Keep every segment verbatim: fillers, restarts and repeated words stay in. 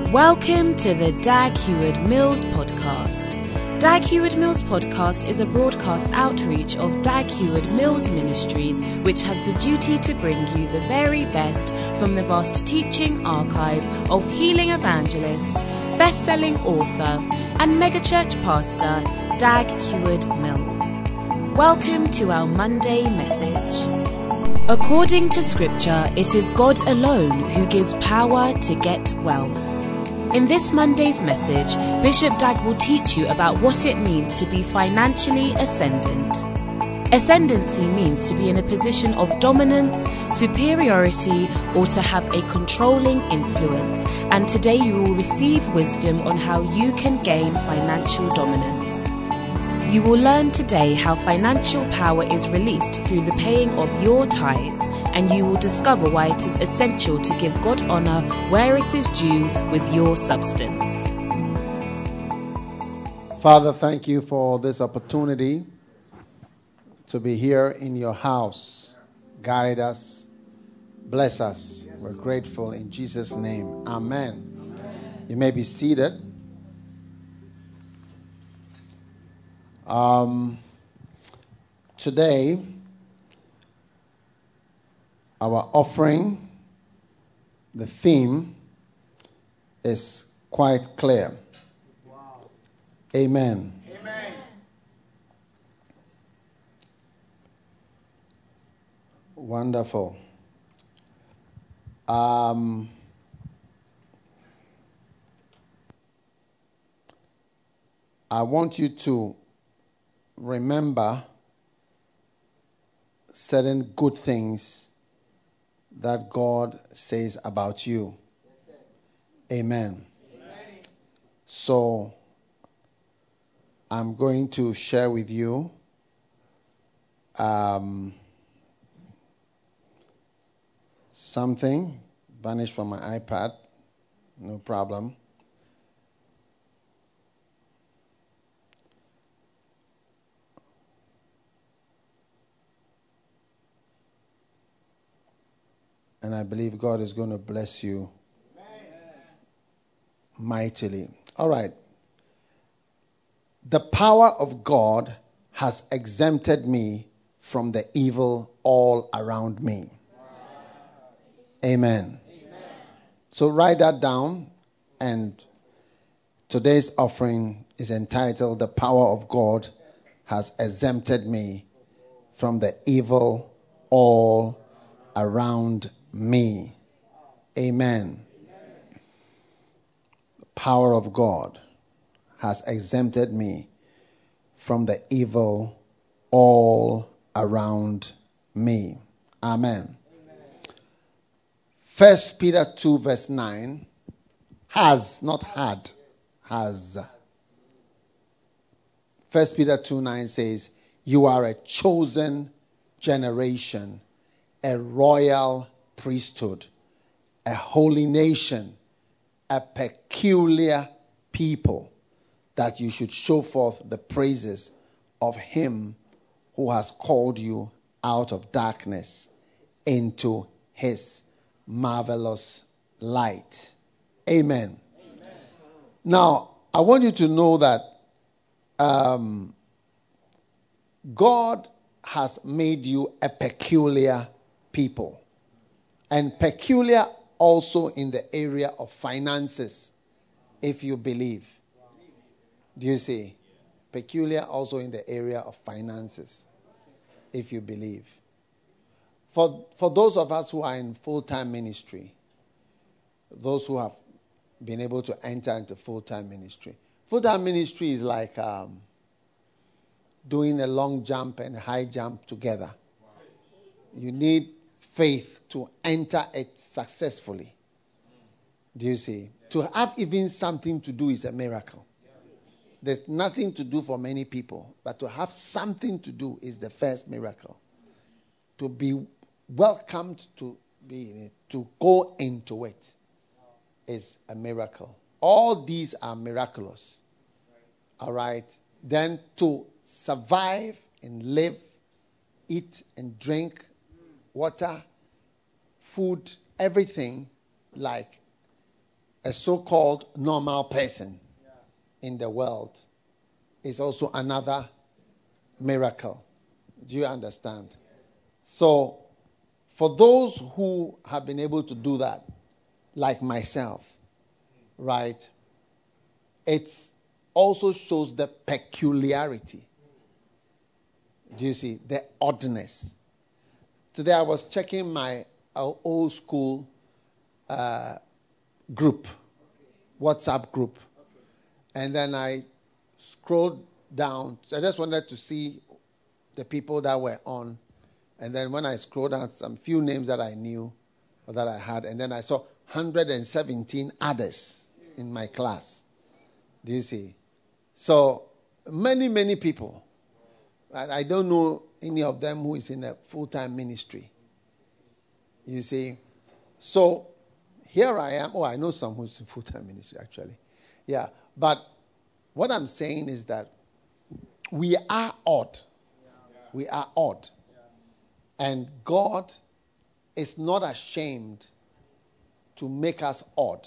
Welcome to the Dag Heward Mills podcast. Dag Heward Mills podcast is a broadcast outreach of Dag Heward Mills Ministries, which has the duty to bring you the very best from the vast teaching archive of healing evangelist, best-selling author, and megachurch pastor Dag Heward Mills. Welcome to our Monday message. According to Scripture, it is God alone who gives power to get wealth. In this Monday's message, Bishop Dag will teach you about what it means to be financially ascendant. Ascendancy means to be in a position of dominance, superiority, or to have a controlling influence. And today you will receive wisdom on how you can gain financial dominance. You will learn today how financial power is released through the paying of your tithes, and you will discover why it is essential to give God honor where it is due with your substance. Father, thank you for this opportunity to be here in your house. Guide us, bless us. We're grateful in Jesus' name. Amen. Amen. You may be seated. Um, today, our offering, the theme is quite clear. Wow. Amen. Amen. Wonderful. Um, I want you to remember certain good things that God says about you. Yes, Amen. Amen. So, I'm going to share with you um, something. Vanished from my iPad. No problem. And I believe God is going to bless you Amen. Mightily. All right. The power of God has exempted me from the evil all around me. Amen. Amen. So write that down. And today's offering is entitled, The Power of God Has Exempted Me from the Evil All Around me. Me. Amen. Amen. The power of God has exempted me from the evil all around me. Amen. Amen. First Peter two verse nine. Has, not had. Has. First Peter two nine says, you are a chosen generation, a royal priesthood, a holy nation, a peculiar people, that you should show forth the praises of him who has called you out of darkness into his marvelous light. Amen. Amen. Now, I want you to know that um, God has made you a peculiar people. And peculiar also in the area of finances, if you believe. Do you see? Peculiar also in the area of finances, if you believe. For, for those of us who are in full-time ministry, those who have been able to enter into full-time ministry, full-time ministry is like um, doing a long jump and a high jump together. You need faith to enter it successfully. Do you see? To have even something to do is a miracle. There's nothing to do for many people, but to have something to do is the first miracle. To be welcomed to be in it, to go into it is a miracle. All these are miraculous. All right? Then to survive and live, eat and drink, water, food, everything, like a so-called normal person in the world is also another miracle. Do you understand? So, for those who have been able to do that, like myself, right, it also shows the peculiarity. Do you see? The oddness. Today I was checking my uh, old school uh, group, WhatsApp group. And then I scrolled down. I just wanted to see the people that were on. And then when I scrolled down, some few names that I knew or that I had. And then I saw one hundred seventeen others in my class. Do you see? So many, many people. I, I don't know any of them who is in a full-time ministry. You see? So here I am. Oh, I know some who's in full-time ministry, actually. Yeah. But what I'm saying is that we are odd. We are odd. And God is not ashamed to make us odd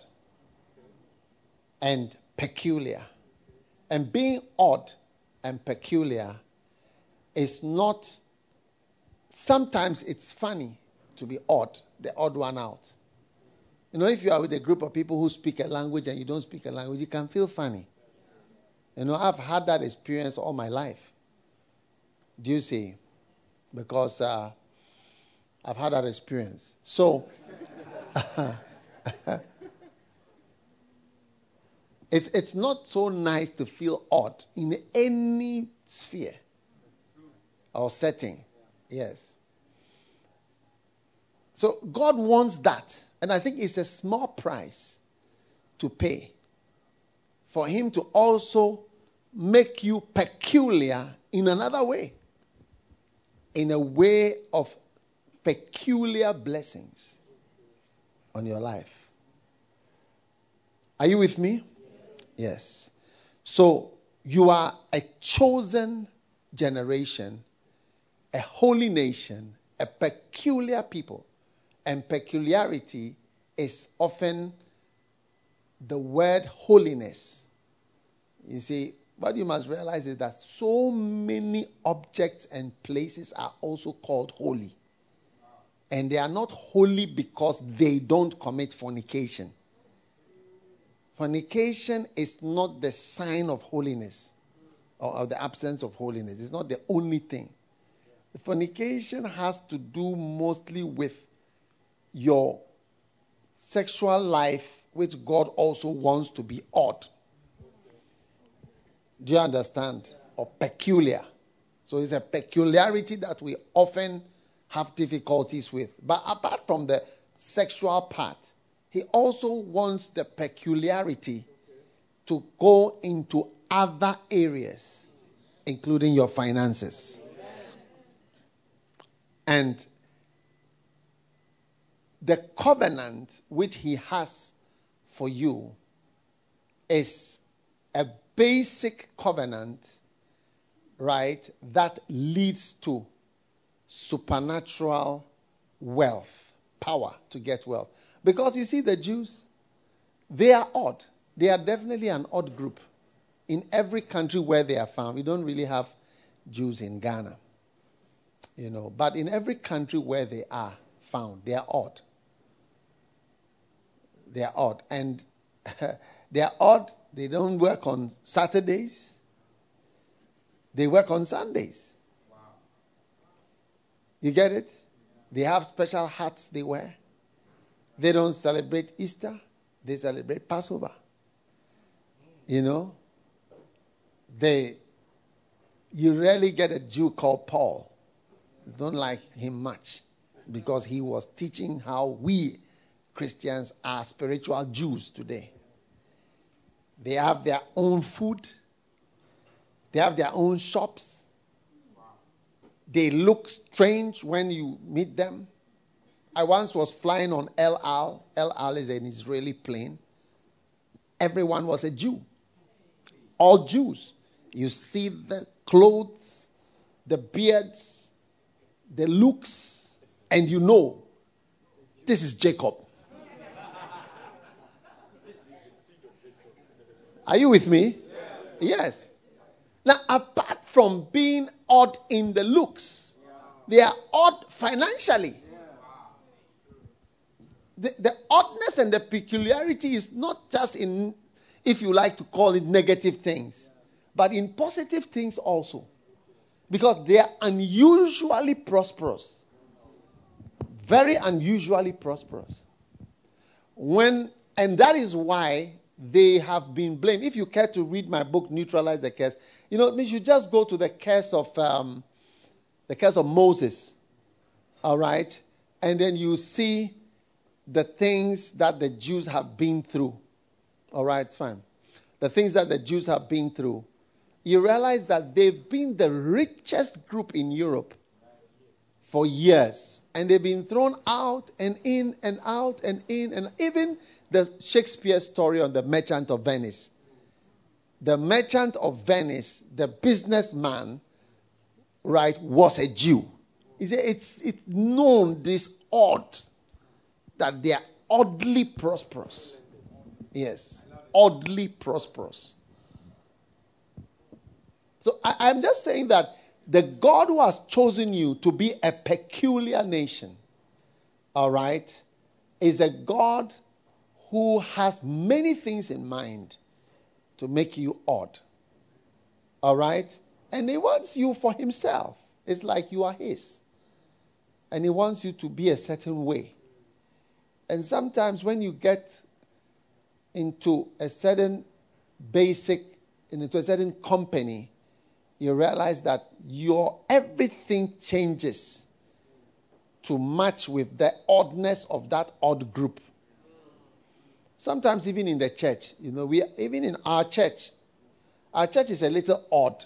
and peculiar. And being odd and peculiar is not, sometimes it's funny to be odd, the odd one out. You know, if you are with a group of people who speak a language and you don't speak a language, you can feel funny. You know, I've had that experience all my life. Do you see? Because uh, I've had that experience. So, it, it's not so nice to feel odd in any sphere or setting. Yes. So, God wants that. And I think it's a small price to pay for him to also make you peculiar in another way. In a way of peculiar blessings on your life. Are you with me? Yes. So you are a chosen generation, a holy nation, a peculiar people. And peculiarity is often the word holiness. You see, what you must realize is that so many objects and places are also called holy. And they are not holy because they don't commit fornication. Fornication is not the sign of holiness or of the absence of holiness. It's not the only thing. Fornication has to do mostly with your sexual life, which God also wants to be odd. Do you understand? Or peculiar. So it's a peculiarity that we often have difficulties with. But apart from the sexual part, he also wants the peculiarity to go into other areas, including your finances. And the covenant which he has for you is a basic covenant, right, that leads to supernatural wealth, power to get wealth. Because you see, the Jews, they are odd. They are definitely an odd group. In every country where they are found, we don't really have Jews in Ghana, you know, but in every country where they are found, they are odd. They are odd. And they are odd. They don't work on Saturdays. They work on Sundays. Wow. You get it? They have special hats they wear. They don't celebrate Easter. They celebrate Passover. You know? They, you rarely get a Jew called Paul. You don't like him much because he was teaching how we Christians are spiritual Jews today. They have their own food. They have their own shops. They look strange when you meet them. I once was flying on El Al. El Al is an Israeli plane. Everyone was a Jew. All Jews. You see the clothes, the beards, the looks, and you know, this is Jacob. Are you with me? Yes. Now, apart from being odd in the looks, they are odd financially. The, the oddness and the peculiarity is not just in, if you like to call it, negative things, but in positive things also. Because they are unusually prosperous. Very unusually prosperous. When, and that is why they have been blamed. If you care to read my book, Neutralize the Curse, you know, you should just go to the curse of um, the curse of Moses. All right? And then you see the things that the Jews have been through. All right, it's fine. The things that the Jews have been through. You realize that they've been the richest group in Europe for years. And they've been thrown out and in and out and in. And even the Shakespeare story on the Merchant of Venice. The Merchant of Venice, the businessman, right, was a Jew. He said it's, it's known, this odd, that they are oddly prosperous. Yes, oddly prosperous. So I, I'm just saying that the God who has chosen you to be a peculiar nation, all right, is a God who has many things in mind to make you odd. All right? And he wants you for himself. It's like you are his. And he wants you to be a certain way. And sometimes when you get into a certain basic, into a certain company, you realize that your everything changes to match with the oddness of that odd group. Sometimes even in the church, you know, we are, even in our church, our church is a little odd.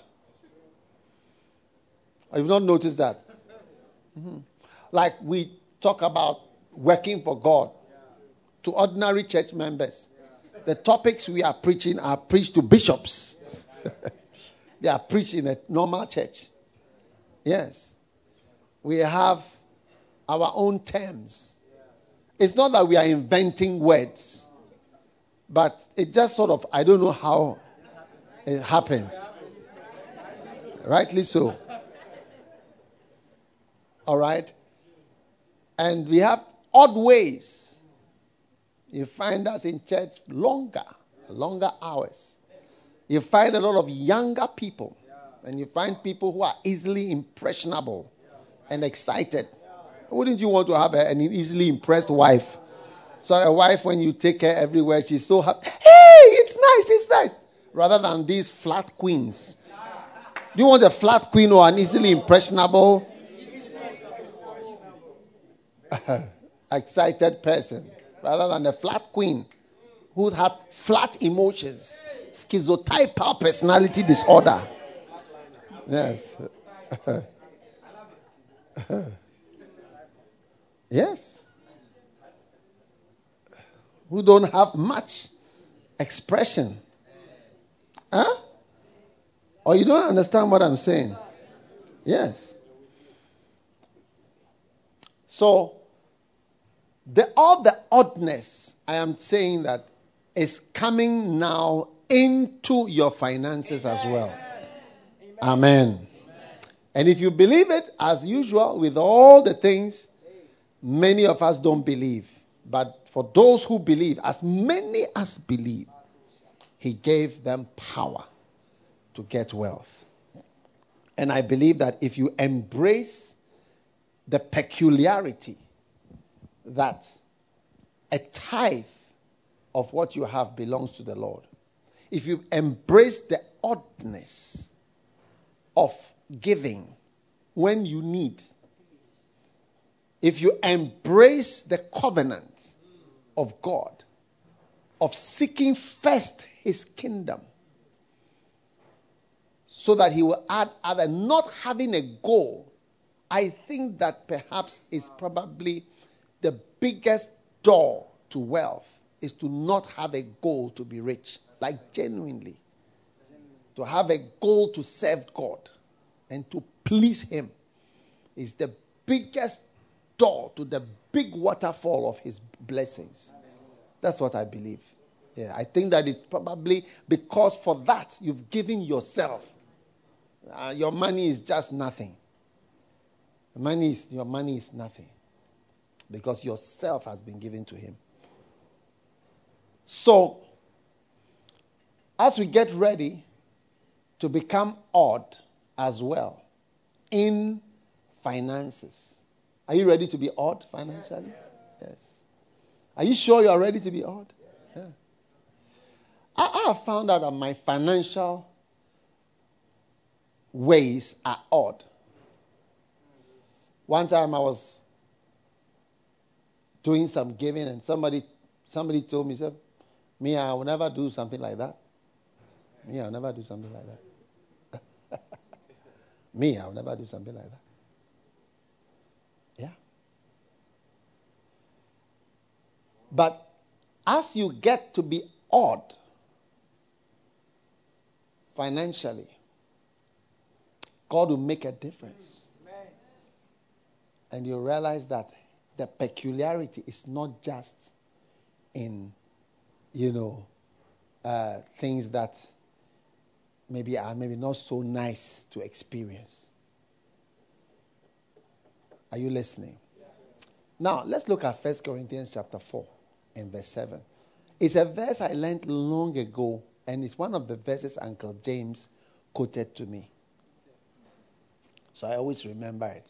Have you not noticed that? Mm-hmm. Like we talk about working for God to ordinary church members. The topics we are preaching are preached to bishops. They are preached in a normal church. Yes. We have our own terms. It's not that we are inventing words, but it just sort of, I don't know how it happens. Rightly so. All right? And we have odd ways. You find us in church longer, longer hours. You find a lot of younger people. And you find people who are easily impressionable and excited. Wouldn't you want to have a, an easily impressed wife? So a wife, when you take her everywhere, she's so happy. Hey, it's nice, it's nice. Rather than these flat queens. Do you want a flat queen or an easily impressionable, excited person? Rather than a flat queen who had flat emotions. Schizotypal personality disorder. Yes. Yes. Who don't have much expression. Huh? Or you don't understand what I'm saying? Yes. So, the all the oddness, I am saying that, is coming now into your finances as well. Amen. And if you believe it, as usual, with all the things, many of us don't believe. But for those who believe, as many as believe, he gave them power to get wealth. And I believe that if you embrace the peculiarity that a tithe of what you have belongs to the Lord, if you embrace the oddness of giving when you need, if you embrace the covenant of God of seeking first his kingdom so that he will add other, not having a goal, I think that perhaps is probably the biggest door to wealth, is to not have a goal to be rich. Like genuinely. To have a goal to serve God and to please him is the biggest door to the big waterfall of his blessings. That's what I believe. Yeah, I think that it's probably because for that you've given yourself. Uh, your money is just nothing. Money is, your money is nothing. Because yourself has been given to him. So, as we get ready to become odd as well in finances. Are you ready to be odd financially? Yes. yes. Are you sure you are ready to be odd? Yeah. I, I have found out that my financial ways are odd. One time I was doing some giving and somebody somebody told me, said, me, I will never do something like that. Me, I'll never do something like that. Me, I'll never do something like that. Yeah. But as you get to be odd financially, God will make a difference. Amen. And you realize that the peculiarity is not just in, you know, uh, things that maybe are maybe not so nice to experience. Are you listening? Yeah. Now, let's look at First Corinthians chapter four and verse seven. It's a verse I learned long ago, and it's one of the verses Uncle James quoted to me. So I always remember it.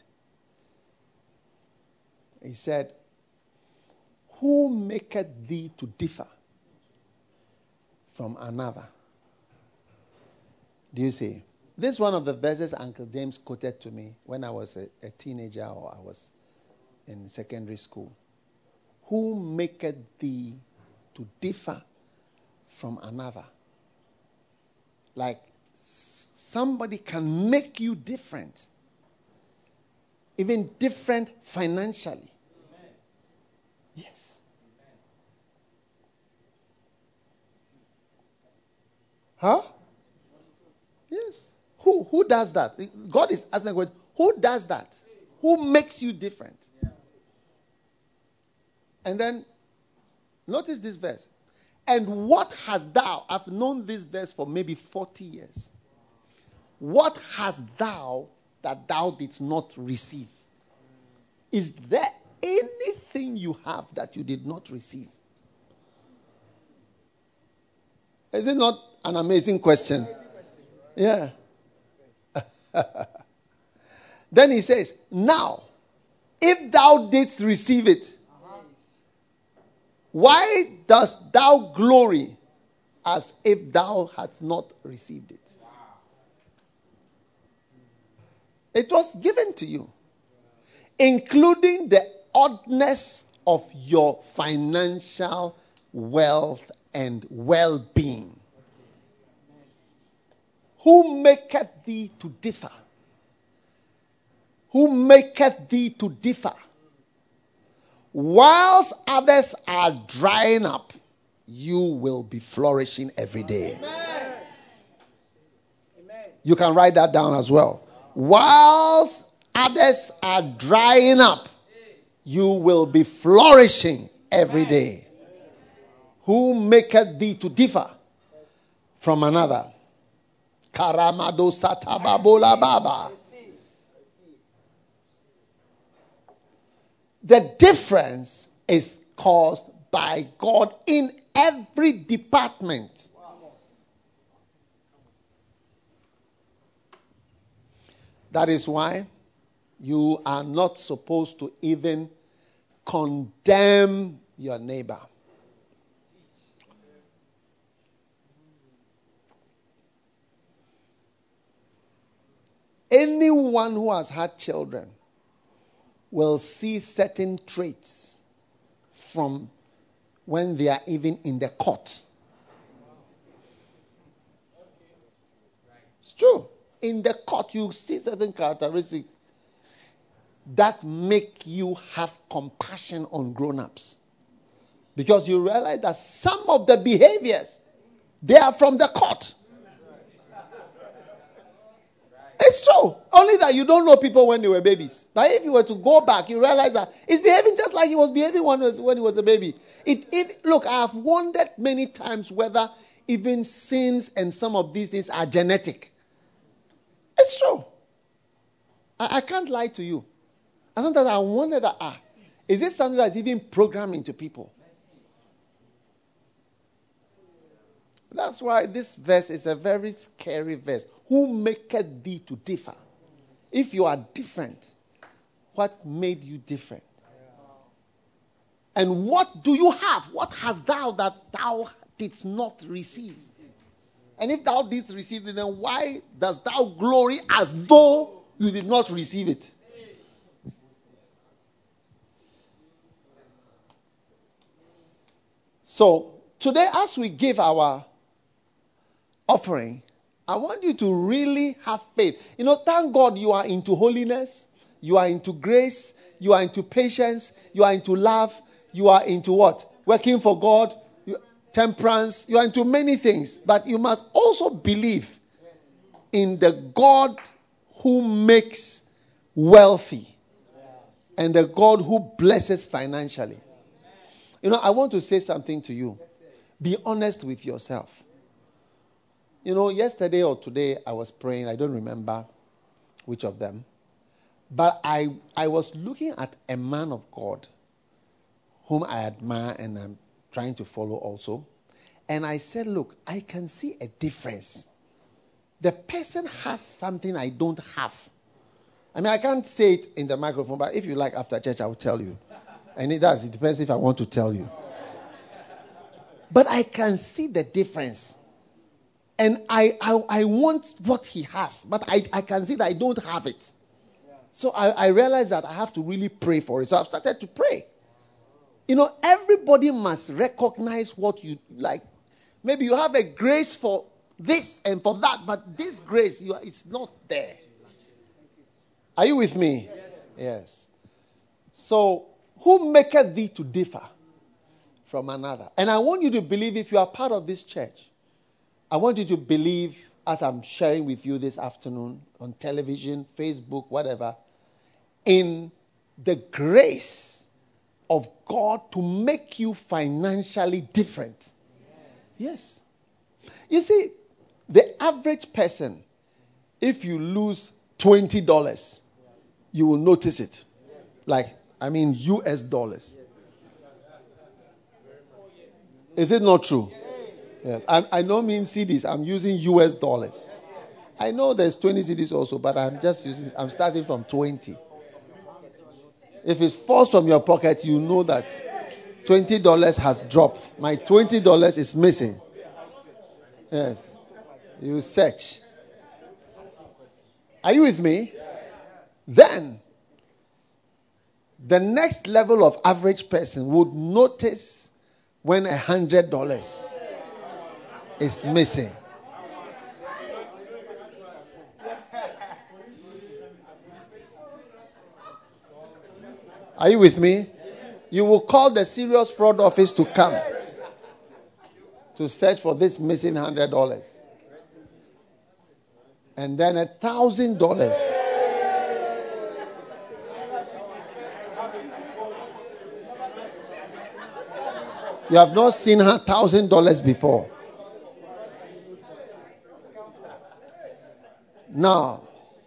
He said, who maketh thee to differ from another? Do you see? This is one of the verses Uncle James quoted to me when I was a, a teenager or I was in secondary school. Who maketh thee to differ from another? Like somebody can make you different. Even different financially. Amen. Yes. Amen. Huh? Yes. Who who does that? God is asking the question, who does that? Who makes you different? Yeah. And then notice this verse. And what hast thou? I've known this verse for maybe forty years. What hast thou that thou didst not receive? Is there anything you have that you did not receive? Is it not an amazing question? Yeah. Then he says, now, if thou didst receive it, why dost thou glory as if thou hadst not received it? It was given to you, including the oddness of your financial wealth and well-being. Who maketh thee to differ? Who maketh thee to differ? Whilst others are drying up, you will be flourishing every day. Amen. You can write that down as well. Whilst others are drying up, you will be flourishing every day. Who maketh thee to differ from another? Karamado satababola baba. The difference is caused by God in every department. That is why you are not supposed to even condemn your neighbor. Anyone who has had children will see certain traits from when they are even in the court. It's true. In the court, you see certain characteristics that make you have compassion on grown-ups. Because you realize that some of the behaviors, they are from the court. It's true. Only that you don't know people when they were babies. But if you were to go back, you realize that it's behaving just like he was behaving when he was, when he was a baby. It, it, look, I have wondered many times whether even sins and some of these things are genetic. It's true. I, I can't lie to you. And sometimes I wonder that, ah, is it something that's even programmed into people? That's why this verse is a very scary verse. Who maketh thee to differ? If you are different, what made you different? And what do you have? What hast thou that thou didst not receive? And if thou didst receive it, then why dost thou glory as though you did not receive it? So, today as we give our offering, I want you to really have faith. You know, thank God you are into holiness, you are into grace, you are into patience, you are into love, you are into what? Working for God, you, temperance, you are into many things. But you must also believe in the God who makes wealthy and the God who blesses financially. You know, I want to say something to you. Be honest with yourself. You know, yesterday or today I was praying. I don't remember which of them. But I, I was looking at a man of God whom I admire and I'm trying to follow also. And I said, look, I can see a difference. The person has something I don't have. I mean, I can't say it in the microphone, but if you like after church, I will tell you. And it does. It depends if I want to tell you. But I can see the difference. And I, I, I want what he has, but I, I can see that I don't have it. So I, I realized that I have to really pray for it. So I've started to pray. You know, everybody must recognize what you like. Maybe you have a grace for this and for that, but this grace, you are, it's not there. Are you with me? Yes. Yes. So, who maketh thee to differ from another? And I want you to believe, if you are part of this church, I want you to believe, as I'm sharing with you this afternoon on television, Facebook, whatever, in the grace of God to make you financially different. Yes. You see, the average person, if you lose twenty dollars, you will notice it. Like, I mean, U S dollars. Is it not true? Yes. I, I don't mean C Ds. I'm using U S dollars. I know there's twenty C Ds also, but I'm just using, I'm starting from twenty. If it falls from your pocket, you know that twenty dollars has dropped. My twenty dollars is missing. Yes. You search. Are you with me? Then, the next level of average person would notice when a hundred dollars is missing. Are you with me? You will call the serious fraud office to come to search for this missing hundred dollars. And then a thousand dollars. You have not seen a thousand dollars before. Now,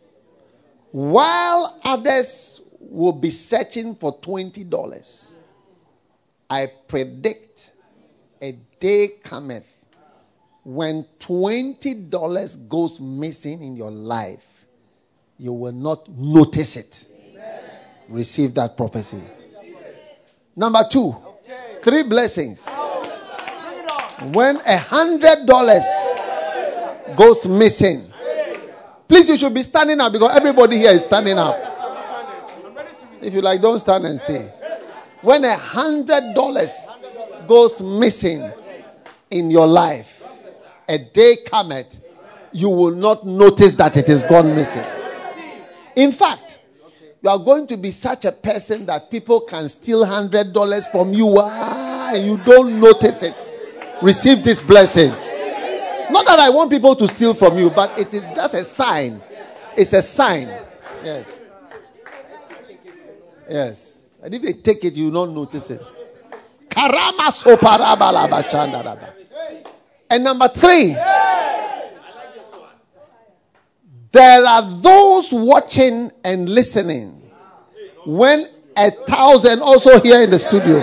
while others will be searching for twenty dollars, I predict a day cometh when twenty dollars goes missing in your life, you will not notice it. Amen. Receive that prophecy. Number two, three blessings. When a hundred dollars goes missing, please, you should be standing up because everybody here is standing up. If you like, don't stand and say. When a hundred dollars goes missing in your life, a day cometh, you will not notice that it is gone missing. In fact, you are going to be such a person that people can steal hundred dollars from you, ah, and you don't notice it. Receive this blessing. Not that I want people to steal from you, but it is just a sign It's a sign. Yes. Yes. And if they take it, you will not notice it. And number three, there are those watching and listening when a thousand, also here in the studio,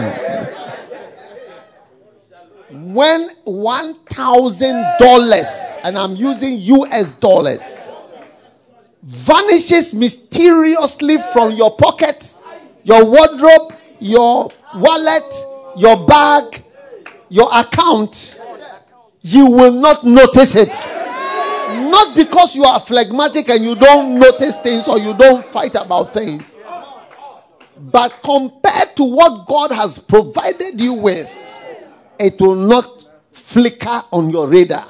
when one thousand dollars, and I'm using U S dollars, vanishes mysteriously from your pocket, your wardrobe, your wallet, your bag, your account, you will not notice it. Not because you are phlegmatic and you don't notice things or you don't fight about things, but compared to what God has provided you with, it will not flicker on your radar.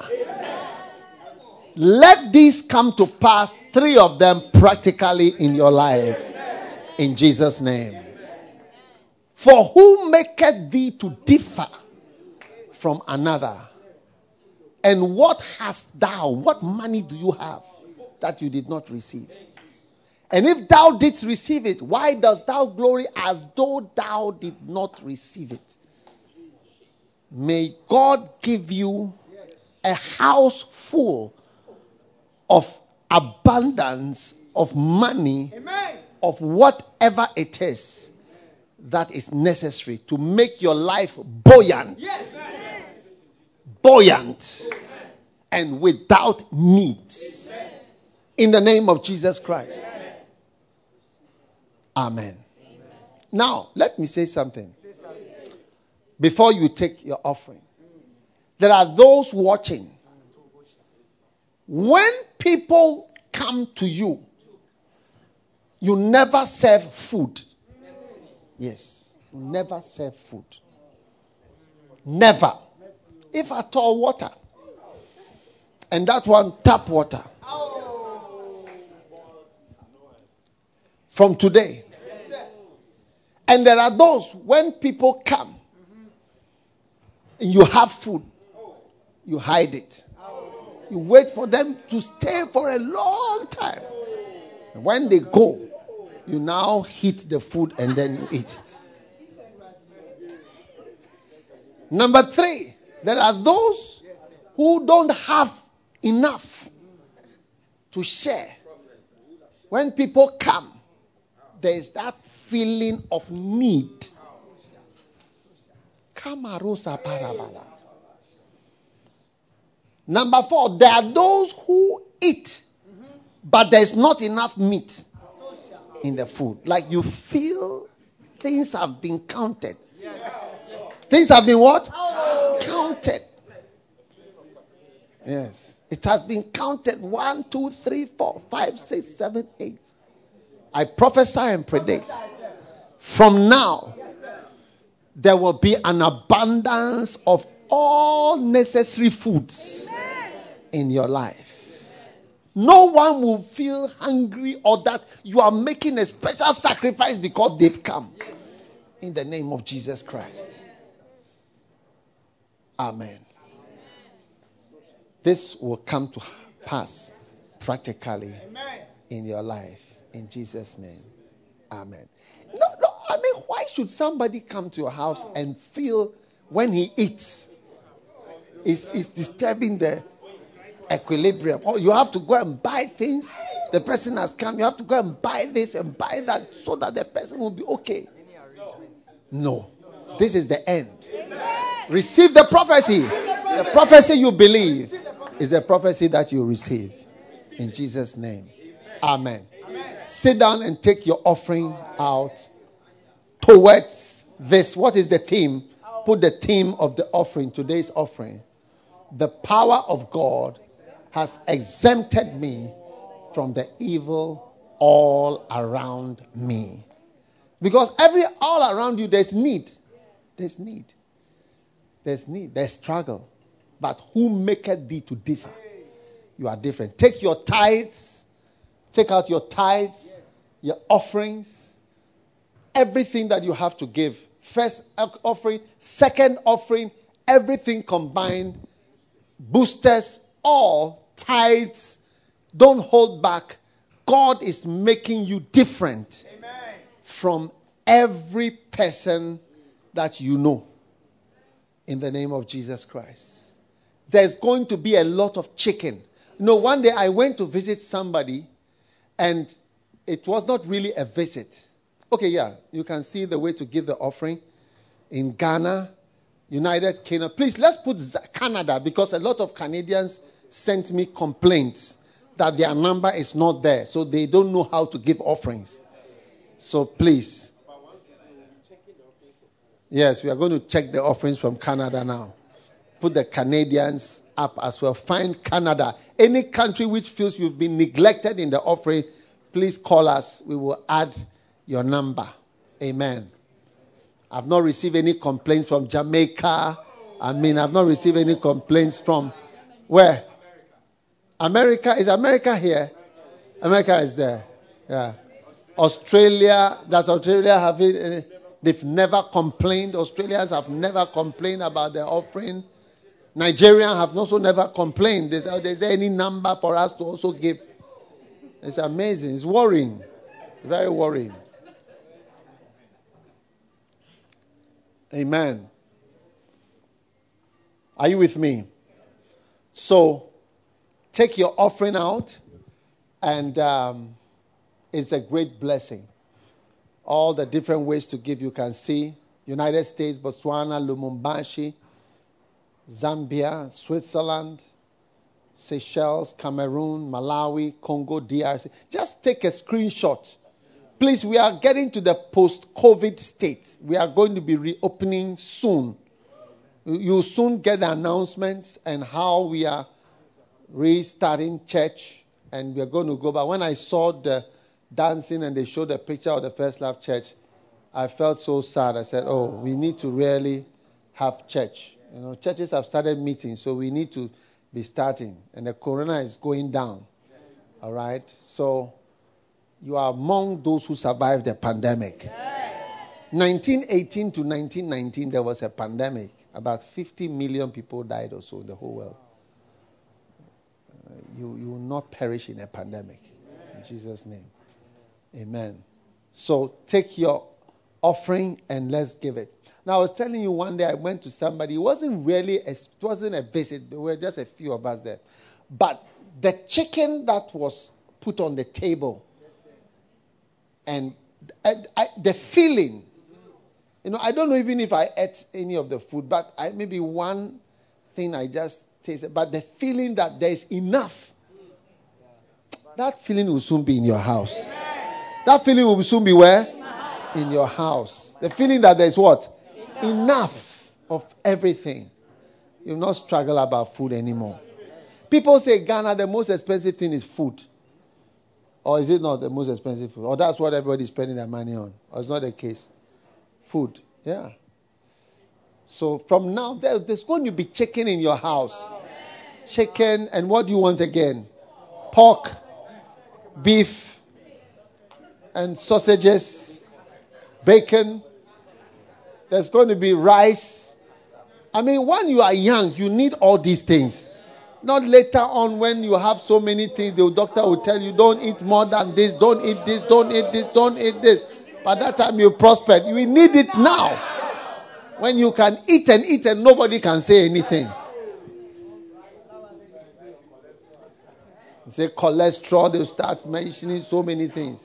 Let these come to pass, three of them practically in your life. In Jesus' name. For who maketh thee to differ from another? And what hast thou? What money do you have that you did not receive? And if thou didst receive it, why dost thou glory as though thou did not receive it? May God give you a house full of abundance of money, of whatever it is that is necessary to make your life buoyant. Buoyant and without needs. In the name of Jesus Christ. Amen. Now, let me say something. Before you take your offering, there are those watching. When people come to you, you never serve food. Yes, you never serve food. Never. If at all, water. And that one, tap water. From today. And there are those, when people come, and you have food, you hide it. You wait for them to stay for a long time. And when they go, you now heat the food and then you eat it. Number three, there are those who don't have enough to share. When people come, there is that feeling of need. Kamarosa parabala. Number four, there are those who eat, but there is not enough meat in the food. Like you feel things have been counted. Things have been what? Counted. Yes. It has been counted. One, two, three, four, five, six, seven, eight. I prophesy and predict. From now, there will be an abundance of all necessary foods in your life. No one will feel hungry or that you are making a special sacrifice because they've come. In the name of Jesus Christ. Amen. This will come to pass practically in your life. In Jesus' name. Amen. No, no, I mean, why should somebody come to your house and feel when he eats, it's, it's disturbing the equilibrium? Or you have to go and buy things. The person has come. You have to go and buy this and buy that so that the person will be okay. No. This is the end. Receive the prophecy. The prophecy you believe is the prophecy that you receive. In Jesus' name. Amen. Sit down and take your offering out towards this. What is the theme? Put the theme of the offering, today's offering. The power of God has exempted me from the evil all around me. Because every all around you, there's need. There's need. There's need. There's struggle. But who maketh thee to differ? You are different. Take your tithes. Take out your tithes, your offerings, everything that you have to give. First offering, second offering, everything combined, boosters, all tithes. Don't hold back. God is making you different Amen. From every person that you know. In the name of Jesus Christ. There's going to be a lot of chicken. You know, one day I went to visit somebody and it was not really a visit. Okay, yeah, you can see the way to give the offering. In Ghana, United Kingdom. Please, let's put Canada, because a lot of Canadians sent me complaints that their number is not there. So they don't know how to give offerings. So please. Yes, we are going to check the offerings from Canada now. Put the Canadians up as well. Find Canada. Any country which feels you've been neglected in the offering, please call us. We will add your number. Amen. I've not received any complaints from Jamaica. I mean, I've not received any complaints from where? America. Is America here? America is there. Yeah. Australia. Does Australia have it? They've never complained. Australians have never complained about their offering. Nigerians have also never complained. There's, there's any number for us to also give. It's amazing. It's worrying. Very worrying. Amen. Are you with me? So, take your offering out, and um, it's a great blessing. All the different ways to give you can see. United States, Botswana, Lumumbashi, Zambia, Switzerland, Seychelles, Cameroon, Malawi, Congo, D R C. Just take a screenshot. Please, we are getting to the post-COVID state. We are going to be reopening soon. You'll soon get the announcements and how we are restarting church. And we are going to go back. When I saw the dancing and they showed a picture of the First Love Church, I felt so sad. I said, oh, we need to really have church. You know, churches have started meeting, so we need to be starting. And the corona is going down. All right? So you are among those who survived the pandemic. nineteen eighteen to nineteen nineteen, there was a pandemic. About fifty million people died or so in the whole world. Uh, you, you will not perish in a pandemic. In Jesus' name. Amen. So take your offering and let's give it. Now, I was telling you one day I went to somebody. It wasn't really a, it wasn't a visit. There were just a few of us there. But the chicken that was put on the table and I, I, the feeling, you know, I don't know even if I ate any of the food, but I, maybe one thing I just tasted. But the feeling that there is enough, that feeling will soon be in your house. That feeling will soon be where? In your house. The feeling that there's what? Enough of everything. You will not struggle about food anymore. People say Ghana, the most expensive thing is food. Or is it not the most expensive food? Or that's what everybody's spending their money on. Or it's not the case. Food. Yeah. So from now, there, there's going to be chicken in your house. Chicken, and what do you want again? Pork, beef, and sausages, bacon. There's going to be rice. I mean, when you are young, you need all these things. Not later on when you have so many things, the doctor will tell you, don't eat more than this, don't eat this, don't eat this, don't eat this. By that time you prospered. You need it now. When you can eat and eat and nobody can say anything. You say cholesterol, they'll start mentioning so many things.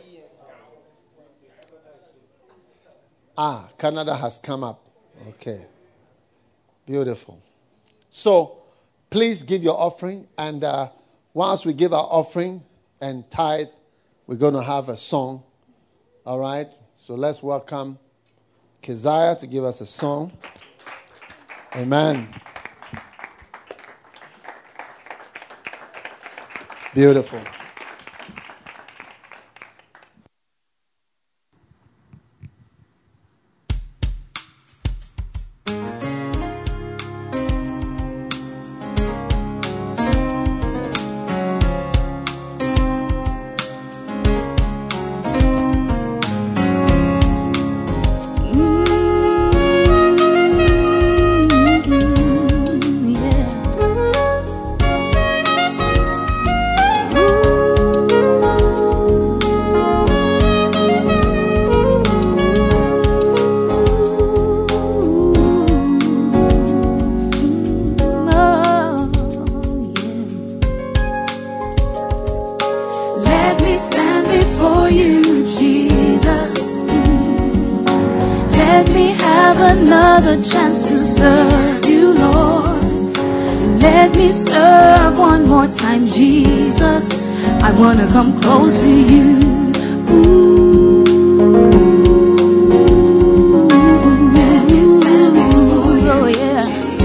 Ah, Canada has come up. Okay. Beautiful. So, please give your offering. And uh, once we give our offering and tithe, we're going to have a song. All right? So, let's welcome Keziah to give us a song. Amen. Beautiful. Ooh. another chance to serve you, Lord. Let me serve one more time, Jesus. I want to come close to you. Ooh. Let me stand before you, oh, yeah.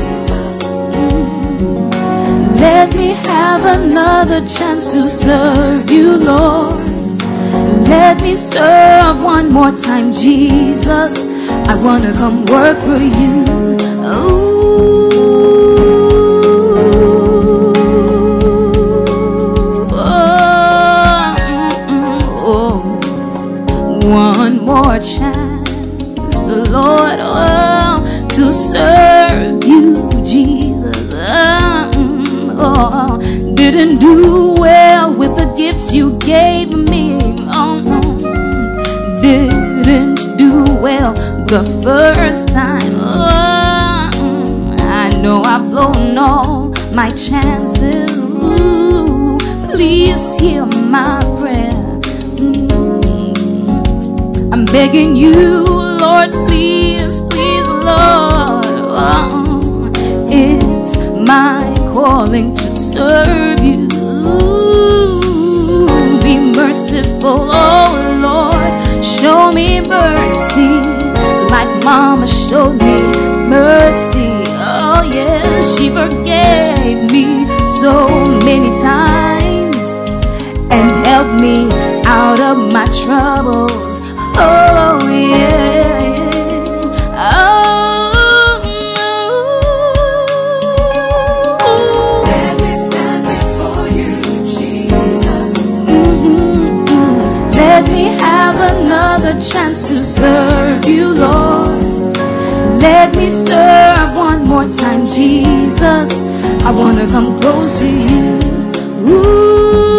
Mm. Let me have another chance to serve you, Lord. Let me serve one more time, Jesus. I want to come work for you. Ooh. One more chance, Lord, oh, to serve you, Jesus. Oh, didn't do well with the gifts you gave me. Oh no, didn't do well the first time. Oh, I know I've blown all my chances. Ooh, please hear my prayer. I'm begging you, Lord, please, please, Lord. Oh, it's my calling to serve you. Be merciful, oh Lord. Show me mercy like Mama showed me mercy. Oh yes, she forgave me so many times and helped me out of my troubles. Oh yeah, yeah. Oh, let me stand before you, Jesus. Mm-hmm. Let me have another chance to serve you, Lord. Let me serve one more time, Jesus. I want to come close to you. Ooh.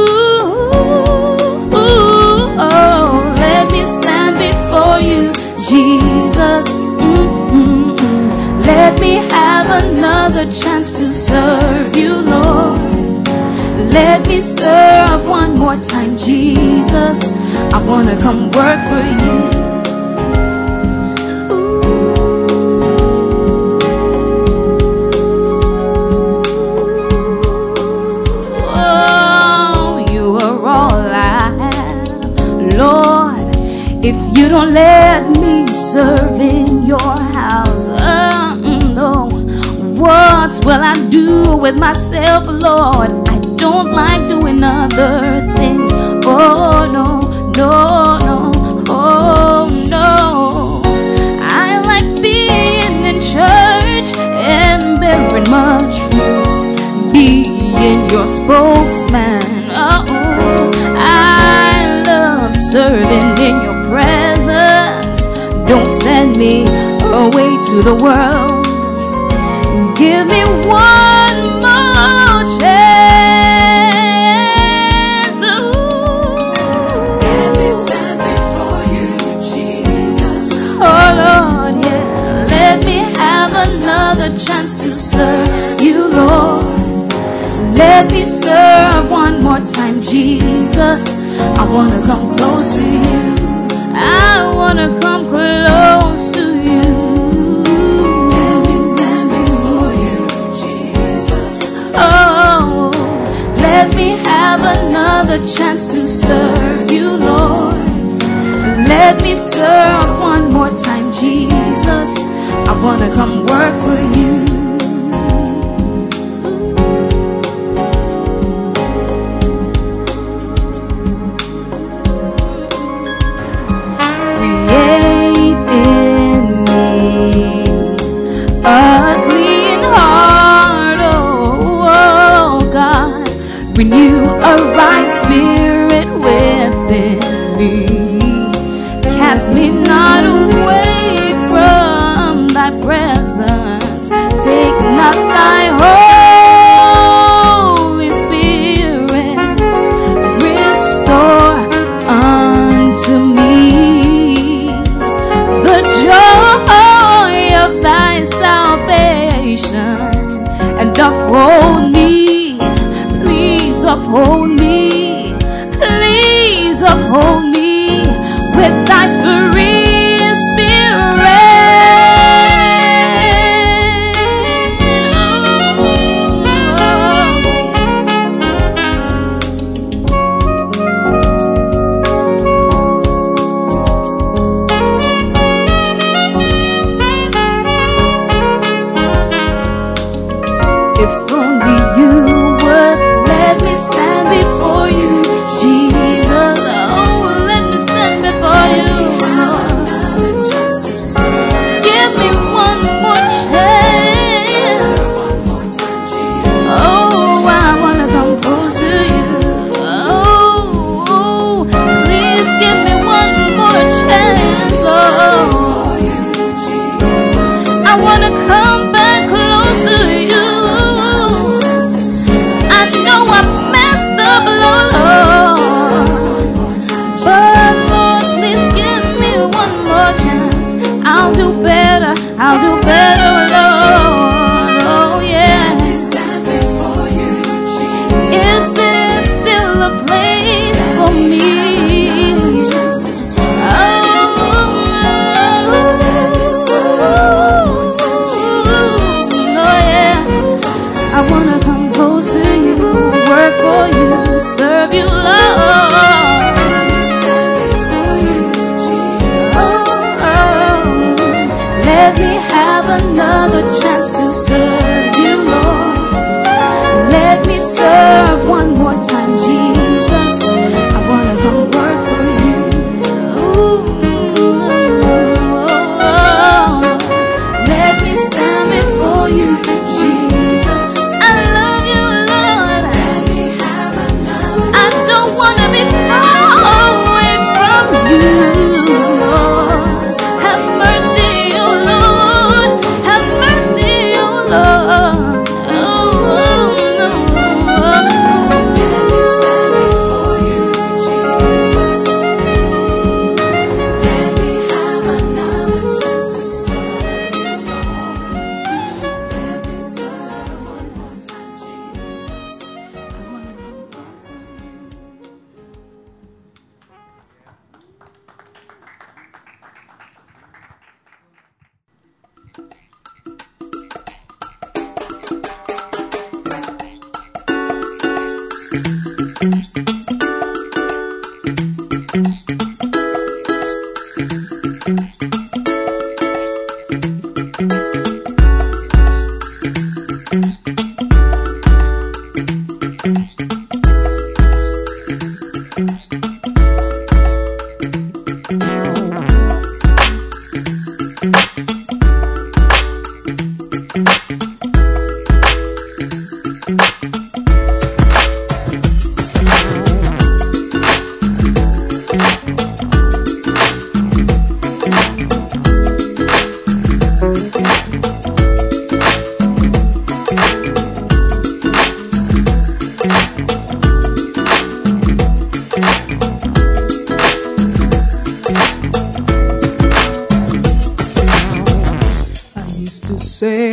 You, Jesus. Mm-mm-mm. Let me have another chance to serve you, Lord. Let me serve one more time, Jesus. I want to come work for you. Oh, you are all I have, Lord. If you don't let me serve in your house, uh, no, what will I do with myself, Lord? I don't like doing other things. Oh no, no, no, oh no. I like being in church and bearing much fruit, being your spokesman. Uh-oh. I love serving in your presence. Don't send me away to the world. Give me one more chance. Ooh. Let me stand before you, Jesus. Oh Lord, yeah. Let me have another chance to serve you, Lord. Let me serve one more time, Jesus. I want to come close to you. I want to come close to you. Let me stand before you, Jesus. Oh, let me have another chance to serve you, Lord. Let me serve one more time, Jesus. I want to come work for you. Renew a right spirit within me. Cast me not away from thy presence. Take not thy Holy Spirit. Restore unto me the joy of thy salvation, and uphold me. Uphold me, please uphold me with thy free spirit.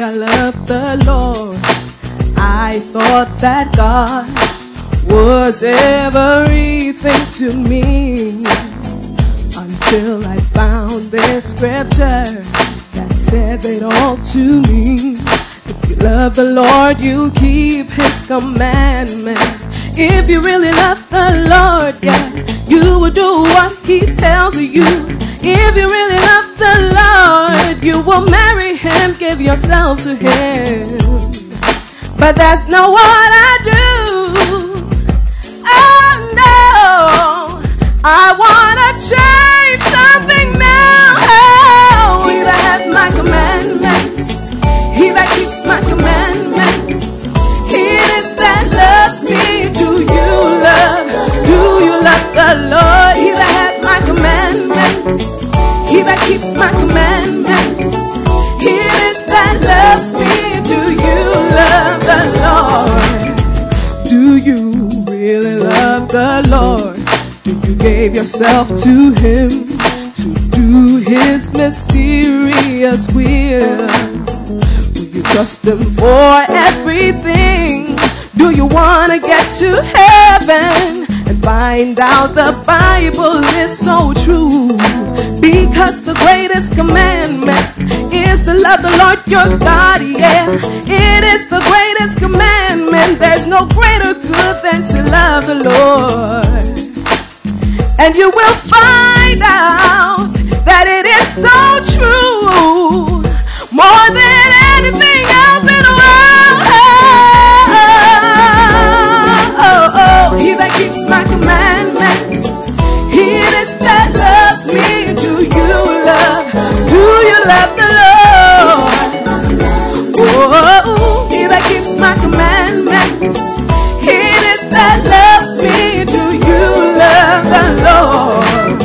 say I love the Lord. I thought that God was everything to me, until I found this scripture that says it all to me. If you love the Lord, you keep His commandments. If you really love the Lord, yeah, you will do what He tells you. If you really love the Lord, you will marry Him, give yourself to Him. But that's not what I do. Oh no, I wanna change something now. Oh, He that has my commandments, He that keeps my commandments, He it is that loves me. Do you love, do you love the Lord? He that has my commandments, He that keeps my commandments, He it is that loves me. Do you love the Lord? Do you really love the Lord? Do you give yourself to Him to do His mysterious will? Will you trust Him for everything? Do you want to get to heaven and find out the Bible is so true? Because the greatest commandment is to love the Lord your God, yeah. It is the greatest commandment. There's no greater good than to love the Lord. And you will find out that it is so true, more than anything else in the world. Oh, oh, He that keeps my commandments, He it is that loves me. Do you love, do you love the Lord? Oh, He that keeps my commandments, He it is that loves me. Do you love the Lord?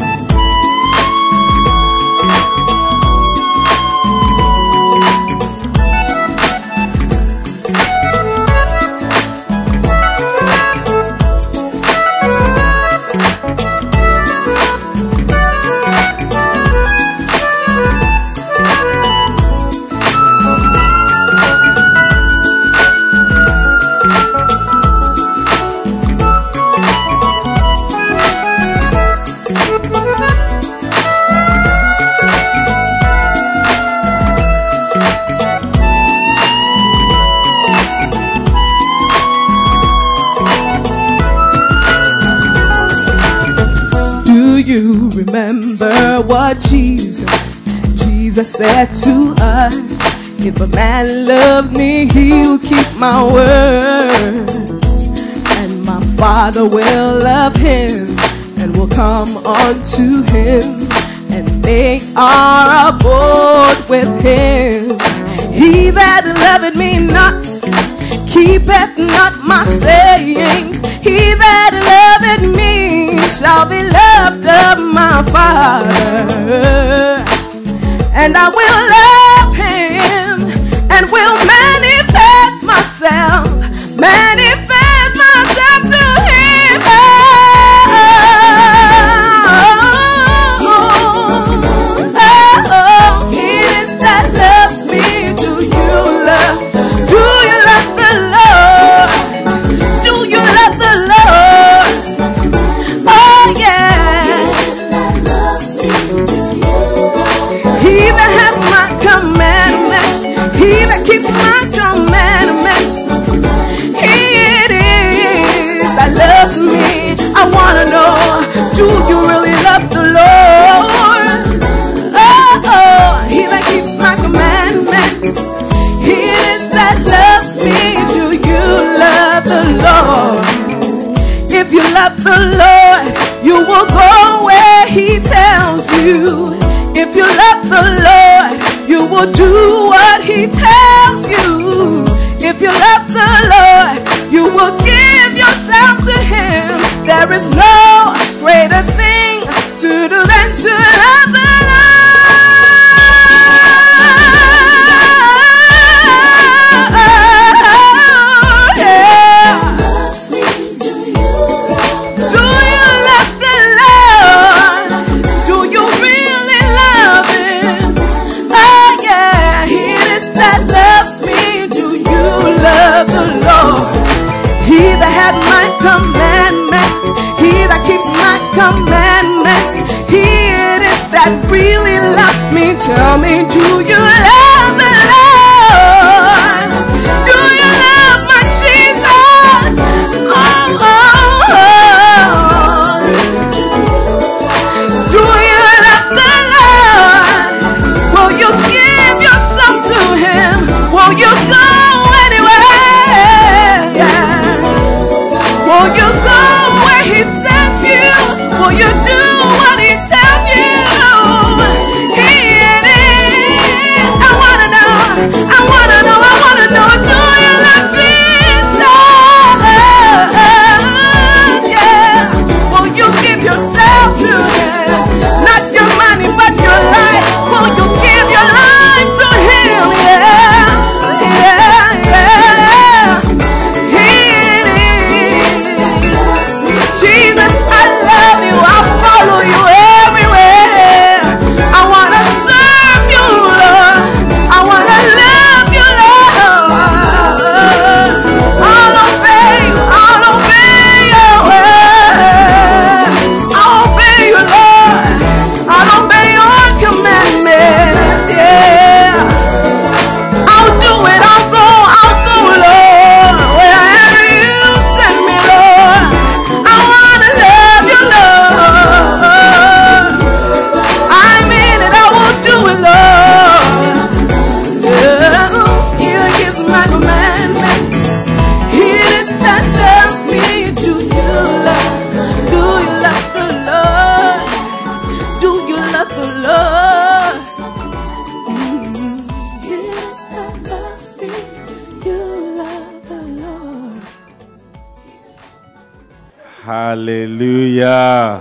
Remember what Jesus, Jesus said to us. If a man loves me, he will keep my words, and my Father will love him, and will come unto him, and make our abode with him. He that loveth me not, keepeth not my sayings. He that loveth me shall be loved of my Father, and I will love him, and will manifest myself, manifest myself to him. Oh, oh, oh, it is that loves me. Do you love, do you love the Lord? Do you love the Lord? Oh yeah. He that hath my commandments, he that keeps my commandments, he it is that loves me. I wanna know, do you really love the Lord? Oh, oh, he that keeps my commandments, he it is that loves me. Do you love the Lord? If you love the Lord, you will go where he tells you. If you love the Lord, you will do what he tells you. If you love the Lord, you will give yourself to him. There is no greater thing to do than to love the Lord. Yeah. Do you love the Lord? Do you really love him? Oh yeah, he is that love. Hallelujah.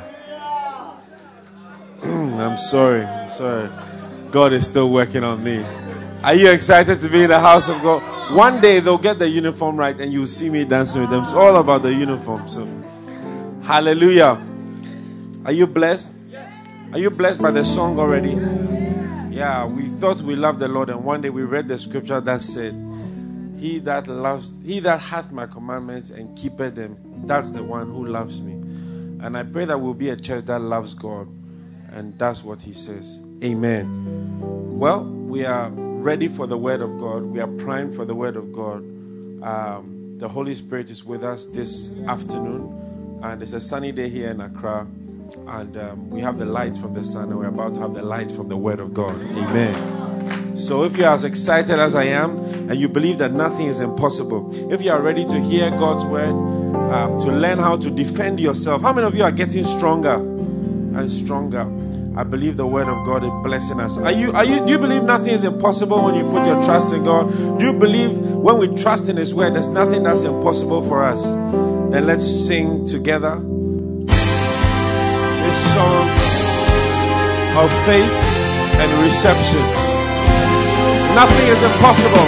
I'm sorry. I'm sorry. God is still working on me. Are you excited to be in the house of God? One day they'll get the uniform right and you'll see me dancing with them. It's all about the uniform. So, hallelujah. Are you blessed? Are you blessed by the song already? Yeah, we thought we loved the Lord, and one day we read the scripture that said, He that loves, he that hath my commandments and keepeth them, that's the one who loves me. And I pray that we'll be a church that loves God, and that's what He says. Amen. Well, we are ready for the Word of God. We are primed for the Word of God. Um, the Holy Spirit is with us this afternoon, and it's a sunny day here in Accra. And um, we have the light from the sun, and we're about to have the light from the Word of God. Amen. So if you're as excited as I am, and you believe that nothing is impossible, if you are ready to hear God's Word, um, to learn how to defend yourself, how many of you are getting stronger and stronger? I believe the Word of God is blessing us. Are you, are you, do you believe nothing is impossible when you put your trust in God? Do you believe when we trust in His Word, there's nothing that's impossible for us? Then let's sing together this song of faith and reception. Nothing is impossible.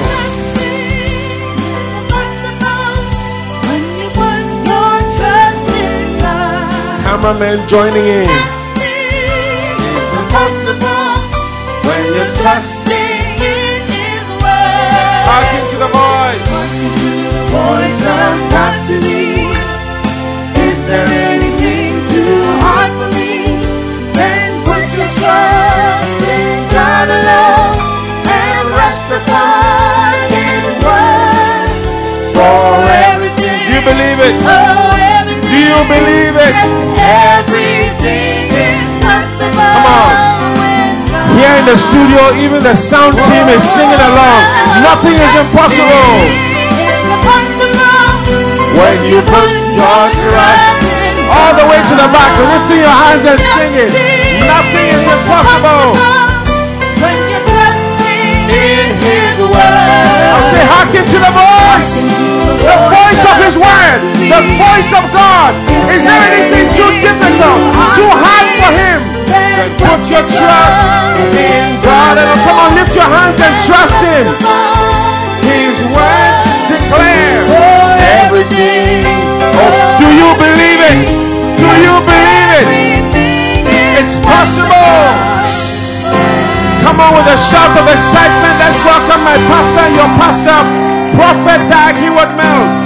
When you put your trust in God. Cameramen joining in. It's impossible when you're trusting in His word. Hearken to the voice. Voice of God to thee. Is there anything too hard for me? Then put your trust in God alone and rest upon His word for everything. Do you believe it? Oh, everything. Do you believe it? Yes, everything is possible. Come on. Here in the studio, even the sound team is singing along. Nothing is impossible. It's impossible When you put your trust all the way to the back, lifting your hands and singing. Nothing is impossible. When you're trusting In His word. I'll say, hearken to the voice. The voice of His word. The voice of God. Is there anything too difficult, too hard for Him? Then put your trust in God. And come on, lift your hands and trust Him. His word declare everything. Oh, do you believe it? Do you believe it? It's possible. Come on with a shout of excitement. Let's welcome my pastor and your pastor, Prophet Dag Heward-Mills.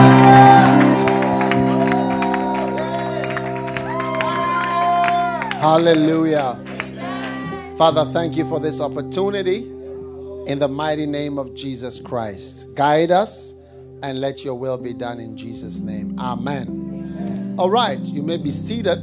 Hallelujah. Father, thank you for this opportunity. In the mighty name of Jesus Christ, guide us and let your will be done in Jesus' name. Amen. All right, you may be seated.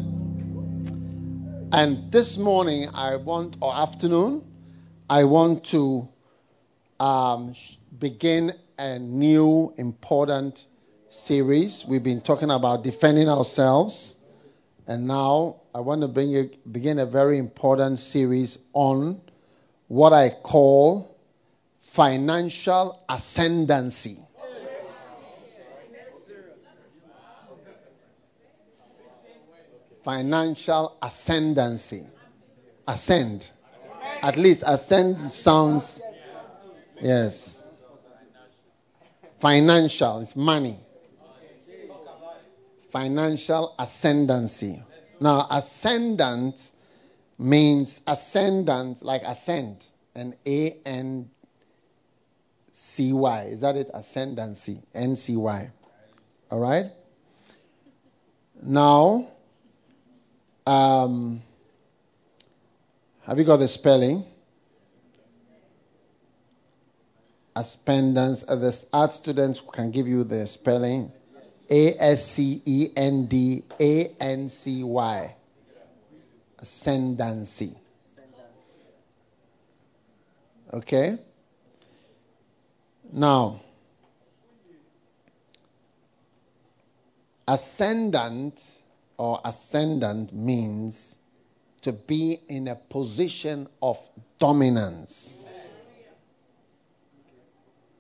And this morning, I want, or afternoon, I want to um, begin a new important series. We've been talking about defending ourselves. And now I want to bring you, begin a very important series on what I call financial ascendancy. Financial ascendancy. Ascend. At least ascend sounds, yes. Financial is money. Financial ascendancy. Now, ascendant means ascendant, like ascend, and A N C Y. Is that it? Ascendancy. N C Y. All right? Now, um, have you got the spelling? Ascendance. Uh, the art students can give you the spelling. A S C E N D A N C Y. Ascendancy. Okay? Now, ascendant or ascendant means to be in a position of dominance.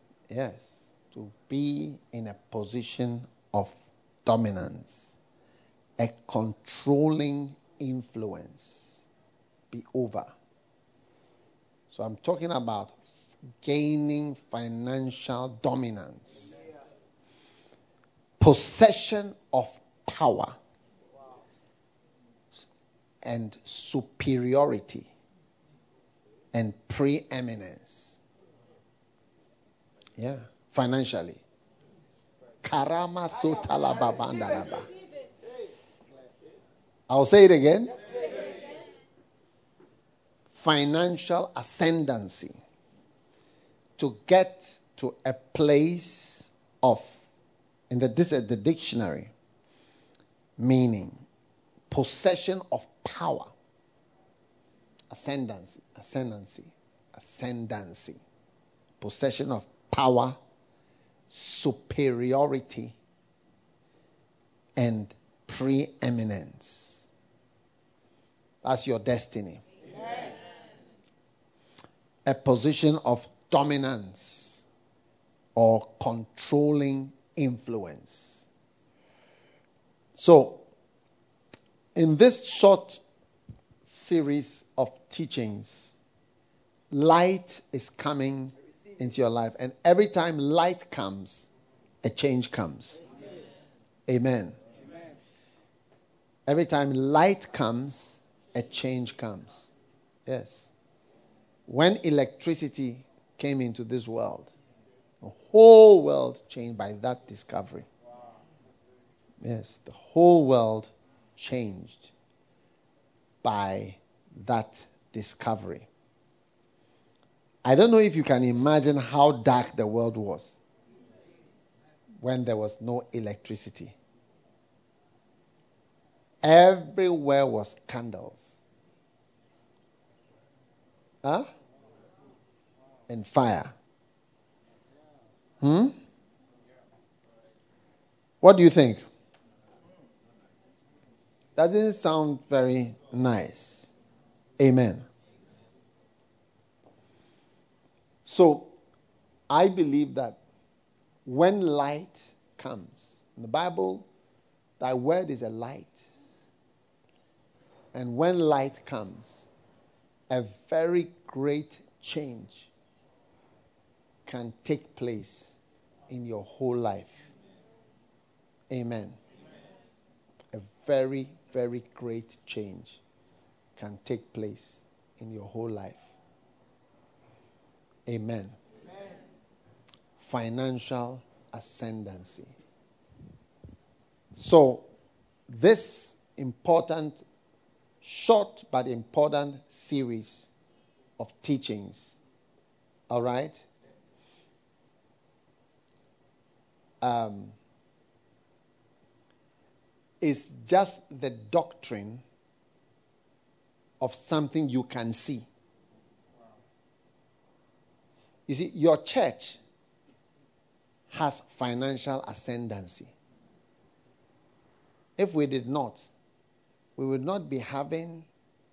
Yes, to be in a position of dominance. a controlling influence be over. So I'm talking about gaining financial dominance, possession of power, and superiority and preeminence. Yeah, financially. Karama sotala babandaraba. I'll say it again. Financial ascendancy. To get to a place of, in the, this is the dictionary, meaning possession of power. Ascendancy, ascendancy, ascendancy. Possession of power, superiority, and preeminence. That's your destiny. Amen. A position of dominance or controlling influence. So, in this short series of teachings, light is coming into your life. And every time light comes, a change comes. Amen. Amen. Every time light comes, a change comes. Yes. When electricity came into this world, the whole world changed by that discovery. Yes, the whole world changed by that discovery. I don't know if you can imagine how dark the world was when there was no electricity. Everywhere was candles. Huh? And fire. Hmm? What do you think? Doesn't sound very nice. Amen. So, I believe that when light comes, in the Bible, thy word is a light. And when light comes, a very great change can take place in your whole life. Amen. A very, very great change can take place in your whole life. Amen. Amen. Financial ascendancy. So, this important, short but important series of teachings, all right, um, is just the doctrine of something you can see. You see, your church has financial ascendancy. If we did not, we would not be having,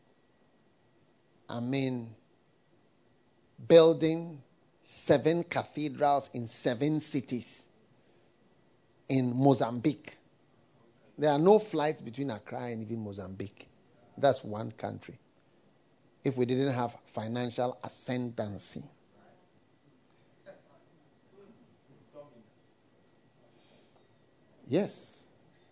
I mean, building seven cathedrals in seven cities in Mozambique. There are no flights between Accra and even Mozambique. That's one country. If we didn't have financial ascendancy. Yes.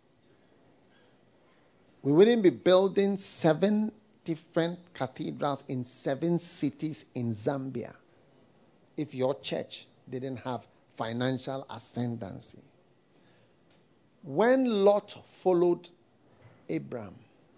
We wouldn't be building seven different cathedrals in seven cities in Zambia if your church didn't have financial ascendancy. When Lot followed Abraham,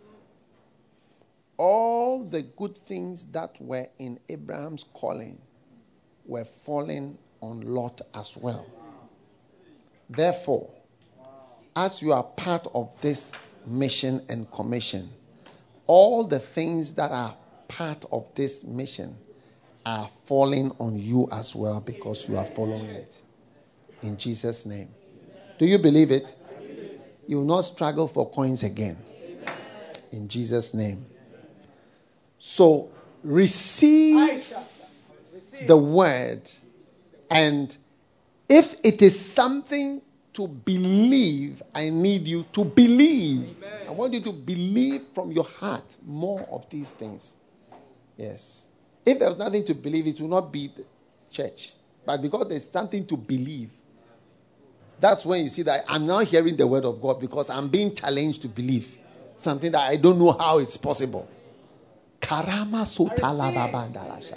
all the good things that were in Abraham's calling were falling on Lot as well. Therefore, as you are part of this mission and commission, all the things that are part of this mission are falling on you as well because you are following it. In Jesus' name. Do you believe it? You will not struggle for coins again. In Jesus' name. So, receive the word, and if it is something to believe. I need you to believe. Amen. I want you to believe from your heart more of these things. Yes. If there's nothing to believe, it will not be the church. But because there's something to believe, that's when you see that I'm now hearing the word of God because I'm being challenged to believe something that I don't know how it's possible. Karama sotalababandalasa.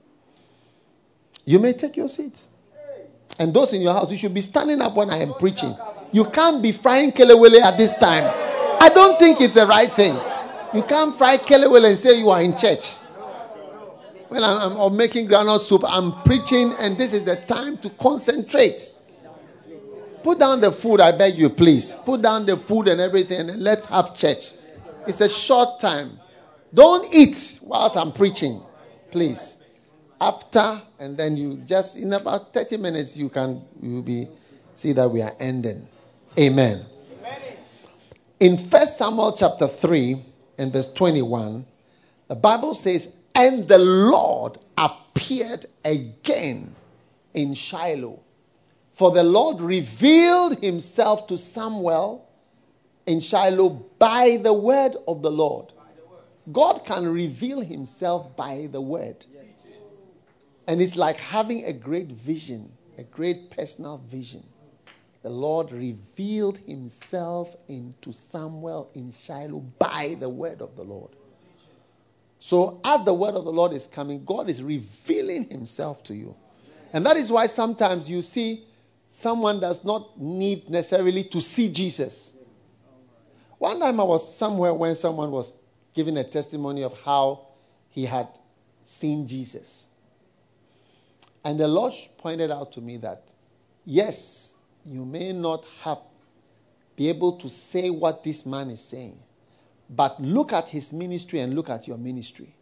You may take your seats. And those in your house, you should be standing up when I am preaching. You can't be frying kelewele at this time. I don't think it's the right thing. You can't fry kelewele and say you are in church. When I'm, I'm making groundnut soup, I'm preaching, and this is the time to concentrate. Put down the food, I beg you, please. Put down the food and everything, and let's have church. It's a short time. Don't eat whilst I'm preaching, please. After, and then you just, in about thirty minutes, you can, you'll be, see that we are ending. Amen. Amen. In First Samuel chapter three, and verse twenty-one, the Bible says, and the Lord appeared again in Shiloh. For the Lord revealed himself to Samuel in Shiloh by the word of the Lord. God can reveal himself by the word. And it's like having a great vision, a great personal vision. The Lord revealed himself into Samuel in Shiloh by the word of the Lord. So as the word of the Lord is coming, God is revealing himself to you. And that is why sometimes you see someone does not need necessarily to see Jesus. One time I was somewhere when someone was giving a testimony of how he had seen Jesus. And the Lord pointed out to me that, yes, you may not have be able to say what this man is saying, but look at his ministry and look at your ministry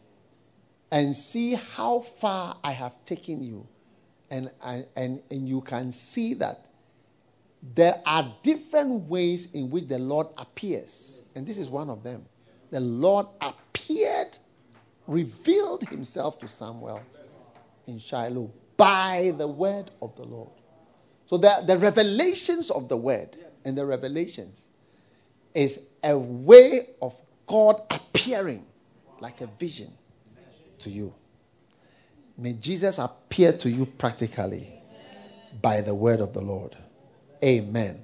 and see how far I have taken you. And, and, and you can see that there are different ways in which the Lord appears. And this is one of them. The Lord appeared, revealed himself to Samuel in Shiloh by the word of the Lord. So the, the revelations of the word and the revelations is a way of God appearing like a vision to you. May Jesus appear to you practically by the word of the Lord. Amen.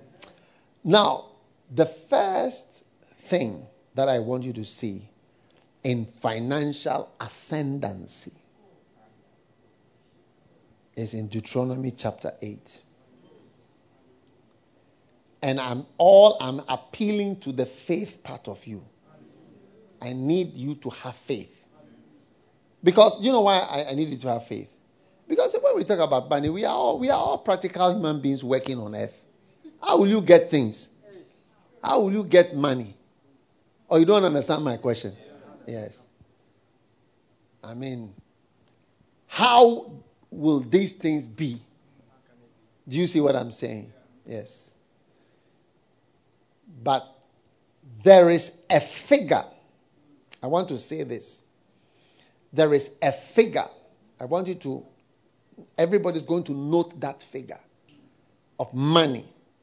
Now, the first thing that I want you to see in financial ascendancy is in Deuteronomy chapter eight. And I'm all I'm appealing to the faith part of you. I need you to have faith. Because you know why I, I need you to have faith? Because when we talk about money, we are all we are all practical human beings working on earth. How will you get things? How will you get money? Or you don't understand my question? Yes. I mean, how will these things be? Do you see what I'm saying? Yes. But there is a figure. I want to say this. There is a figure. I want you to, everybody's going to note that figure of money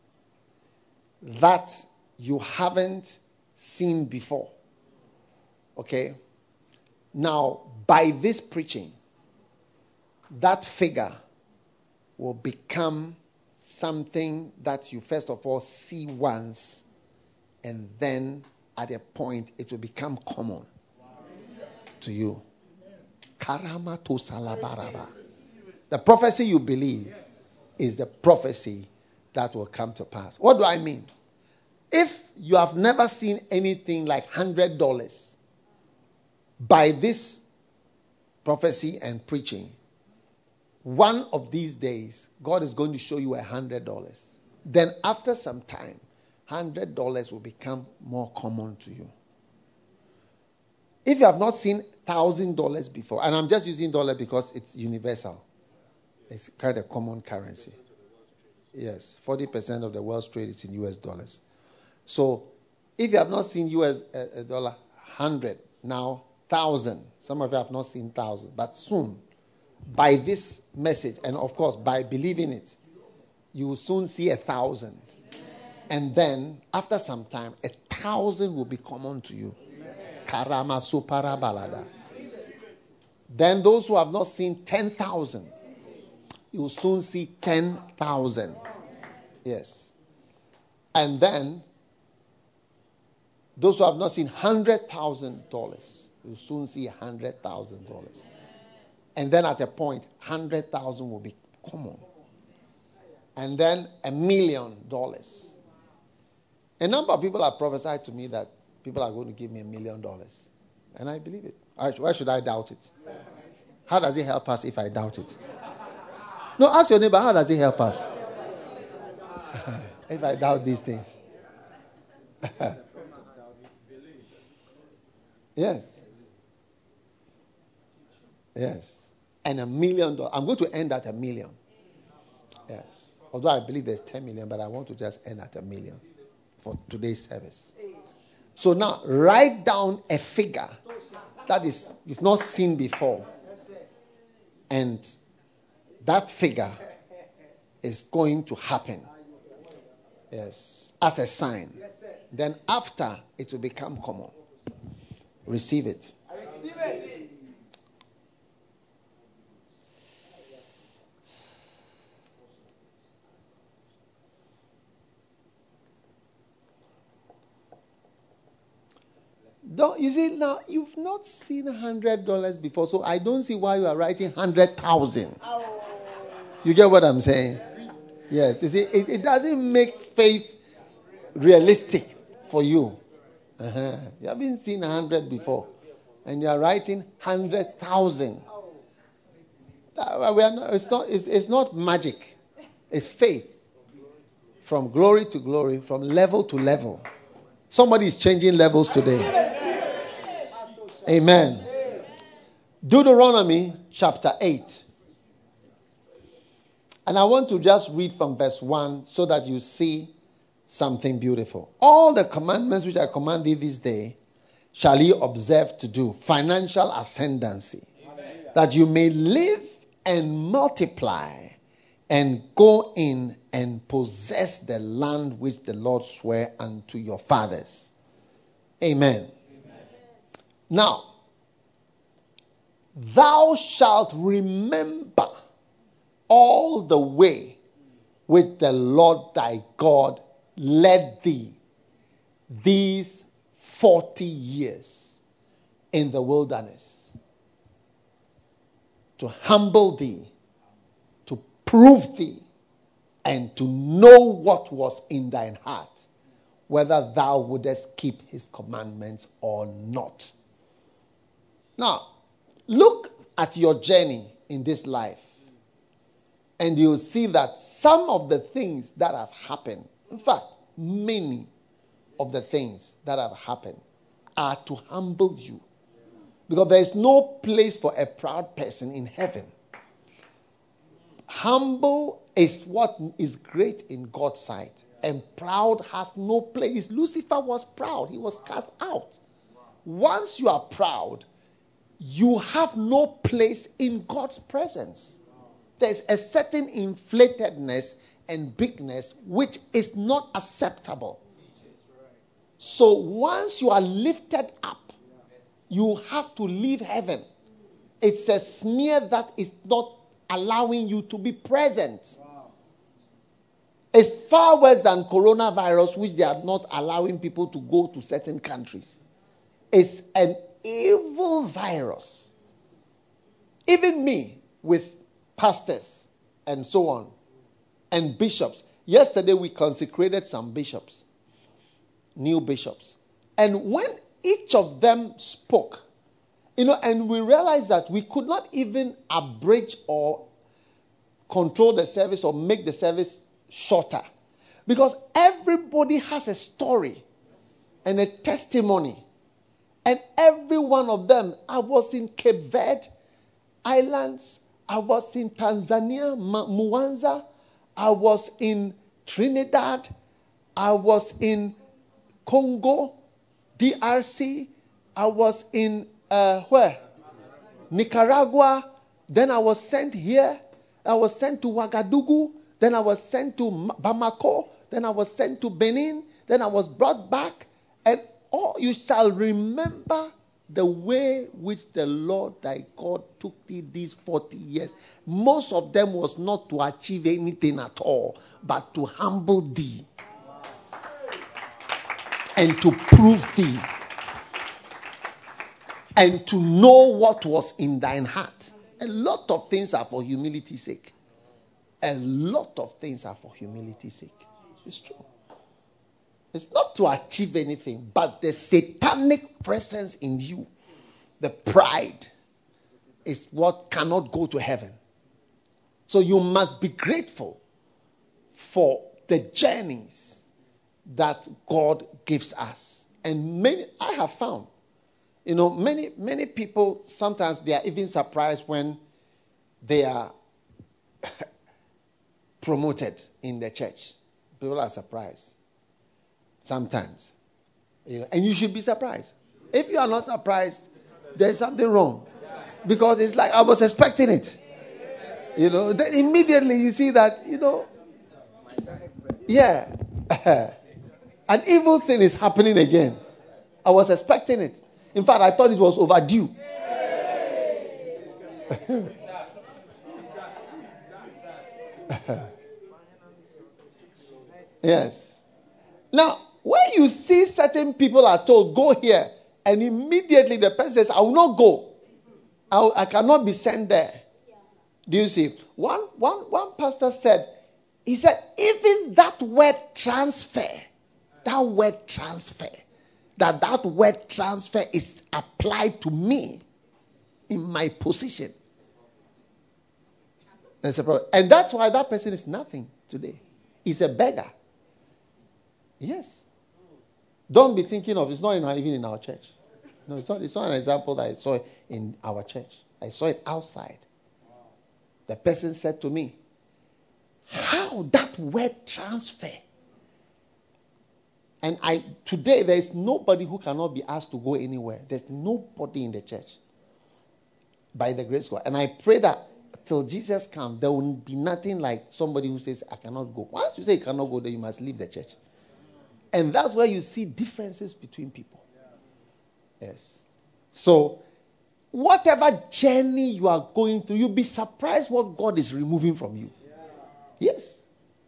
that you haven't seen before. Okay? Now, by this preaching, that figure will become something that you first of all see once, and then at a point it will become common to you. Karama to salabaraba. The prophecy you believe is the prophecy that will come to pass. What do I mean? If you have never seen anything like one hundred dollars, by this prophecy and preaching, one of these days, God is going to show you one hundred dollars. Then after some time, one hundred dollars will become more common to you. If you have not seen one thousand dollars before, and I'm just using dollar because it's universal. It's kind of common currency. Yes, forty percent of the world's trade is in U S dollars. So, if you have not seen U S uh, dollar, one hundred, now one thousand. Some of you have not seen one thousand, but soon, by this message, and of course, by believing it, you will soon see a thousand. And then, after some time, a thousand will be common to you. Karama supara balada. Then those who have not seen ten thousand, you will soon see ten thousand. Yes. And then, those who have not seen one hundred thousand dollars, you will soon see one hundred thousand dollars. And then at a point, one hundred thousand will be common. And then a million dollars. A number of people have prophesied to me that people are going to give me a million dollars. And I believe it. Why should I doubt it? How does it help us if I doubt it? No, ask your neighbor, how does it help us? If I doubt these things. Yes. Yes. And a million dollars. I'm going to end at a million. Yes. Although I believe there's ten million, but I want to just end at a million for today's service. So now, write down a figure that is you've not seen before. And that figure is going to happen. Yes. As a sign. Then after, it will become common. Receive it. I receive it. Don't, you see, now, you've not seen one hundred dollars before, so I don't see why you are writing one hundred thousand. You get what I'm saying? Yes. You see, it, it doesn't make faith realistic for you. Uh-huh. You haven't seen one hundred before, and you are writing one hundred thousand. It's not, it's, it's not magic. It's faith. From glory to glory, from level to level. Somebody is changing levels today. Amen. Deuteronomy chapter eight. And I want to just read from verse one so that you see something beautiful. All the commandments which I command thee this day shall ye observe to do. Financial ascendancy. Amen. That you may live and multiply and go in and possess the land which the Lord sware unto your fathers. Amen. Now, thou shalt remember all the way which the Lord thy God led thee these forty years in the wilderness, to humble thee, to prove thee, and to know what was in thine heart, whether thou wouldest keep his commandments or not. Now, look at your journey in this life, and you'll see that some of the things that have happened, in fact, many of the things that have happened are to humble you. Because there is no place for a proud person in heaven. Humble is what is great in God's sight. And proud has no place. Lucifer was proud. He was cast out. Once you are proud, you have no place in God's presence. There's a certain inflatedness and bigness which is not acceptable. So once you are lifted up, you have to leave heaven. It's a smear that is not allowing you to be present. It's far worse than coronavirus, which they are not allowing people to go to certain countries. It's an evil virus. Even me, with pastors and so on, and bishops. Yesterday we consecrated some bishops, new bishops. And when each of them spoke, you know, and we realized that we could not even abridge or control the service or make the service shorter. Because everybody has a story and a testimony. And every one of them, I was in Cape Verde Islands, I was in Tanzania, Mwanza, I was in Trinidad, I was in Congo, D R C, I was in, uh, where? Nicaragua, then I was sent here, I was sent to Ouagadougou, Then I was sent to Bamako. Then I was sent to Benin. Then I was brought back. And all you shall remember the way which the Lord thy God took thee these forty years. Most of them was not to achieve anything at all, but to humble thee and to prove thee and to know what was in thine heart. A lot of things are for humility's sake. A lot of things are for humility's sake. It's true. It's not to achieve anything, but the satanic presence in you, the pride, is what cannot go to heaven. So you must be grateful for the journeys that God gives us. And many, I have found, you know, many, many people, sometimes they are even surprised when they are promoted in the church. People are surprised. Sometimes. You know, and you should be surprised. If you are not surprised, there's something wrong. Because it's like, I was expecting it. You know, then immediately you see that, you know, yeah, an evil thing is happening again. I was expecting it. In fact, I thought it was overdue. Yes. Now, when you see certain people are told, go here, and immediately the person says, I will not go. I, will, I cannot be sent there. Do you see? One, one, one pastor said, he said, even that word transfer, that word transfer, that that word transfer is applied to me in my position. That's a problem. And that's why that person is nothing today. He's a beggar. Yes. Don't be thinking of, it's not in our, even in our church. No, it's not, it's not an example that I saw in our church. I saw it outside. The person said to me, how that word transfer? And I today there is nobody who cannot be asked to go anywhere. There's nobody in the church. By the grace of God. And I pray that till Jesus comes, there will be nothing like somebody who says, I cannot go. Once you say you cannot go, then you must leave the church. And that's where you see differences between people. Yes. So, whatever journey you are going through, you'll be surprised what God is removing from you. Yes.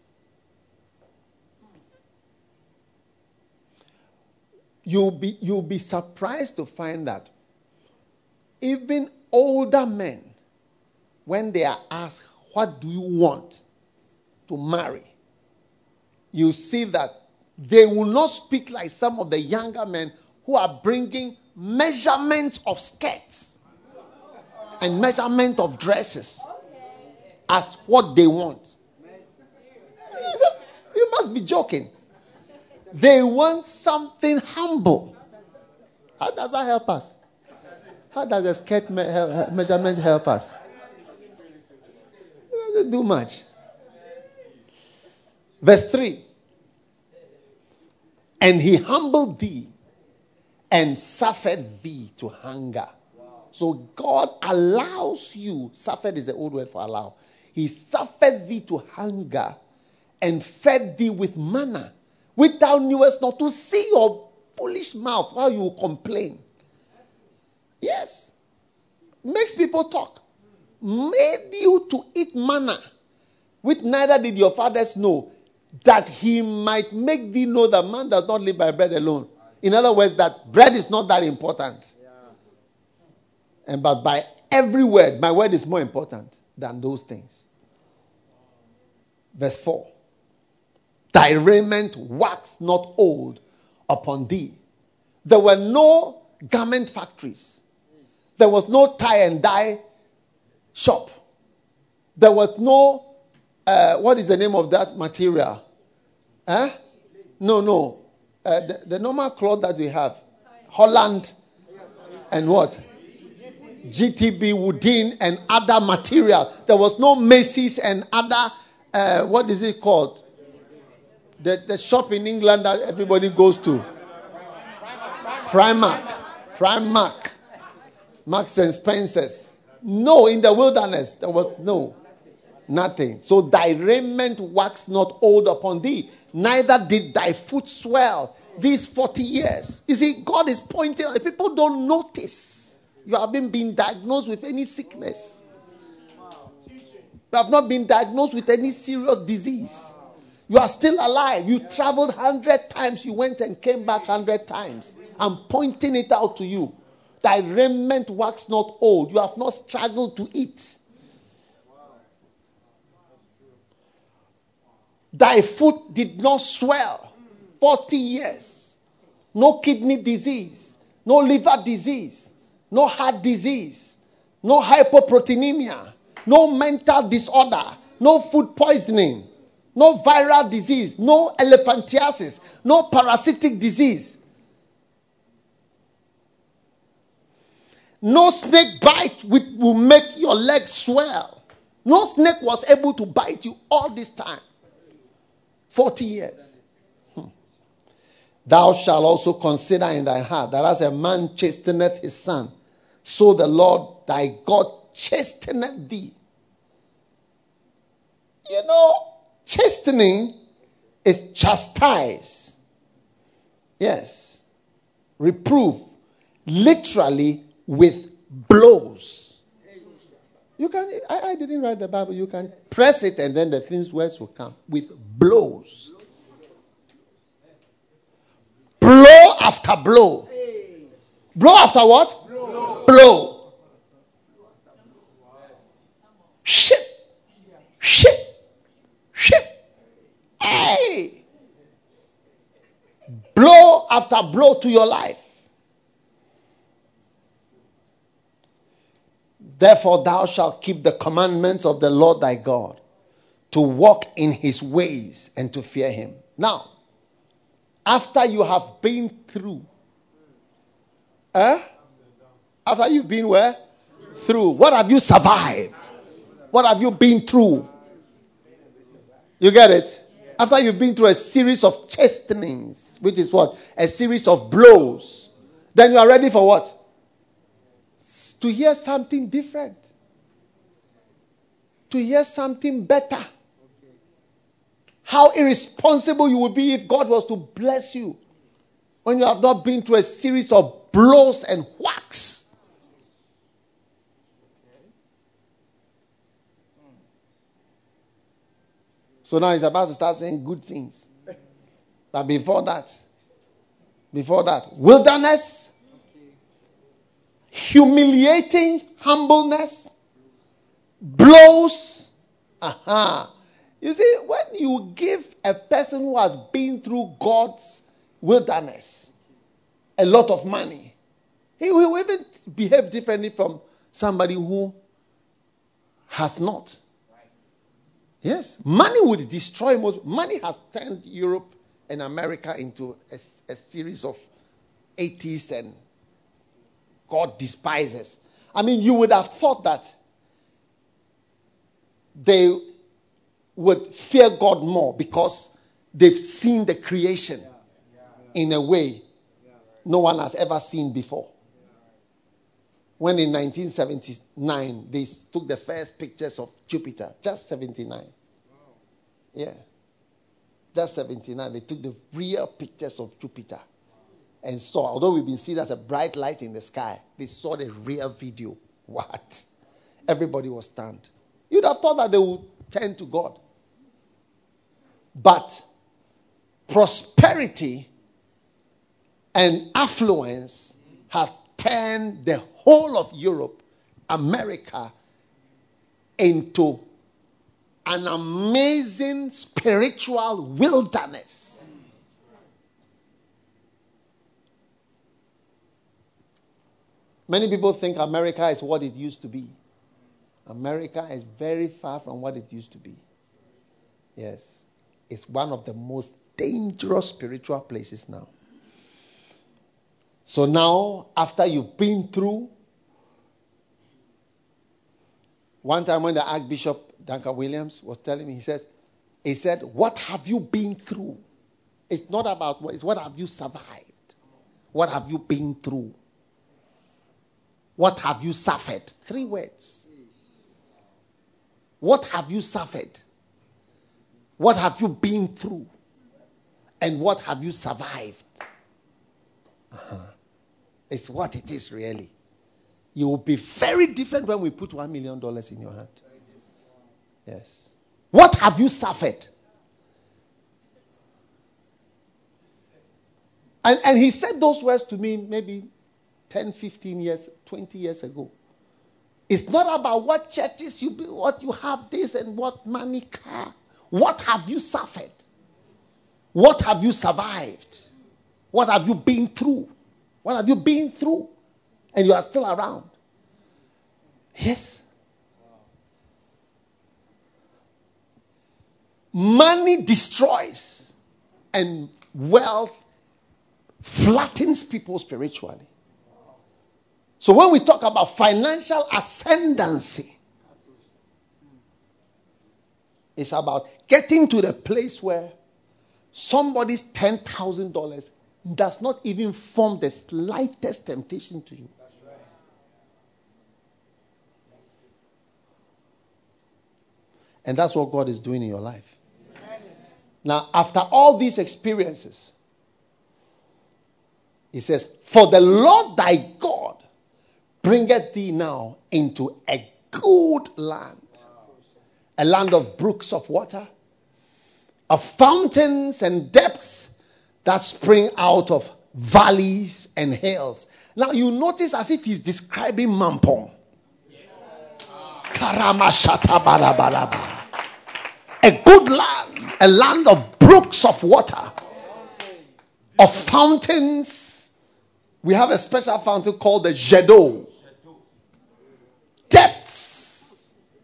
You'll be, you'll be surprised to find that even older men, when they are asked, what do you want to marry? You see that they will not speak like some of the younger men who are bringing measurements of skirts and measurement of dresses as what they want. You must be joking. They want something humble. How does that help us? How does a skirt me- measurement help us? It doesn't do much. Verse three. And he humbled thee and suffered thee to hunger. So God allows you, suffered is the old word for allow. He suffered thee to hunger and fed thee with manna, which thou knewest not, to see your foolish mouth while you complain. Yes. Makes people talk. Made you to eat manna, which neither did your fathers know, that he might make thee know that man does not live by bread alone. In other words, that bread is not that important. And but by every word, my word is more important than those things. Verse four. Thy raiment waxed not old upon thee. There were no garment factories. There was no tie and dye shop. There was no, uh, what is the name of that material? Huh? No, no. Uh, the, the normal cloth that we have. Holland and what? G T B, Woodin and other material. There was no Macy's and other, uh, what is it called? The, the shop in England that everybody goes to. Primark. Primark. Marks and Spencer's. No, in the wilderness, there was no. Nothing. So thy raiment waxed not old upon thee, neither did thy foot swell these forty years. You see, God is pointing out. People don't notice you haven't been diagnosed with any sickness. You have not been diagnosed with any serious disease. You are still alive. You traveled hundred times. You went and came back hundred times. I'm pointing it out to you. Thy raiment waxed not old. You have not struggled to eat. Thy foot did not swell. forty years. No kidney disease. No liver disease. No heart disease. No hypoproteinemia. No mental disorder. No food poisoning. No viral disease. No elephantiasis. No parasitic disease. No snake bite which will make your legs swell. No snake was able to bite you all this time. Forty years. Hmm. Thou shalt also consider in thy heart that as a man chasteneth his son, so the Lord thy God chasteneth thee. You know, chastening is chastise. Yes. Reprove. Literally with blows. You can, I, I didn't write the Bible. You can press it and then the things words will come. With blows. Blow after blow. Blow after what? Blow. Blow. Shit. Shit. Shit. Hey. Blow after blow to your life. Therefore thou shalt keep the commandments of the Lord thy God, to walk in his ways and to fear him. Now, after you have been through, eh? After you've been where? Through. What have you survived? What have you been through? You get it? After you've been through a series of chastenings, which is what? A series of blows. Then you are ready for what? To hear something different. To hear something better. How irresponsible you would be if God was to bless you when you have not been through a series of blows and whacks. So now he's about to start saying good things. But before that, before that, wilderness, humiliating humbleness, blows. Aha. You see, when you give a person who has been through God's wilderness a lot of money, he will even behave differently from somebody who has not. Yes, money would destroy most. Money has turned Europe and America into a, a series of atheists and God despises. I mean, you would have thought that they would fear God more because they've seen the creation in a way no one has ever seen before. When in nineteen seventy-nine, they took the first pictures of Jupiter, just seventy-nine. Yeah. Just seventy-nine, they took the real pictures of Jupiter. And saw, although we've been seeing as a bright light in the sky, they saw the real video. What? Everybody was stunned. You'd have thought that they would turn to God. But prosperity and affluence have turned the whole of Europe, America, into an amazing spiritual wilderness. Many people think America is what it used to be. America is very far from what it used to be. Yes. It's one of the most dangerous spiritual places now. So now, after you've been through, one time when the Archbishop Duncan Williams was telling me, he said, he said, what have you been through? It's not about what, it's what have you survived? What have you been through? What have you suffered? Three words. What have you suffered? What have you been through? And what have you survived? Uh-huh. It's what it is really. You will be very different when we put one million dollars in your hand. Yes. What have you suffered? And, and he said those words to me maybe ten, fifteen years, twenty years ago. It's not about what churches you build, what you have this and what money, car. What have you suffered? What have you survived? What have you been through? What have you been through? And you are still around. Yes. Money destroys and wealth flattens people spiritually. So when we talk about financial ascendancy, it's about getting to the place where somebody's ten thousand dollars does not even form the slightest temptation to you. And that's what God is doing in your life. Now, after all these experiences, he says, for the Lord thy God bringeth thee now into a good land, a land of brooks of water, of fountains and depths that spring out of valleys and hills. Now you notice as if he's describing Mampong. Karamashata barabaraba. A good land, a land of brooks of water, of fountains. We have a special fountain called the Jedo. Depths.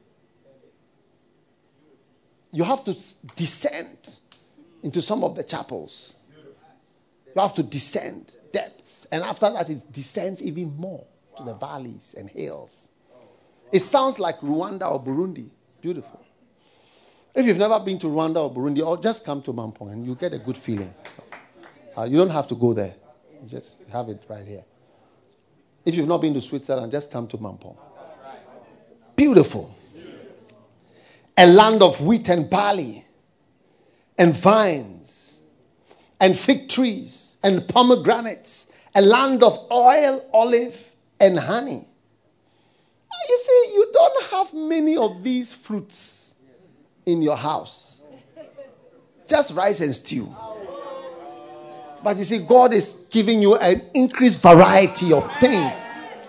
You have to descend into some of the chapels. You have to descend depths. And after that, it descends even more to the valleys and hills. It sounds like Rwanda or Burundi. Beautiful. If you've never been to Rwanda or Burundi, or just come to Mampong and you get a good feeling. Uh, you don't have to go there. You just have it right here. If you've not been to Switzerland, just come to Mampong. Beautiful. A land of wheat and barley and vines and fig trees and pomegranates. A land of oil, olive, and honey. You see, you don't have many of these fruits in your house. Just rice and stew. But you see, God is giving you an increased variety of things.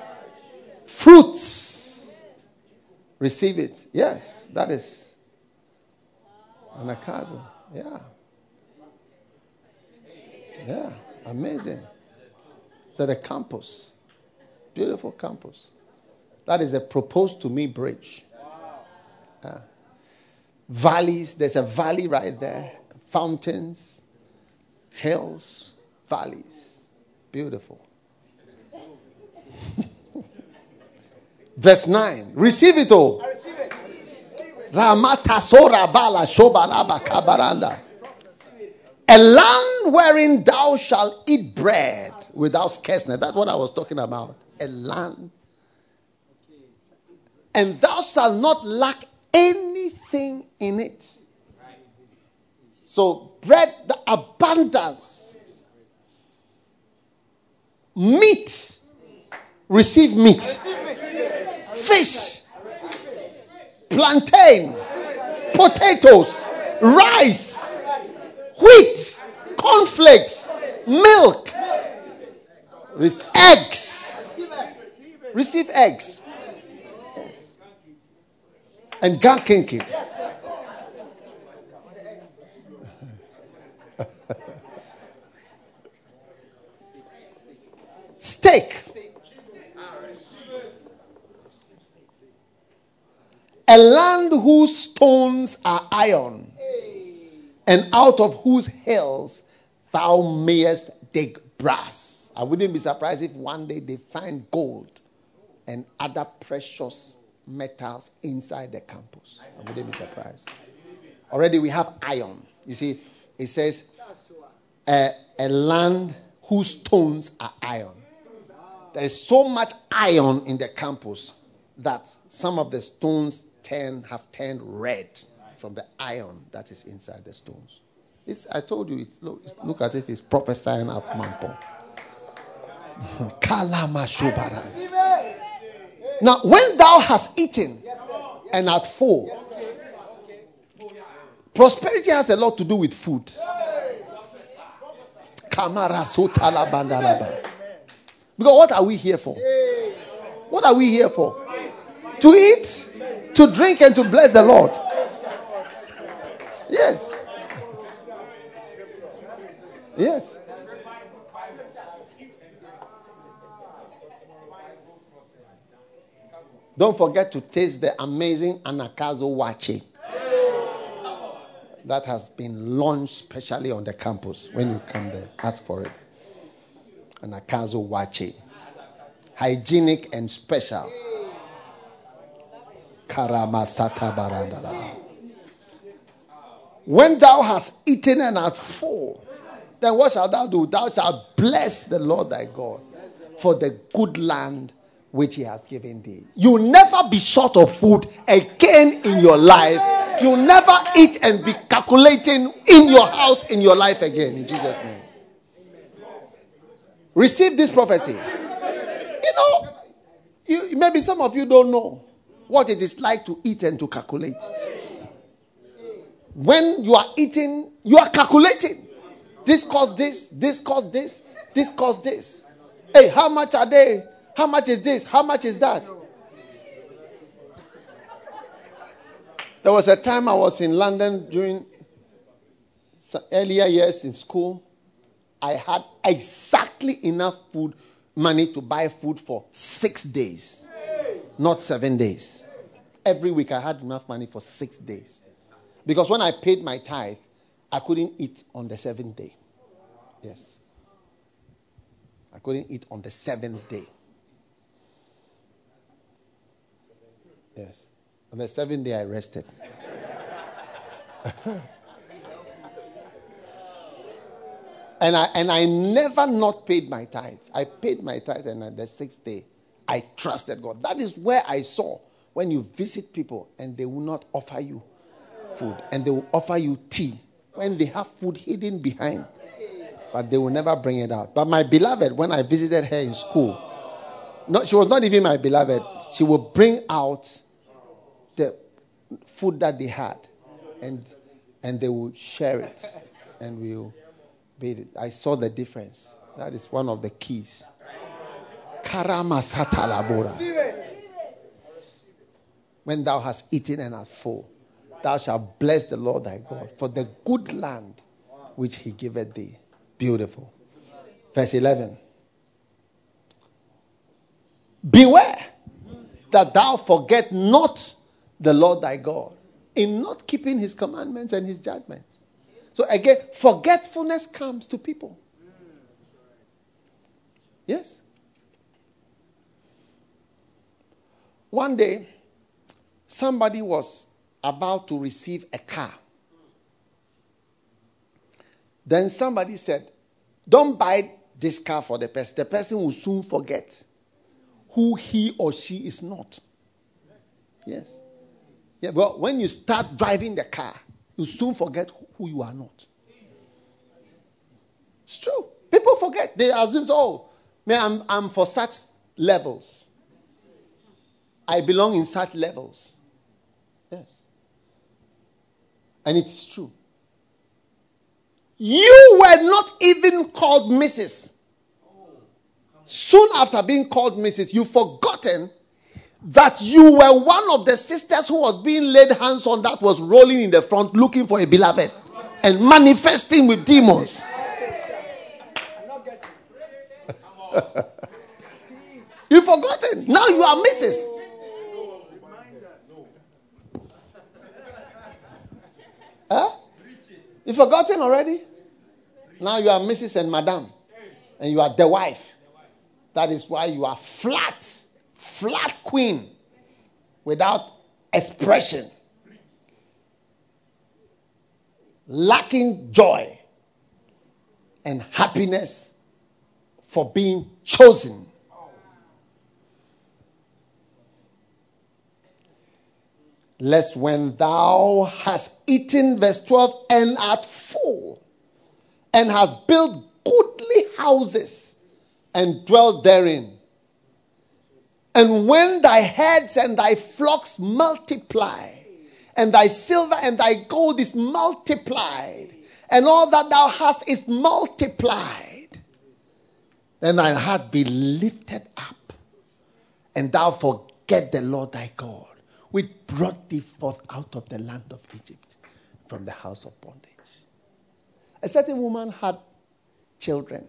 Fruits. Receive it. Yes, that is an occasion. Yeah. Yeah, amazing. It's at a campus. Beautiful campus. That is a proposed to me bridge. Yeah. Valleys, there's a valley right there. Fountains, hills, valleys. Beautiful. Verse nine. Receive it all. Ramata sora bala shobalaba kabaranda. A land wherein thou shalt eat bread without scarceness. That's what I was talking about. A land. And thou shalt not lack anything in it. So bread, the abundance. Meat. Receive meat. Fish. Plantain. Potatoes. Rice. Wheat. Cornflakes. Milk. Eggs. Receive eggs. Yes. And gankinki. Steak. A land whose stones are iron, and out of whose hills thou mayest dig brass. I wouldn't be surprised if one day they find gold and other precious metals inside the campus. I wouldn't be surprised. Already we have iron. You see, it says a, a land whose stones are iron. There is so much iron in the campus that some of the stones turn, have turned red from the iron that is inside the stones. It's, I told you, it look, it look as if it's prophesying up Mampo. Now, when thou hast eaten and art full, prosperity has a lot to do with food. Because what are we here for? What are we here for? To eat, to drink, and to bless the Lord. Yes. Yes. Don't forget to taste the amazing Anakazo Wache that has been launched specially on the campus. When you come there, ask for it. Anakazo Wache. Hygienic and special. Karamasata barandala. When thou hast eaten and art full, then what shalt thou do? Thou shalt bless the Lord thy God for the good land which he has given thee. You'll never be short of food again in your life. You'll never eat and be calculating in your house in your life again, in Jesus' name. Receive this prophecy. You know, you, maybe some of you don't know what it is like to eat and to calculate. When you are eating, you are calculating. This costs this, this costs this, this costs this. Hey, how much are they? How much is this? How much is that? There was a time I was in London during some earlier years in school. I had exactly enough food, money to buy food for six days, not seven days. Every week I had enough money for six days. Because when I paid my tithe, I couldn't eat on the seventh day. Yes. I couldn't eat on the seventh day. Yes. On the seventh day, I rested. and I and I never not paid my tithes. I paid my tithe, and on the sixth day, I trusted God. That is where I saw when you visit people and they will not offer you food, and they will offer you tea when they have food hidden behind, but they will never bring it out. But my beloved, when I visited her in school, no, she was not even my beloved. She would bring out the food that they had, and and they would share it, and we will beat it. I saw the difference. That is one of the keys. Karama satalabora. When thou hast eaten and art full, thou shalt bless the Lord thy God for the good land which he giveth thee. Beautiful. Verse eleven. Beware that thou forget not the Lord thy God in not keeping his commandments and his judgments. So again, forgetfulness comes to people. Yes. One day, somebody was about to receive a car. Then somebody said, don't buy this car for the person. The person will soon forget who he or she is not. Yes. Yeah, well, when you start driving the car, you soon forget who you are not. It's true. People forget. They assume, oh, man, I'm, I'm for such levels. I belong in such levels. Yes. And it's true. You were not even called Missus Soon after being called Missus, you've forgotten that you were one of the sisters who was being laid hands on, that was rolling in the front looking for a beloved and manifesting with demons. You've forgotten. Now you are Missus Huh? You've forgotten already? Now you are Missus and Madam. And you are the wife. That is why you are flat. Flat queen. Without expression. Lacking joy. And happiness. For being chosen. lest when thou hast eaten, verse twelve, and art full, and hast built goodly houses, and dwelt therein, and when thy herds and thy flocks multiply, and thy silver and thy gold is multiplied, and all that thou hast is multiplied, then thine heart be lifted up, and thou forget the Lord thy God, which brought thee forth out of the land of Egypt, from the house of bondage. A certain woman had children,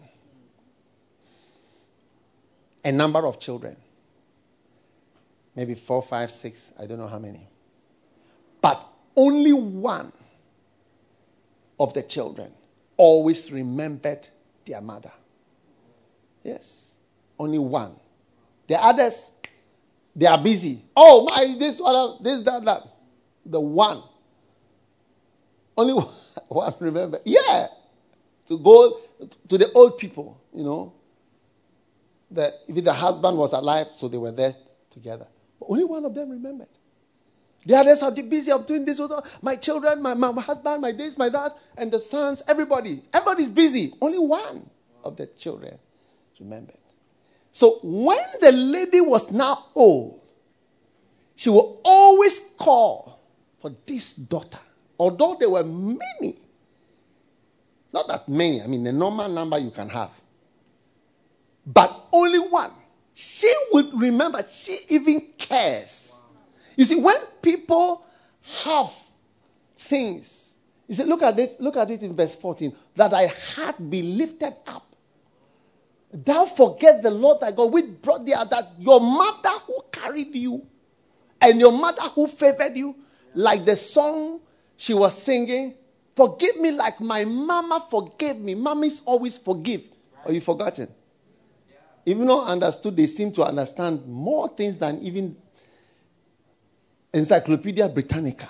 a number of children, maybe four, five, six, I don't know how many. But only one of the children always remembered their mother. Yes, only one. The others, they are busy. Oh, my, this, this, that, that. The one. Only one, one remember. Yeah. To go to the old people, you know. The, if the husband was alive, so they were there together. But only one of them remembered. The others are busy. I'm doing this. My children, my, my, my husband, my this, my that, and the sons, everybody. Everybody's busy. Only one of the children remembered. So when the lady was now old, she will always call for this daughter. Although there were many. Not that many. I mean, the normal number you can have. But only one. She would remember. She even cares. You see, when people have things, you see, look at it, look at it in verse fourteen, that thy heart be lifted up. Thou forget the Lord thy God, which brought thee out, that your mother who carried you, and your mother who favored you, like the song she was singing, forgive me like my mama forgave me. Mummies always forgive. Or you forgotten? Even though understood, they seem to understand more things than even Encyclopedia Britannica.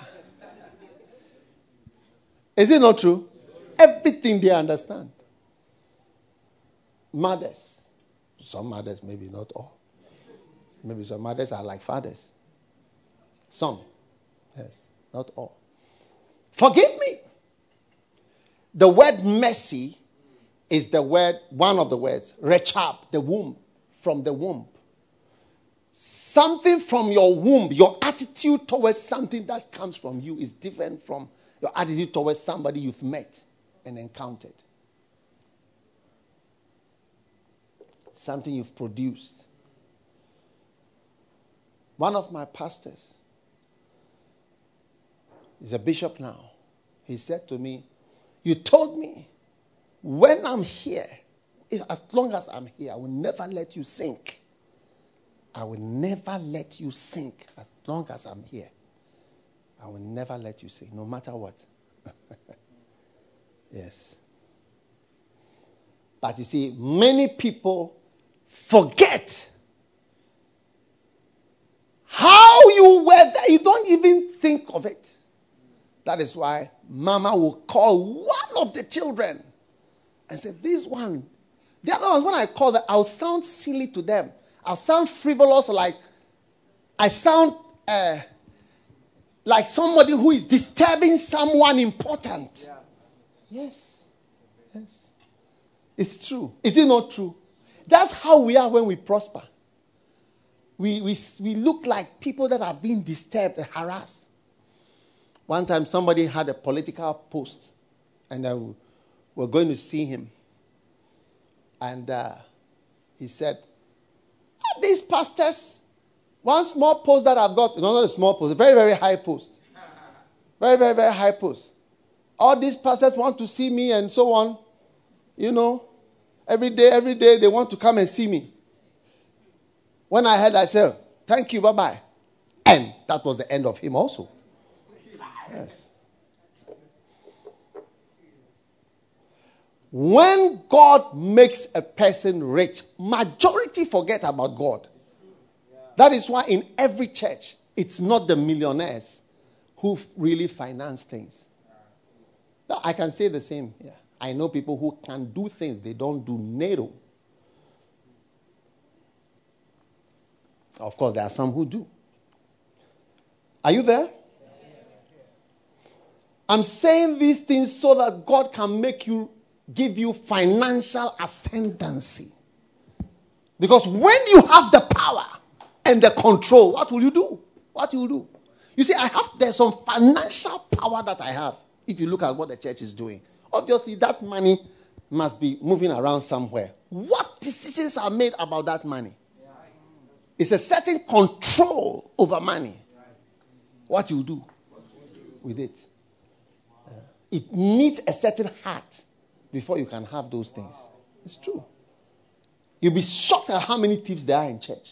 Is it not true? Everything they understand. Mothers. Some mothers, maybe not all. Maybe some mothers are like fathers. Some. Yes, not all. Forgive me. The word mercy is the word, one of the words, rechab, the womb, from the womb. Something from your womb, your attitude towards something that comes from you is different from your attitude towards somebody you've met and encountered. Something you've produced. One of my pastors, he's a bishop now, he said to me, you told me when I'm here, if, as long as I'm here, I will never let you sink. I will never let you sink as long as I'm here. I will never let you sink, no matter what. Yes. But you see, many people forget how you were there. You don't even think of it. That is why mama will call one of the children and say, this one. The other one, when I call them, I'll sound silly to them. I'll sound frivolous, like I sound uh, like somebody who is disturbing someone important. Yeah. Yes. Yes. It's true. Is it not true? That's how we are when we prosper. We, we, we look like people that are being disturbed and harassed. One time somebody had a political post, and uh, we were going to see him. And uh, he said, these pastors, one small post that I've got, no, not a small post, a very, very high post. Very, very, very high post. All these pastors want to see me and so on. You know, every day, every day they want to come and see me. When I heard, I said, thank you, bye-bye. And that was the end of him also. Yes. When God makes a person rich, majority forget about God. That is why in every church, it's not the millionaires who really finance things. Now, I can say the same. Yeah. I know people who can do things they don't do NATO. Of course, there are some who do. Are you there? I'm saying these things so that God can make you, give you financial ascendancy. Because when you have the power and the control, what will you do? What will you do? You see, I have, there's some financial power that I have. If you look at what the church is doing, obviously that money must be moving around somewhere. What decisions are made about that money? It's a certain control over money. What you do with it. It needs a certain heart before you can have those things. It's true. You'll be shocked at how many thieves there are in church.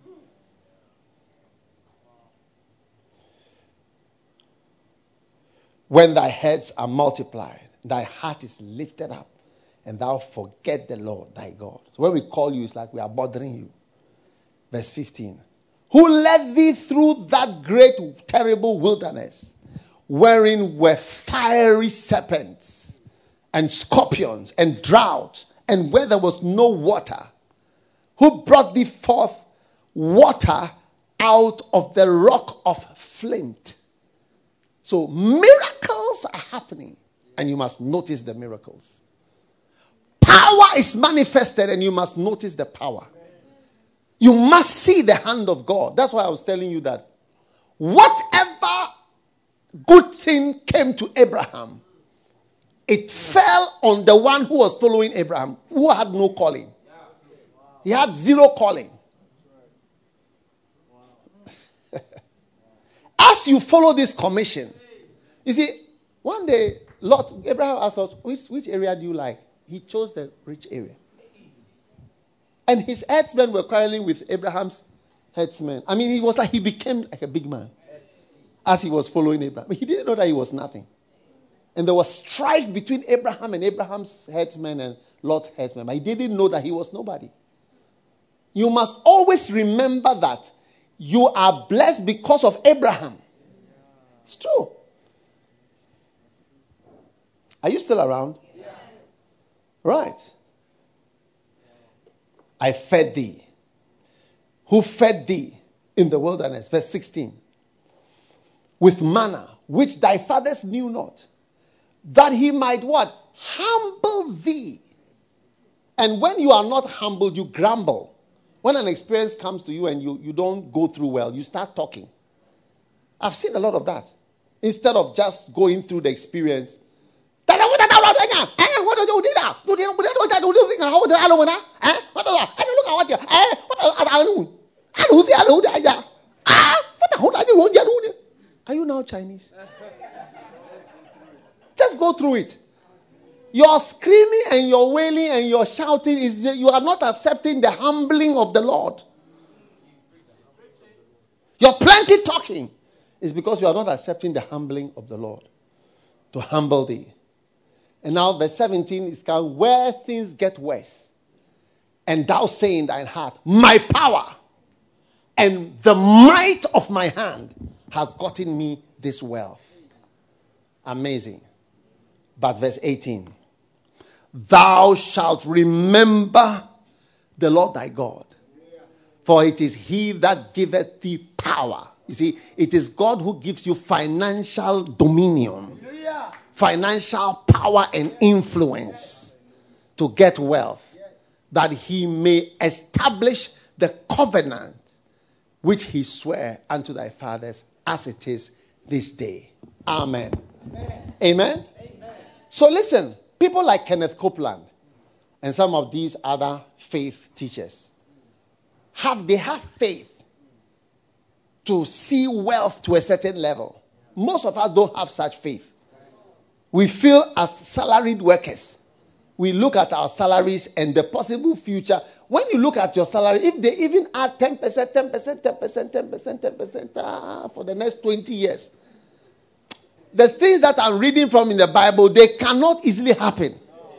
When thy heads are multiplied, thy heart is lifted up, and thou forget the Lord thy God. So when we call you, it's like we are bothering you. Verse fifteen. Who led thee through that great, terrible wilderness, wherein were fiery serpents and scorpions and drought, and where there was no water? Who brought thee forth water out of the rock of flint? So miracles are happening, and you must notice the miracles. Power is manifested, and you must notice the power. You must see the hand of God. That's why I was telling you that whatever good thing came to Abraham, it fell on the one who was following Abraham, who had no calling. He had zero calling. As you follow this commission, you see, one day, Lot, Abraham asked us, which, which area do you like? He chose the rich area. And his herdsmen were quarreling with Abraham's herdsmen. I mean, it was like he became like a big man as he was following Abraham. But he didn't know that he was nothing. And there was strife between Abraham and Abraham's herdsmen and Lot's herdsmen. But he didn't know that he was nobody. You must always remember that you are blessed because of Abraham. It's true. Are you still around? Yes. Right. I fed thee. Who fed thee in the wilderness? Verse sixteen. With manna, which thy fathers knew not, that he might what? Humble thee. And when you are not humbled, you grumble. When an experience comes to you and you, you don't go through well, you start talking. I've seen a lot of that. Instead of just going through the experience. Are you now Chinese? Just go through it. Your screaming and your wailing and your shouting is that you are not accepting the humbling of the Lord. Your plenty talking is because you are not accepting the humbling of the Lord. To humble thee. And now verse seventeen is called where things get worse. And thou say in thine heart, my power and the might of my hand has gotten me this wealth. Amazing. But verse eighteen. Thou shalt remember the Lord thy God. For it is he that giveth thee power. You see, it is God who gives you financial dominion. Financial power and influence to get wealth. That he may establish the covenant which he sware unto thy fathers as it is this day. Amen. Amen. Amen? Amen. So listen, people like Kenneth Copeland and some of these other faith teachers, have they have faith to see wealth to a certain level. Most of us don't have such faith. We feel as salaried workers. We look at our salaries and the possible future. When you look at your salary, if they even add ten percent, ten percent, ten percent, ten percent, ten percent ah, for the next twenty years, the things that I'm reading from in the Bible, they cannot easily happen.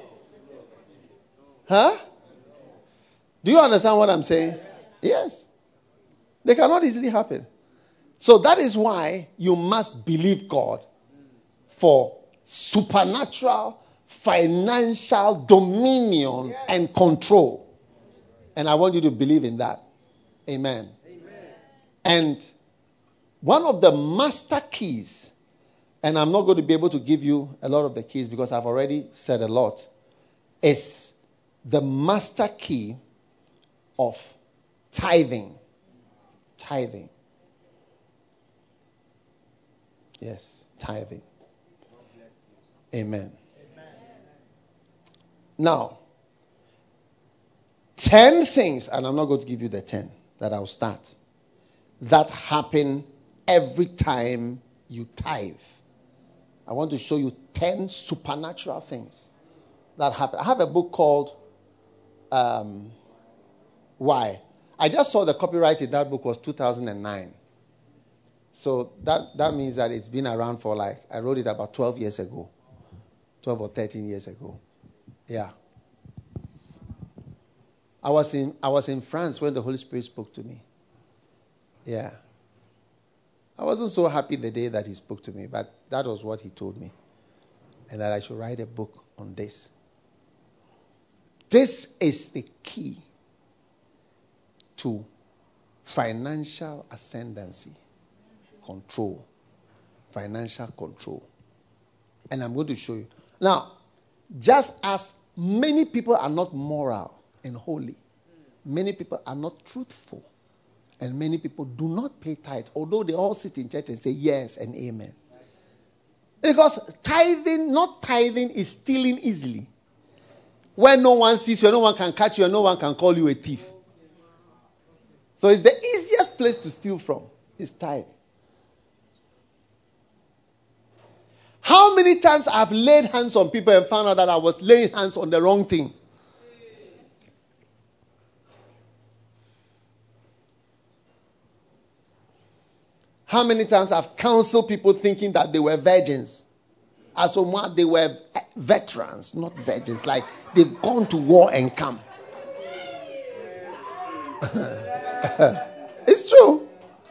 Huh? Do you understand what I'm saying? Yes. They cannot easily happen. So that is why you must believe God for supernatural, financial dominion and control. And I want you to believe in that. Amen. Amen. And one of the master keys and I'm not going to be able to give you a lot of the keys because I've already said a lot, is the master key of tithing. Tithing. Yes, tithing. Amen. Amen. Now, ten things, and I'm not going to give you the ten that I'll start, that happen every time you tithe. I want to show you ten supernatural things that happen. I have a book called um, Why? I just saw the copyright in that book was two thousand nine. So that, that means that it's been around for like, I wrote it about twelve years ago. twelve or thirteen years ago. Yeah. I was in I was in France when the Holy Spirit spoke to me. Yeah. I wasn't so happy the day that he spoke to me, but that was what he told me. And that I should write a book on this. This is the key to financial ascendancy, control, financial control. And I'm going to show you. Now, just as many people are not moral and holy, many people are not truthful, and many people do not pay tithes, although they all sit in church and say yes and amen. Because tithing, not tithing, is stealing easily. When no one sees you, no one can catch you, and no one can call you a thief. So it's the easiest place to steal from, is tithe. How many times I've laid hands on people and found out that I was laying hands on the wrong thing? How many times I've counseled people thinking that they were virgins? As of they were veterans, not virgins. Like they've gone to war and come. It's true.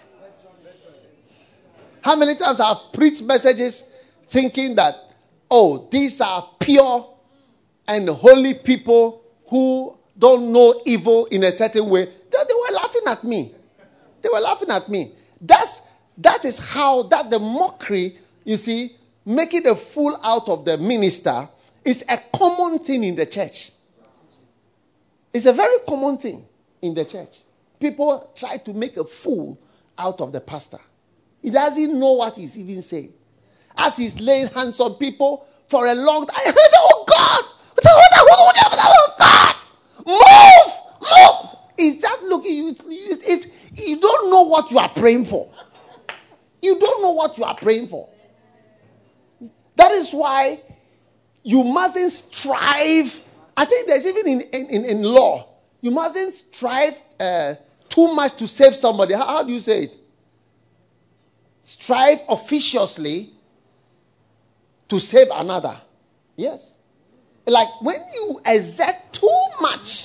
How many times I've preached messages thinking that, oh, these are pure and holy people who don't know evil in a certain way. They, they were laughing at me. They were laughing at me. That's That is how, that the mockery, you see, making a fool out of the minister is a common thing in the church. It's a very common thing in the church. People try to make a fool out of the pastor. He doesn't know what he's even saying. As he's laying hands on people for a long time, I heard, oh God! Oh God! Move! Move! He's just looking, you, it's, you don't know what you are praying for. You don't know what you are praying for. That is why you mustn't strive. I think there's even in, in, in law, you mustn't strive uh, too much to save somebody. How, how do you say it? Strive officiously to save another. Yes. Like when you exert too much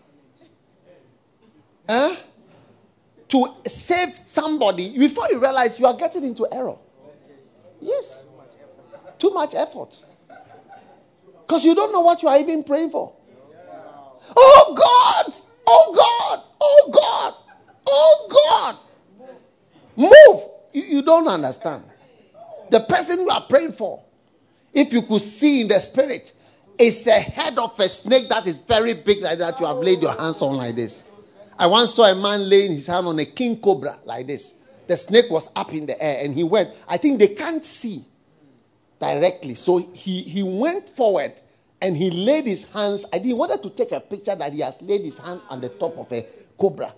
huh, to save somebody, before you realize you are getting into error. Yes. Too much effort. Because you don't know what you are even praying for. Oh God! Oh God! Oh God! Oh God! Move! You, you don't understand. The person you are praying for, if you could see in the spirit, is a head of a snake that is very big like that you have laid your hands on like this. I once saw a man laying his hand on a king cobra like this. The snake was up in the air and he went. I think they can't see directly. So he, he went forward and he laid his hands. I didn't wanted to take a picture that he has laid his hand on the top of a cobra.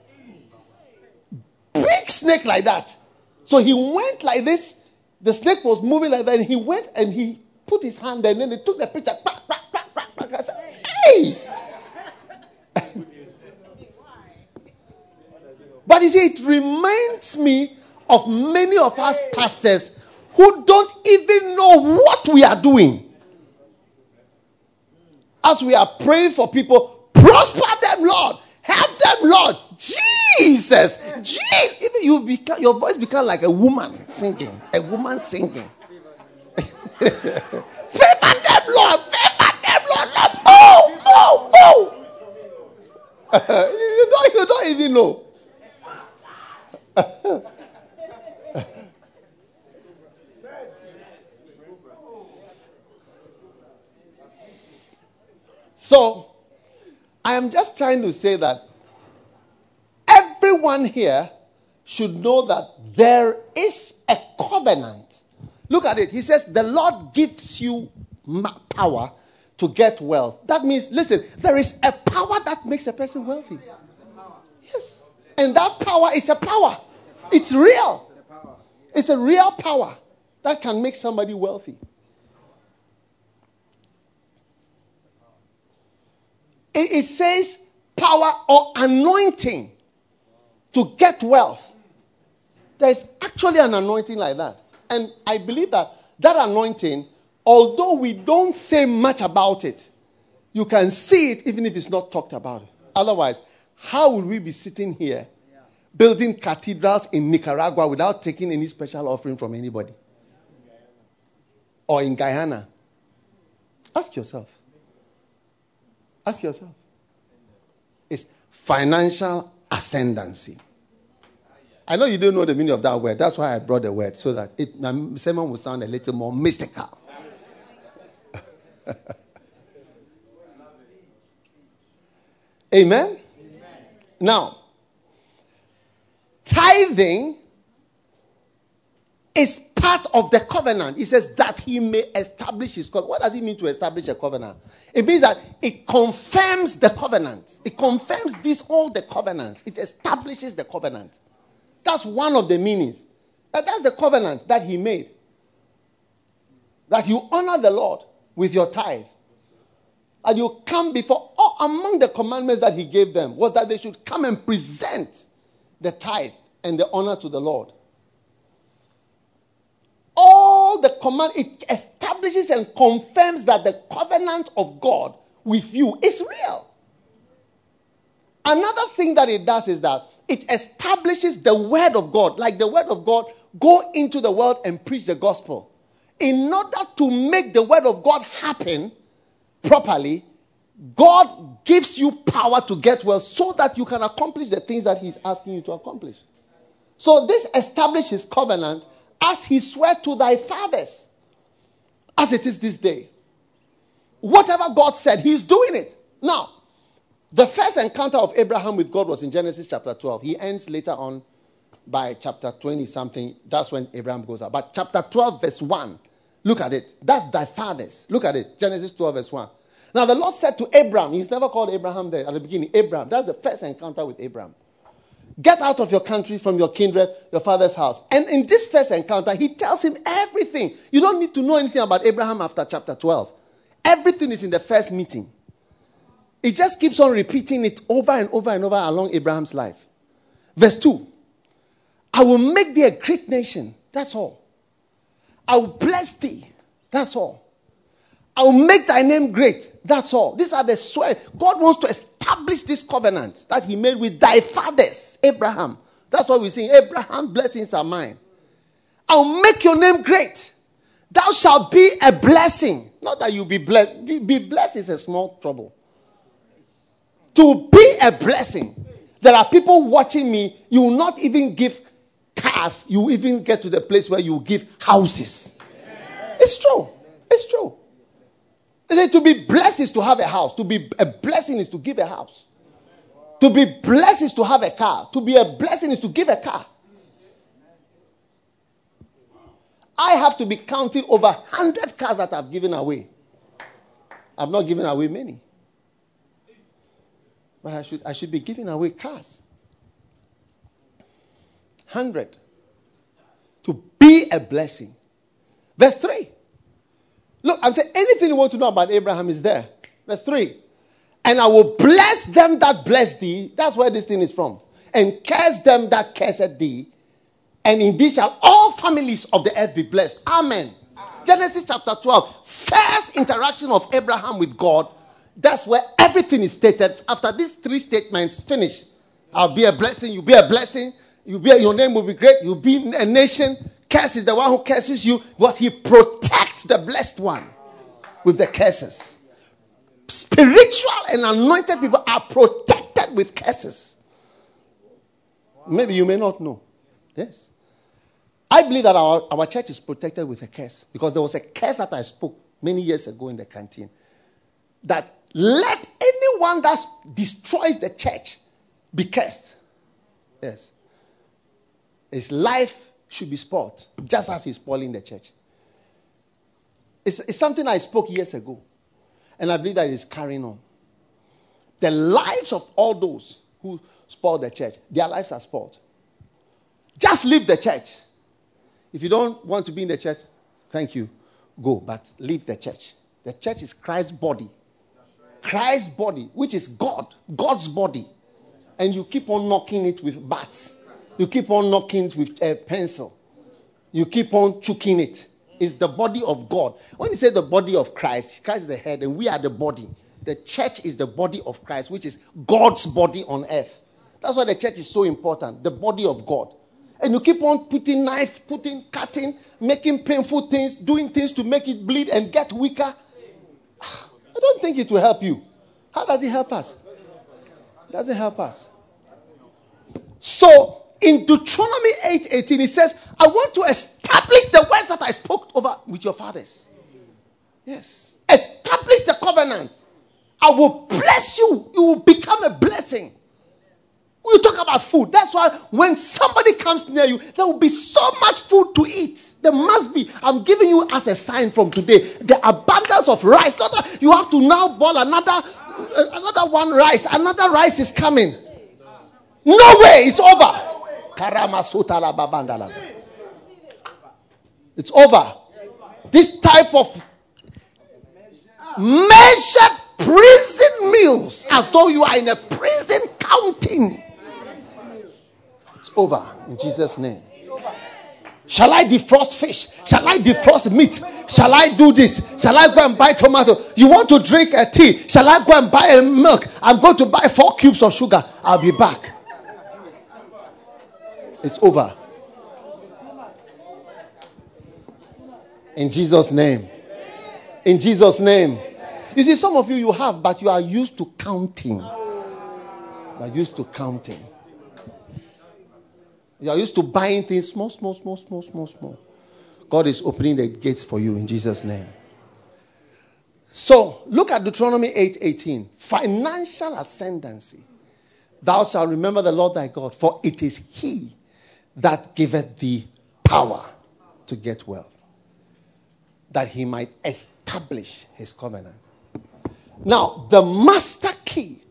Big snake like that. So he went like this. The snake was moving like that. And he went and he put his hand there. And then they took the picture. I said, hey! But you see, it reminds me of many of us pastors who don't even know what we are doing. As we are praying for people, prosper them, Lord. Help them, Lord. Jesus. Jesus. Even you become, your voice becomes like a woman singing. A woman singing. Favor them, Lord. Favor them, Lord. Lord. Move, move, move. you, don't, you don't even know. So, I am just trying to say that everyone here should know that there is a covenant. Look at it. He says, the Lord gives you power to get wealth. That means, listen, there is a power that makes a person wealthy. Yes. And that power is a power. It's real. It's a real power that can make somebody wealthy. It, it says power or anointing to get wealth. There's actually an anointing like that. And I believe that that anointing, although we don't say much about it, you can see it even if it's not talked about. Otherwise, how would we be sitting here building cathedrals in Nicaragua without taking any special offering from anybody? Or in Guyana? Ask yourself. Ask yourself. It's financial ascendancy. I know you don't know the meaning of that word. That's why I brought the word, so that it, my sermon will sound a little more mystical. Amen? Amen? Now, tithing is part of the covenant. He says that he may establish his covenant. What does it mean to establish a covenant? It means that it confirms the covenant. It confirms this, all the covenants. It establishes the covenant. That's one of the meanings. That that's the covenant that he made. That you honor the Lord with your tithe. And you come before, oh, among the commandments that he gave them was that they should come and present the tithe and the honor to the Lord. All the command, it establishes and confirms that the covenant of God with you is real. Another thing that it does is that it establishes the word of God. Like the word of God, go into the world and preach the gospel. In order to make the word of God happen properly, God gives you power to get wealth so that you can accomplish the things that he's asking you to accomplish. So this establishes his covenant as he swore to thy fathers, as it is this day. Whatever God said, he's doing it. Now, the first encounter of Abraham with God was in Genesis chapter twelve. He ends later on by chapter twenty something. That's when Abraham goes out. But chapter twelve verse one, look at it. That's thy fathers. Look at it. Genesis twelve verse one. Now the Lord said to Abraham, he's never called Abraham there at the beginning. Abraham, that's the first encounter with Abraham. Get out of your country, from your kindred, your father's house. And in this first encounter, he tells him everything. You don't need to know anything about Abraham after chapter twelve. Everything is in the first meeting. It just keeps on repeating it over and over and over along Abraham's life. Verse two. I will make thee a great nation. That's all. I will bless thee. That's all. I will make thy name great. That's all. These are the swear. God wants to establish this covenant that he made with thy fathers, Abraham. That's what we're saying. Abraham's blessings are mine. I'll make your name great. Thou shalt be a blessing. Not that you'll be blessed. Be, be blessed is a small trouble. To be a blessing. There are people watching me. You will not even give cars. You will even get to the place where you give houses. It's true. It's true. To be blessed is to have a house. To be a blessing is to give a house. To be blessed is to have a car. To be a blessing is to give a car. I have to be counting over one hundred cars that I've given away. I've not given away many. But I should, I should be giving away cars. one hundred. To be a blessing. Verse three. Look, I'm saying anything you want to know about Abraham is there. Verse three. And I will bless them that bless thee. That's where this thing is from. And curse them that cursed thee. And indeed shall all families of the earth be blessed. Amen. Amen. Genesis chapter twelve. First interaction of Abraham with God. That's where everything is stated. After these three statements finish. I'll be a blessing. You'll be a blessing. You'll be, your name will be great. You'll be a nation. Curse is the one who curses you. But he protects the blessed one with the curses. Spiritual and anointed people are protected with curses. Maybe you may not know. Yes. I believe that our, our church is protected with a curse. Because there was a curse that I spoke many years ago in the canteen. That let anyone that destroys the church be cursed. Yes. His life should be spoiled, just as he's spoiling the church. It's, it's something I spoke years ago, and I believe that it's carrying on. The lives of all those who spoil the church, their lives are spoiled. Just leave the church. If you don't want to be in the church, thank you, go, but leave the church. The church is Christ's body. Christ's body, which is God, God's body. And you keep on knocking it with bats. You keep on knocking it with a pencil. You keep on choking it. It's the body of God. When you say the body of Christ, Christ is the head and we are the body. The church is the body of Christ, which is God's body on earth. That's why the church is so important, the body of God. And you keep on putting knife, putting, cutting, making painful things, doing things to make it bleed and get weaker. I don't think it will help you. How does it help us? It doesn't help us. So, in Deuteronomy eight eighteen, it says, I want to establish the words that I spoke over with your fathers. Yes. Establish the covenant. I will bless you. You will become a blessing. We talk about food. That's why when somebody comes near you, there will be so much food to eat. There must be. I'm giving you as a sign from today. The abundance of rice. Not that you have to now boil another, uh, another one rice. Another rice is coming. No way. It's over. It's over. This type of measured prison meals, as though you are in a prison counting. It's over in Jesus' name. Shall I defrost fish? Shall I defrost meat? Shall I do this? Shall I go and buy tomato? You want to drink a tea? Shall I go and buy a milk? I'm going to buy four cubes of sugar. I'll be back. It's over. In Jesus' name. In Jesus' name. You see, some of you, you have, but you are used to counting. You are used to counting. You are used to buying things small, small, small, small, small, small. God is opening the gates for you in Jesus' name. So, look at Deuteronomy eight eighteen. Financial ascendancy. Thou shalt remember the Lord thy God, for it is he that giveth thee power to get wealth, that he might establish his covenant. Now, the master key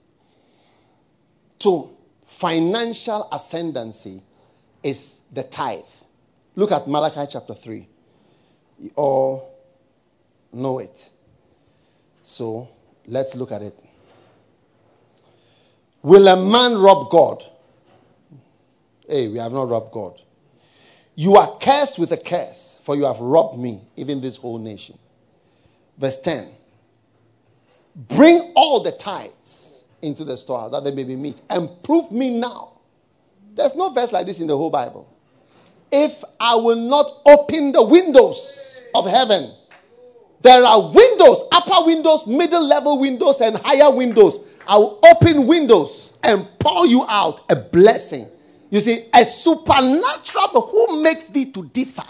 to financial ascendancy is the tithe. Look at Malachi chapter three. You all know it. So, let's look at it. Will a man rob God? Hey, we have not robbed God. You are cursed with a curse, for you have robbed me, even this whole nation. Verse ten. Bring all the tithes into the store, that there may be meat, and prove me now. There's no verse like this in the whole Bible. If I will not open the windows of heaven. There are windows, upper windows, middle level windows, and higher windows. I will open windows and pour you out a blessing. You see, a supernatural who makes thee to differ.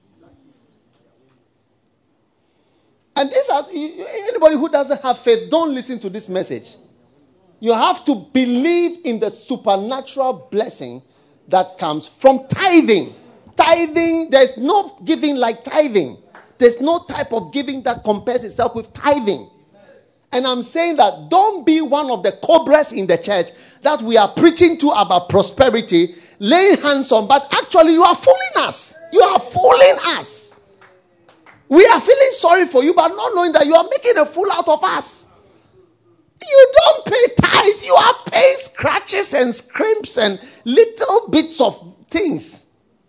And these are, anybody who doesn't have faith, don't listen to this message. You have to believe in the supernatural blessing that comes from tithing. Tithing, there's no giving like tithing. There's no type of giving that compares itself with tithing. And I'm saying that don't be one of the cobras in the church that we are preaching to about prosperity, laying hands on, but actually you are fooling us. You are fooling us. We are feeling sorry for you, but not knowing that you are making a fool out of us. You don't pay tithe. You are paying scratches and scrapes and little bits of things.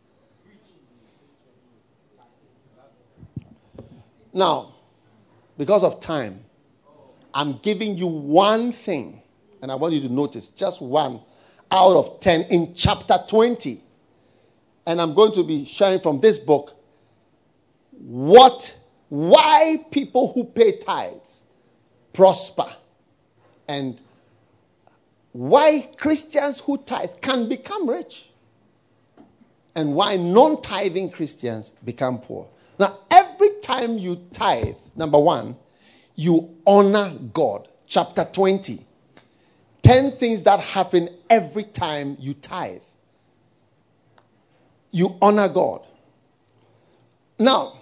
Now, because of time, I'm giving you one thing, and I want you to notice, just one out of ten in chapter twenty. And I'm going to be sharing from this book what, why people who pay tithes prosper, and why Christians who tithe can become rich, and why non-tithing Christians become poor. Now, every time you tithe, number one, you honor God. Chapter twenty. Ten things that happen every time you tithe. You honor God. Now,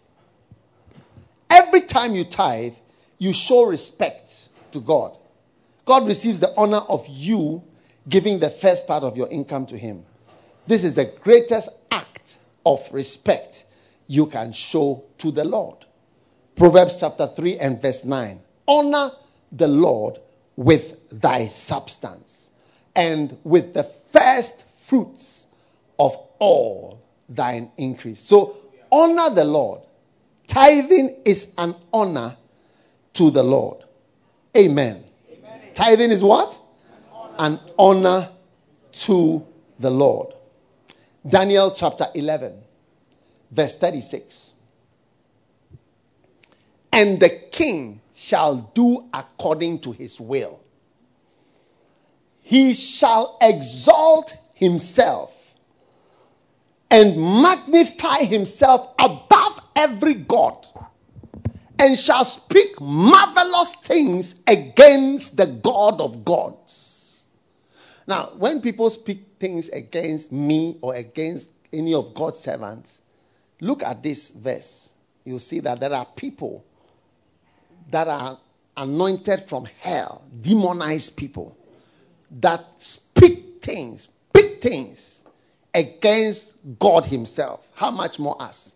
every time you tithe, you show respect to God. God receives the honor of you giving the first part of your income to him. This is the greatest act of respect you can show to the Lord. Proverbs chapter three and verse nine. Honor the Lord with thy substance and with the first fruits of all thine increase. So honor the Lord. Tithing is an honor to the Lord. Amen. Amen. Tithing is what? An honor. An honor to the Lord. Daniel chapter eleven, verse thirty-six. And the king shall do according to his will. He shall exalt himself and magnify himself above every god, and shall speak marvelous things against the God of gods. Now, when people speak things against me or against any of God's servants, look at this verse. You'll see that there are people that are anointed from hell, demonized people, that speak things, big things, against God himself. How much more us?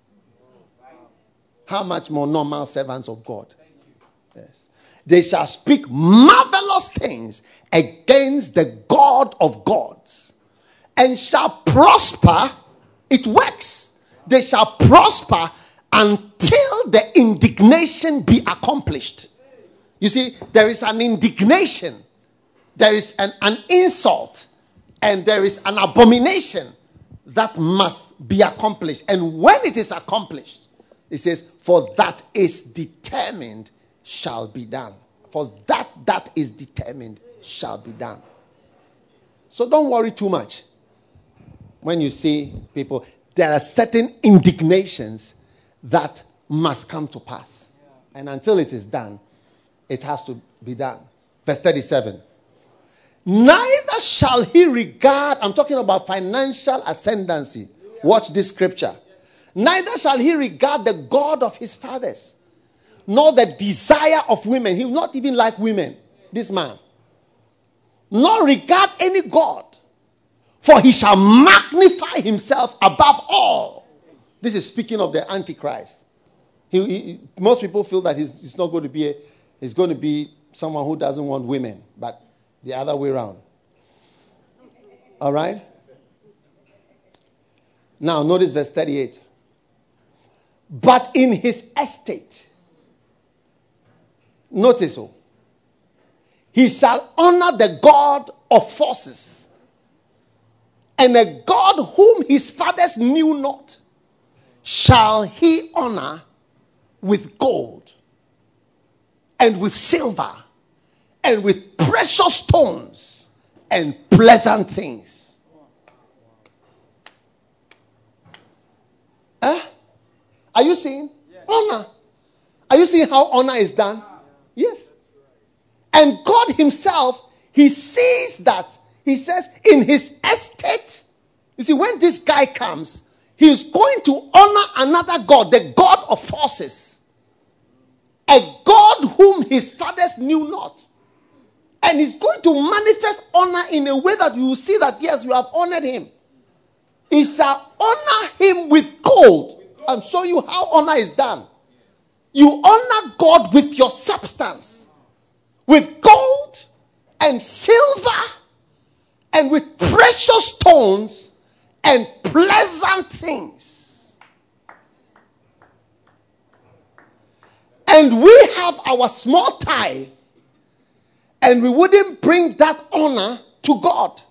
How much more normal servants of God? Yes. They shall speak marvelous things against the God of gods, and shall prosper. It works. They shall prosper until the indignation be accomplished. You see, there is an indignation, there is an, an insult, and there is an abomination that must be accomplished. And when it is accomplished, it says, for that is determined shall be done. For that that is determined shall be done. So don't worry too much when you see people. There are certain indignations that must come to pass. And until it is done, it has to be done. Verse thirty-seven. Neither shall he regard, I'm talking about financial ascendancy. Watch this scripture. Neither shall he regard the God of his fathers, nor the desire of women. He will not even like women, this man. Nor regard any God, for he shall magnify himself above all. This is speaking of the Antichrist. He, he, most people feel that he's, he's not going to be a, he's going to be someone who doesn't want women, but the other way around. All right? Now, notice verse thirty-eight. But in his estate, notice, oh, he shall honor the God of forces, and a God whom his fathers knew not shall he honor with gold and with silver and with precious stones and pleasant things. Huh? Are you seeing? Yes. Honor. Are you seeing how honor is done? Yes. And God himself, he sees that. He says in his estate, you see, when this guy comes, he is going to honor another God, the God of forces. A God whom his fathers knew not. And he's going to manifest honor in a way that you will see that, yes, you have honored him. He shall honor him with gold. I'm showing you how honor is done. You honor God with your substance, with gold and silver and with precious stones and pleasant things. And we have our small tithe, and we wouldn't bring that honor to God.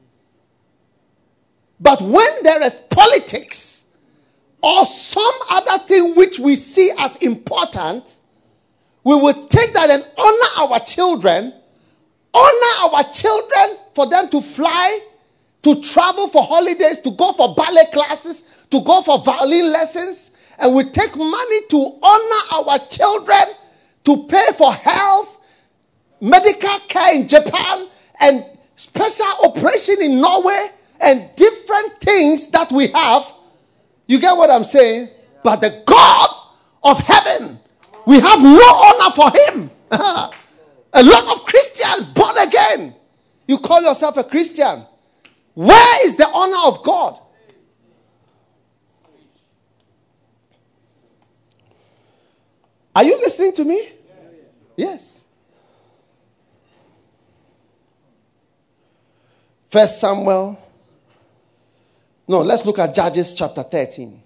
But when there is politics or some other thing which we see as important, we will take that and honor our children, honor our children for them to fly, to travel for holidays, to go for ballet classes, to go for violin lessons. And we take money to honor our children to pay for health, medical care in Japan, and special operation in Norway, and different things that we have. You get what I'm saying? But the God of heaven, we have no honor for him. A lot of Christians born again. You call yourself a Christian. Where is the honor of God? Are you listening to me? Yes. First Samuel. No, let's look at Judges chapter thirteen.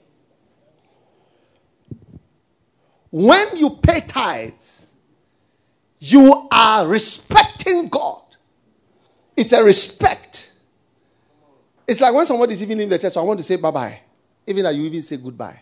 When you pay tithes, you are respecting God. It's a respect. It's like when somebody is even in the church, so I want to say bye-bye. Even that you even say goodbye.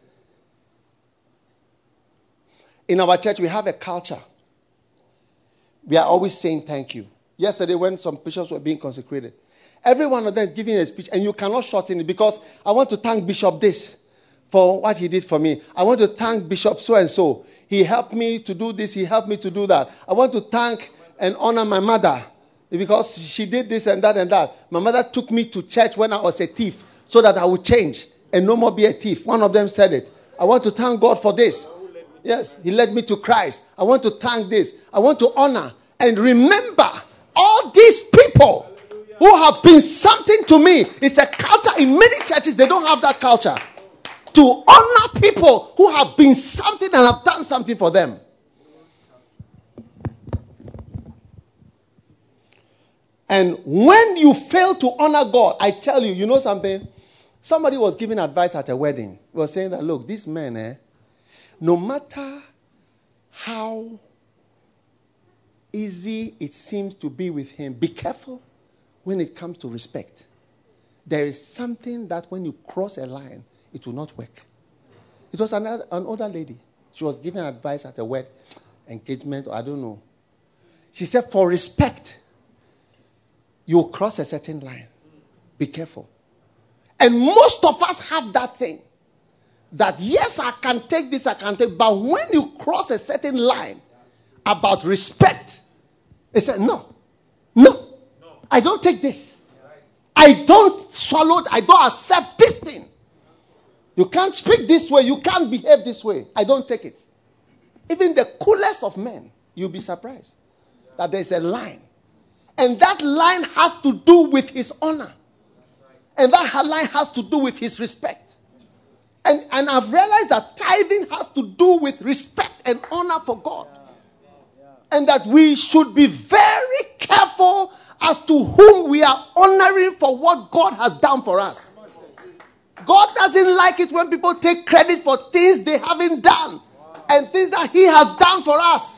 In our church, we have a culture. We are always saying thank you. Yesterday, when some bishops were being consecrated, every one of them giving a speech, and you cannot shorten it because I want to thank Bishop this for what he did for me. I want to thank Bishop so-and-so. He helped me to do this. He helped me to do that. I want to thank and honor my mother because she did this and that and that. My mother took me to church when I was a thief so that I would change and no more be a thief. One of them said it. I want to thank God for this. Yes, he led me to Christ. I want to thank this. I want to honor and remember all these people who have been something to me. It's a culture in many churches. They don't have that culture. To honor people who have been something and have done something for them. And when you fail to honor God, I tell you, you know something? Somebody was giving advice at a wedding. He was saying that, look, this man, eh, no matter how easy it seems to be with him, be careful when it comes to respect. There is something that when you cross a line, it will not work. It was an, an older lady. She was giving advice at a wedding, engagement, or I don't know. She said, for respect, you cross a certain line. Be careful. And most of us have that thing. That yes, I can take this, I can take, but when you cross a certain line about respect, they said, no, no, I don't take this. I don't swallow, I don't accept this thing. You can't speak this way, you can't behave this way. I don't take it. Even the coolest of men, you'll be surprised that there's a line. And that line has to do with his honor. And that line has to do with his respect. And, and I've realized that tithing has to do with respect and honor for God. And that we should be very careful as to whom we are honoring for what God has done for us. God doesn't like it when people take credit for things they haven't done and things that he has done for us.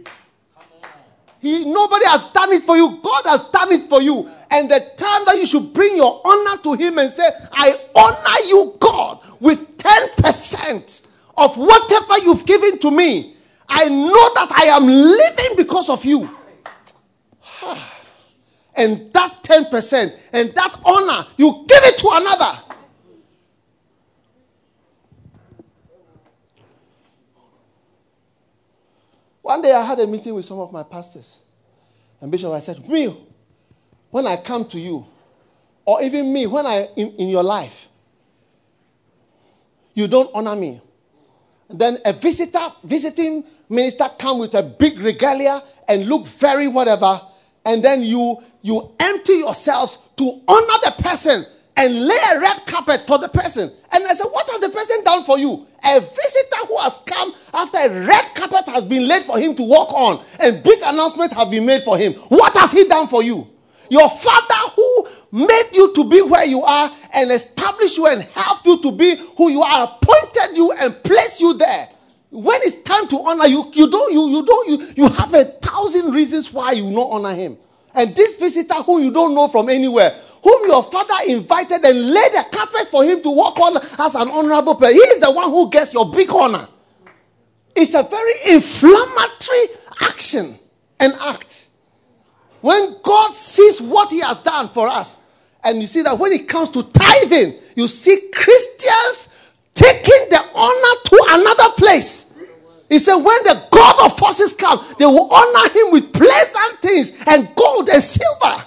He, nobody has done it for you. God has done it for you. And the time that you should bring your honor to him and say, I honor you, God, with ten percent of whatever you've given to me. I know that I am living because of you. And that ten percent and that honor, you give it to another. One day I had a meeting with some of my pastors. And Bishop, I said, me, when I come to you, or even me, when I in, in your life, you don't honor me. Then a visitor, visiting minister come with a big regalia and look very whatever, and then you, you empty yourselves to honor the person and lay a red carpet for the person. And I said, what has the person done for you? A visitor who has come after a red carpet has been laid for him to walk on and big announcements have been made for him. What has he done for you? Your father who made you to be where you are and established you and helped you to be who you are, appointed you and placed you there. When it's time to honor you, you don't, you, you don't, you, you have a thousand reasons why you not honor him. And this visitor who you don't know from anywhere, whom your father invited and laid a carpet for him to walk on as an honorable person, he is the one who gets your big honor. It's a very inflammatory action and act. When God sees what he has done for us, and you see that when it comes to tithing, you see Christians taking the honor to another place. He said, when the God of forces come, they will honor him with pleasant things and gold and silver.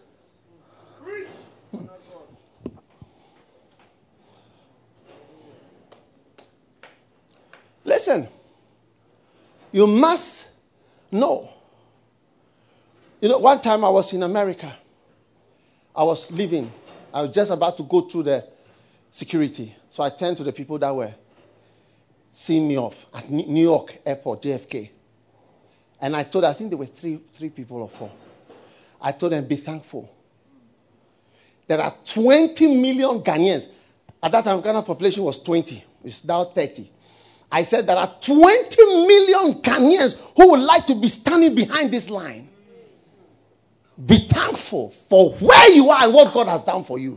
Listen, you must know. You know, one time I was in America. I was leaving. I was just about to go through the security. So I turned to the people that were seeing me off at New York Airport, J F K. And I told, I think there were three, three people or four. I told them, be thankful. There are twenty million Ghanaians. At that time, Ghana population was twenty. It's now thirty. I said there are twenty million Ghanaians who would like to be standing behind this line. Be thankful for where you are and what God has done for you.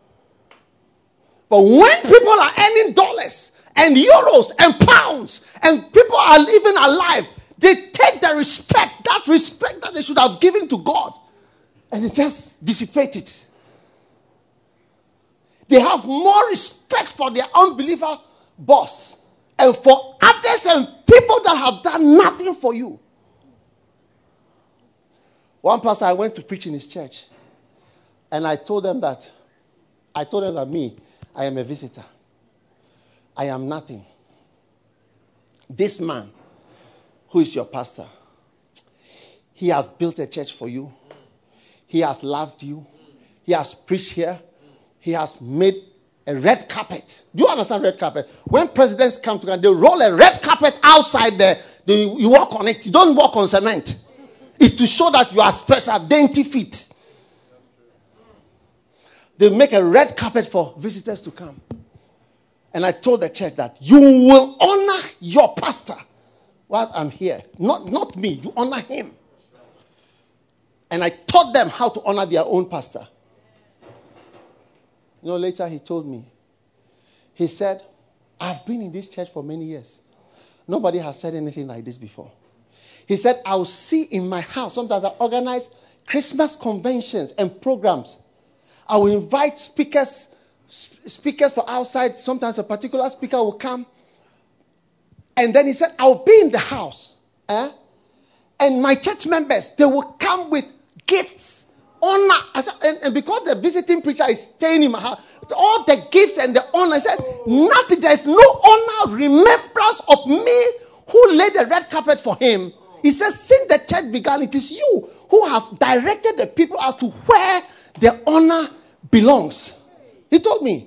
But when people are earning dollars and euros and pounds and people are even alive, they take the respect, that respect that they should have given to God, and they just dissipate it. They have more respect for their unbeliever boss and for others and people that have done nothing for you. One pastor, I went to preach in his church, and I told them that, I told them that me, I am a visitor. I am nothing. This man, who is your pastor, he has built a church for you. He has loved you. He has preached here. He has made a red carpet. Do you understand red carpet? When presidents come together, they roll a red carpet outside there. They, you walk on it. You don't walk on cement. It's to show that you are special, dainty feet. They make a red carpet for visitors to come. And I told the church that you will honor your pastor while I'm here. Not, not me. You honor him. And I taught them how to honor their own pastor. You know, later he told me. He said, I've been in this church for many years. Nobody has said anything like this before. He said, I'll see in my house. Sometimes I organize Christmas conventions and programs. I will invite speakers, speakers for outside. Sometimes a particular speaker will come. And then he said, I'll be in the house. Eh? And my church members, they will come with gifts, honor. I said, and, and because the visiting preacher is staying in my house, all the gifts and the honor, I said, nothing, there's no honor, remembrance of me who laid the red carpet for him. He says, since the church began, it is you who have directed the people as to where the honor belongs. He told me.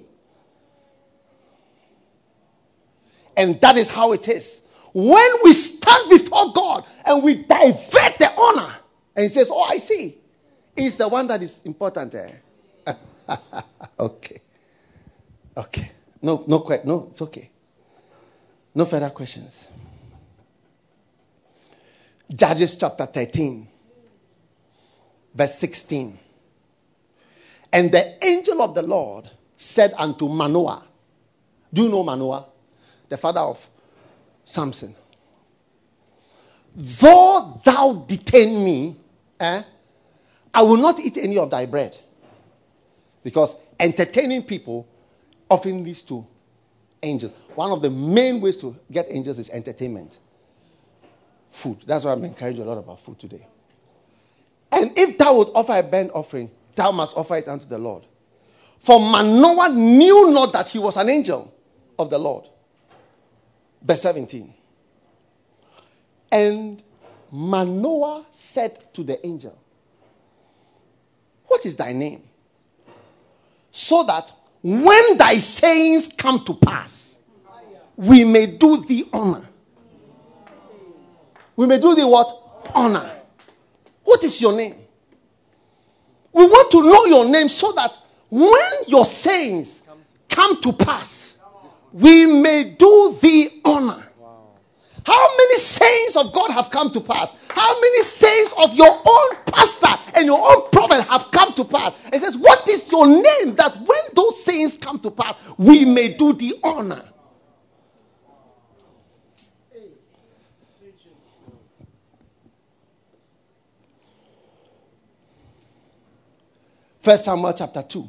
And that is how it is. When we stand before God and we divert the honor, and he says, oh, I see. It's the one that is important there. Okay. Okay. No, no, no, it's okay. No further questions. Judges chapter thirteen, verse sixteen. And the angel of the Lord said unto Manoah, do you know Manoah? The father of Samson. Though thou detain me, eh, I will not eat any of thy bread. Because entertaining people often leads to angels. One of the main ways to get angels is entertainment. Food. That's why I'm encouraging you a lot about food today. And if thou would offer a burnt offering, thou must offer it unto the Lord. For Manoah knew not that he was an angel of the Lord. Verse seventeen. And Manoah said to the angel, what is thy name? So that when thy sayings come to pass, we may do thee honor. We may do thee what? Honor. What is your name? We want to know your name so that when your sayings come to pass, we may do thee honor. How many sayings of God have come to pass? How many sayings of your own pastor and your own prophet have come to pass? It says, what is your name that when those sayings come to pass, we may do thee honor? First Samuel chapter two,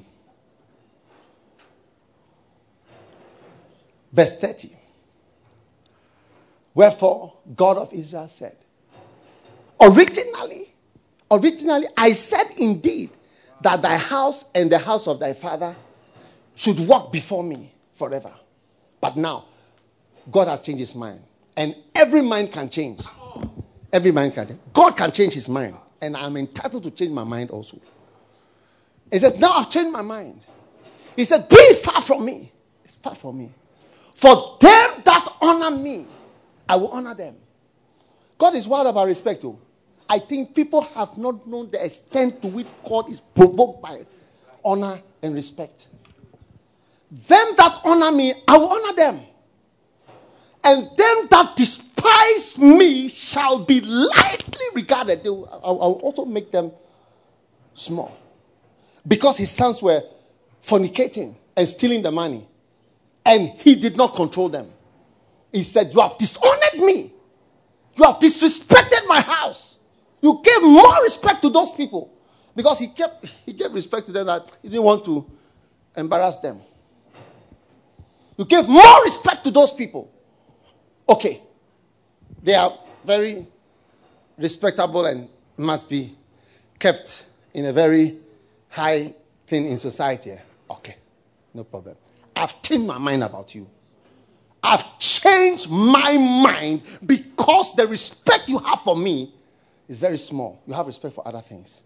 verse thirty. Wherefore, God of Israel said, originally, originally, I said indeed that thy house and the house of thy father should walk before me forever. But now, God has changed his mind. And every mind can change. Every mind can change. God can change his mind. And I'm entitled to change my mind also. He says, now I've changed my mind. He said, be far from me. It's far from me. For them that honor me, I will honor them. God is wild about respect too. I think people have not known the extent to which God is provoked by honor and respect. Them that honor me, I will honor them. And them that despise me shall be lightly regarded. They will, I will also make them small. Because his sons were fornicating and stealing the money. And he did not control them. He said, you have dishonored me. You have disrespected my house. You gave more respect to those people. Because he kept he gave respect to them that he didn't want to embarrass them. You gave more respect to those people. Okay. They are very respectable and must be kept in a very high thing in society. Okay. No problem. I've changed my mind about you. I've changed my mind because the respect you have for me is very small. You have respect for other things.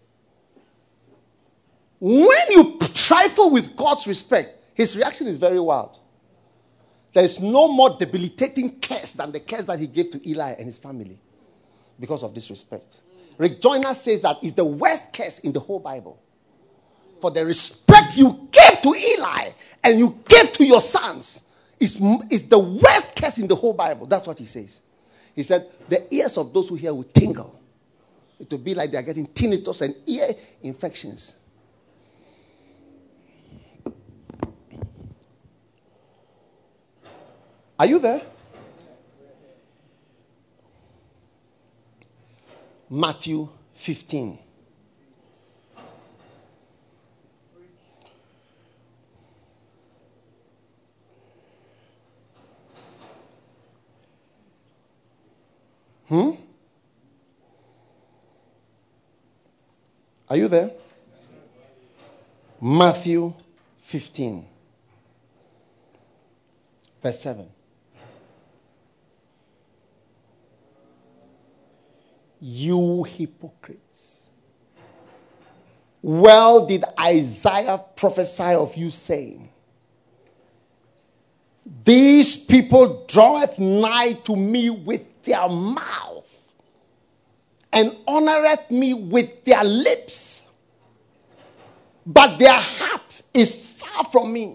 When you trifle with God's respect, his reaction is very wild. There is no more debilitating curse than the curse that he gave to Eli and his family because of disrespect. Rick Joyner says that it's the worst curse in the whole Bible. For the respect you gave to Eli and you gave to your sons is, is the worst curse in the whole Bible. That's what he says. He said, the ears of those who hear will tingle. It will be like they are getting tinnitus and ear infections. Are you there? Matthew fifteen. Hmm? Are you there? Matthew fifteen, verse seven. You hypocrites. Well did Isaiah prophesy of you, saying, these people draweth nigh to me with their mouth, and honoreth me with their lips, but their heart is far from me.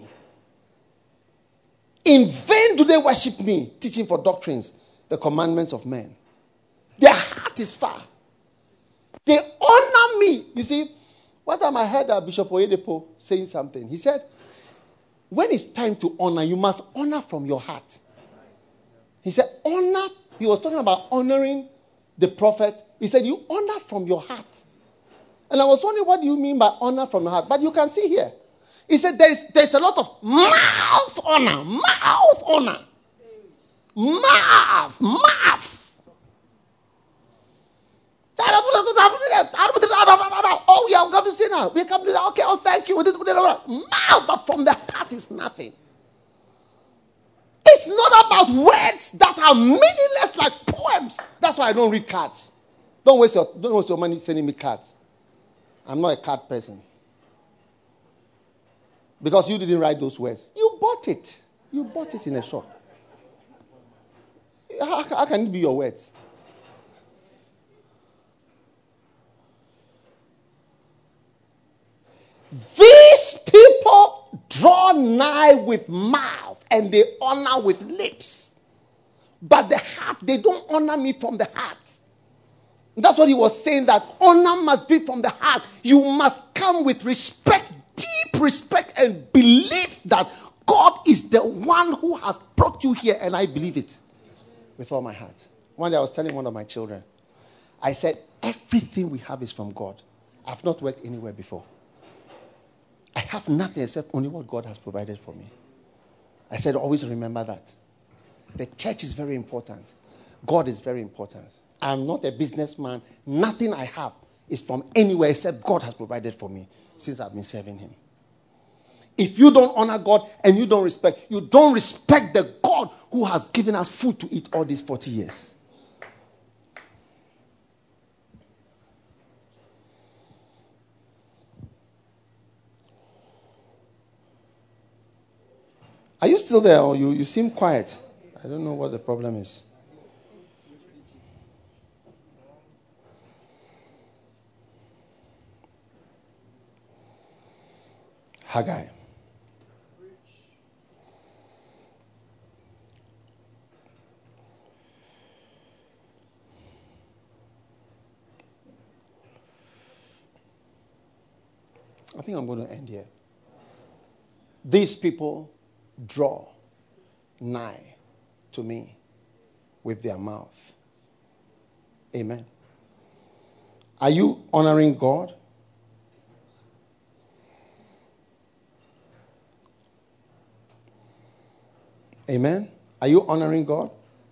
In vain do they worship me, teaching for doctrines the commandments of men. Their heart is far. They honor me. You see, one time I heard uh, Bishop Oyedepo saying something. He said, when it's time to honor, you must honor from your heart. He said, honor. He was talking about honoring the prophet. He said, you honor from your heart. And I was wondering, what do you mean by honor from your heart? But you can see here. He said, there's, there's a lot of mouth honor. Mouth honor. Mouth. Mouth. Oh, yeah, we come to see now. We come to say, okay, oh, thank you. Mouth, but from the heart is nothing. It's not about words that are meaningless like poems. That's why I don't read cards. Don't waste your, don't waste your money sending me cards. I'm not a card person. Because you didn't write those words. You bought it. You bought it in a shop. How, how can it be your words? These people draw nigh with mouth and they honor with lips. But the heart, they don't honor me from the heart. That's what he was saying, that honor must be from the heart. You must come with respect, deep respect, and believe that God is the one who has brought you here, and I believe it with all my heart. One day I was telling one of my children, I said, everything we have is from God. I've not worked anywhere before. I have nothing except only what God has provided for me. I said, always remember that. The church is very important. God is very important. I'm not a businessman. Nothing I have is from anywhere except God has provided for me since I've been serving him. If you don't honor God and you don't respect, you don't respect the God who has given us food to eat all these forty years. Are you still there, or you, you seem quiet? I don't know what the problem is. Haggai. I think I'm going to end here. These people draw nigh to me with their mouth. Amen. Are you honoring God? Amen. Are you honoring God?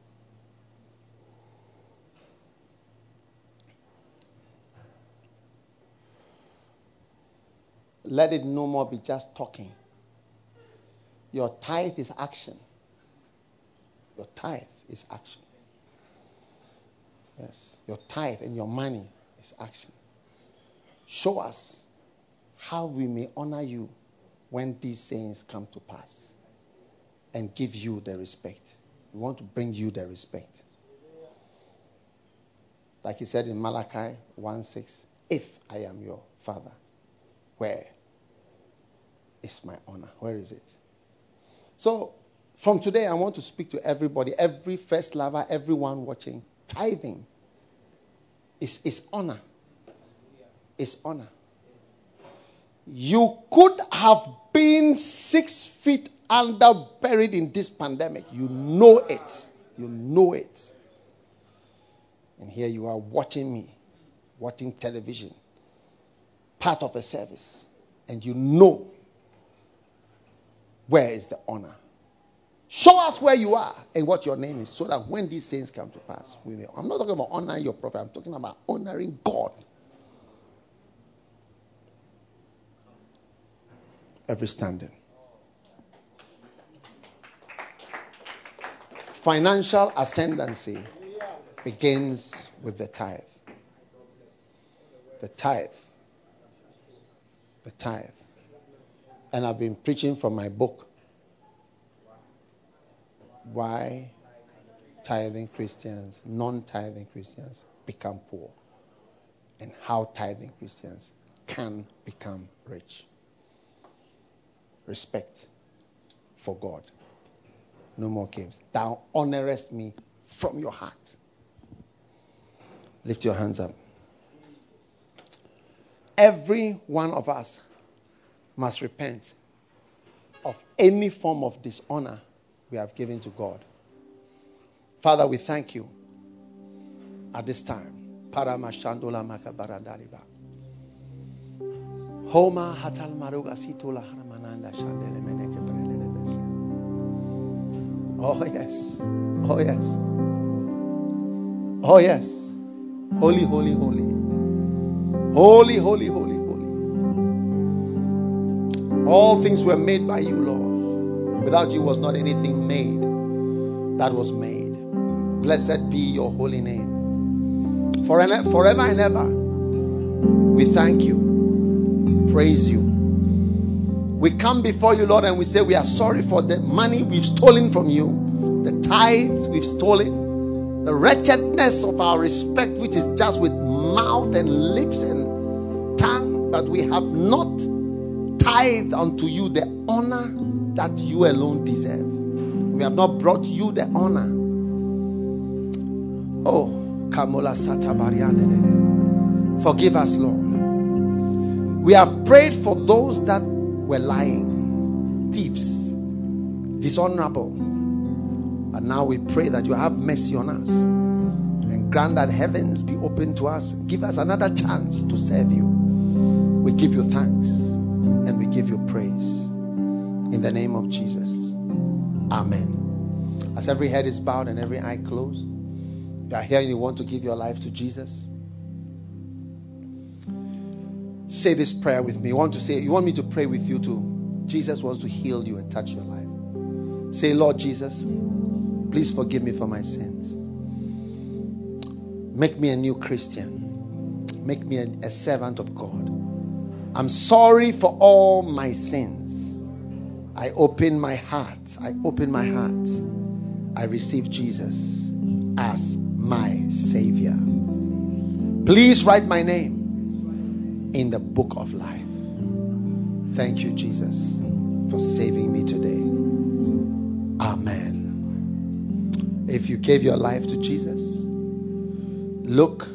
Let it no more be just talking. Your tithe is action. Your tithe is action. Yes. Your tithe and your money is action. Show us how we may honor you when these sayings come to pass and give you the respect. We want to bring you the respect. Like he said in Malachi one six, if I am your father, where is my honor? Where is it? So, from today, I want to speak to everybody, every first lover, everyone watching. Tithing is, is honor. It's honor. You could have been six feet under buried in this pandemic. You know it. You know it. And here you are watching me, watching television, part of a service, and you know where is the honor. Show us where you are and what your name is, so that when these things come to pass, we may. I'm not talking about honoring your prophet. I'm talking about honoring God. Every standing. Financial ascendancy begins with the tithe. The tithe. The tithe. And I've been preaching from my book, Why Tithing Christians, Non-Tithing Christians Become Poor, and how tithing Christians can become rich. Respect for God. No more games. Thou honorest me from your heart. Lift your hands up. Every one of us must repent of any form of dishonor we have given to God. Father, we thank you at this time. Paramashandola makabarandariba. Homa hatal maruga situla hanamananda shandele meneke brelele. Oh yes. Oh yes. Oh yes. Holy, holy, holy. Holy, holy, holy, holy. All things were made by you, Lord. Without you was not anything made that was made. Blessed be your holy name. Forever, forever and ever, we thank you. Praise you. We come before you, Lord, and we say we are sorry for the money we've stolen from you, the tithes we've stolen, the wretchedness of our respect, which is just with mouth and lips and tongue, but we have not tithed unto you the honor that you alone deserve. We have not brought you the honor. Oh, Kamola Satabariane. Forgive us, Lord. We have prayed for those that were lying, thieves, dishonorable. But now we pray that you have mercy on us and grant that heavens be open to us. Give us another chance to serve you. We give you thanks and we give you praise. In the name of Jesus. Amen. As every head is bowed and every eye closed, You are here and you want to give your life to Jesus. Say this prayer with me. You want to say, you want me to pray with you too. Jesus wants to heal you and touch your life. Say, Lord Jesus, please forgive me for my sins. Make me a new Christian. Make me a, a servant of God. I'm sorry for all my sins. I open my heart. I open my heart. I receive Jesus as my Savior. Please write my name in the book of life. Thank you, Jesus, for saving me today. Amen. If you gave your life to Jesus, look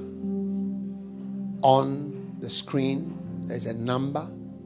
on the screen. There's a number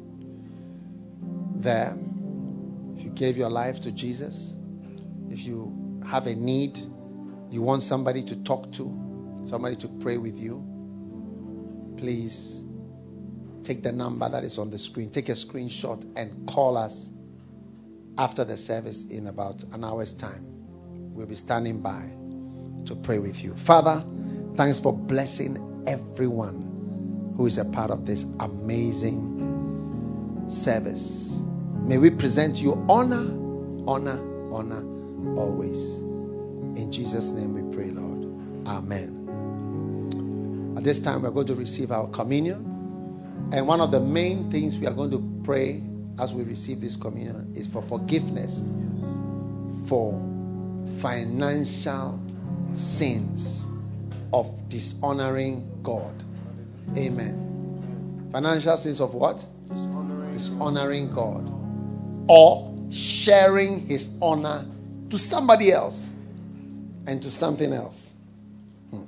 there. If you gave your life to Jesus, if you have a need, you want somebody to talk to, somebody to pray with you, please take the number that is on the screen. Take a screenshot and call us after the service in about an hour's time. We'll be standing by to pray with you. Father, thanks for blessing everyone who is a part of this amazing service. May we present you honor, honor, honor always. In Jesus' name we pray, Lord. Amen. At this time, we're going to receive our communion. And one of the main things we are going to pray as we receive this communion is for forgiveness for financial sins of dishonoring God. Amen. Financial sins of what? Dishonoring, dishonoring God. Or sharing his honor to somebody else and to something else. Hmm.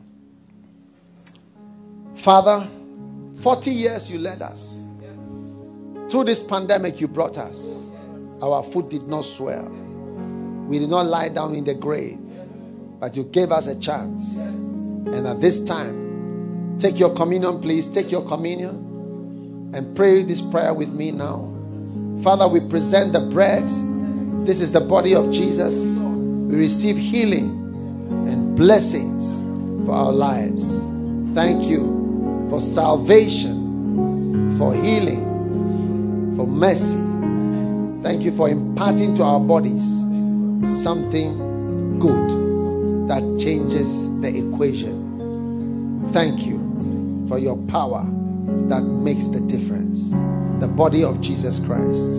Father, forty years you led us. Through this pandemic you brought us. Our foot did not swell. We did not lie down in the grave. But you gave us a chance. And at this time, take your communion, please. Take your communion and pray this prayer with me now. Father, we present the bread. This is the body of Jesus. We receive healing and blessings for our lives. Thank you for salvation, for healing, for mercy. Thank you for imparting to our bodies something good that changes the equation. Thank you for your power that makes the difference. The body of Jesus Christ.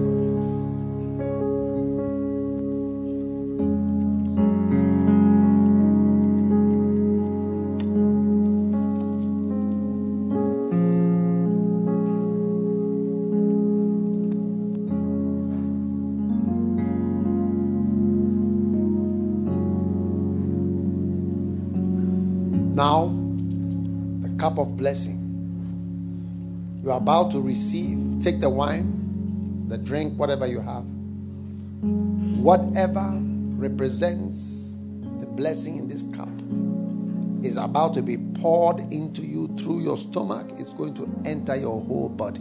Now, the cup of blessing. You are about to receive. Take the wine, the drink, whatever you have. Whatever represents the blessing in this cup is about to be poured into you through your stomach. It's going to enter your whole body.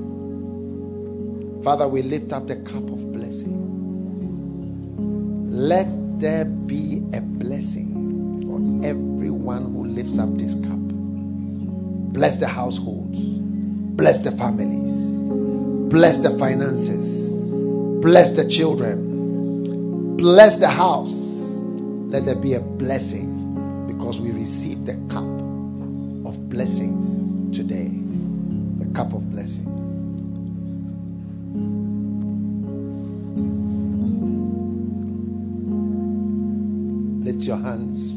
Father, we lift up the cup of blessing. Let there be a blessing for everyone who lifts up this cup. Bless the households. Bless the families. Bless the finances. Bless the children. Bless the house. Let there be a blessing because we receive the cup of blessings today. The cup of blessing. Lift your hands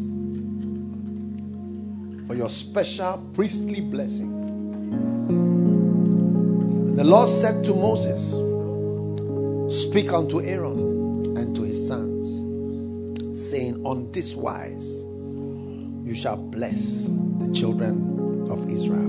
for your special priestly blessing. The Lord said to Moses, speak unto Aaron and to his sons, saying, on this wise you shall bless the children of Israel.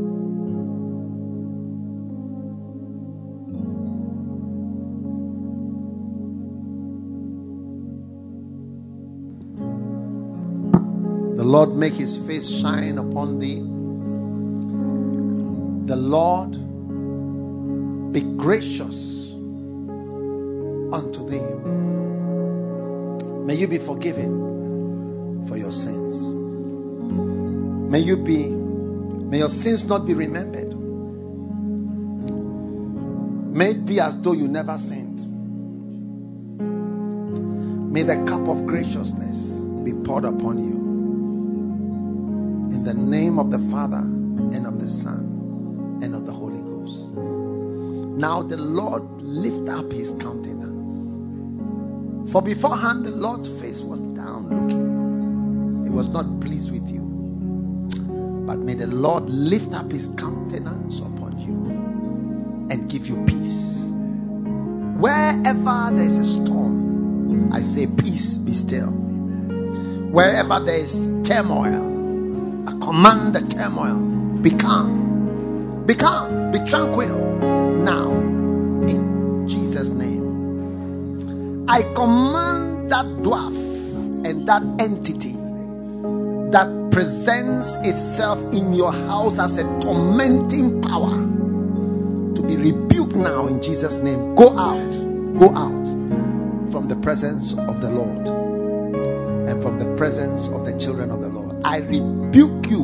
The Lord make his face shine upon thee. The Lord be gracious unto thee. May you be forgiven for your sins. May you be, may your sins not be remembered. May it be as though you never sinned. May the cup of graciousness be poured upon you. In the name of the Father and of the Son and of the Holy Ghost. Now the Lord lift up his countenance. For beforehand the Lord's face was down looking. He was not pleased with you. But may the Lord lift up his countenance upon you and give you peace. Wherever there is a storm, I say peace, be still. Wherever there is turmoil, I command the turmoil, be calm. Be calm, be tranquil now in Jesus' name. I command that dwarf and that entity that presents itself in your house as a tormenting power to be rebuked now in Jesus' name. Go out, go out from the presence of the Lord and from the presence of the children of the Lord. I rebuke you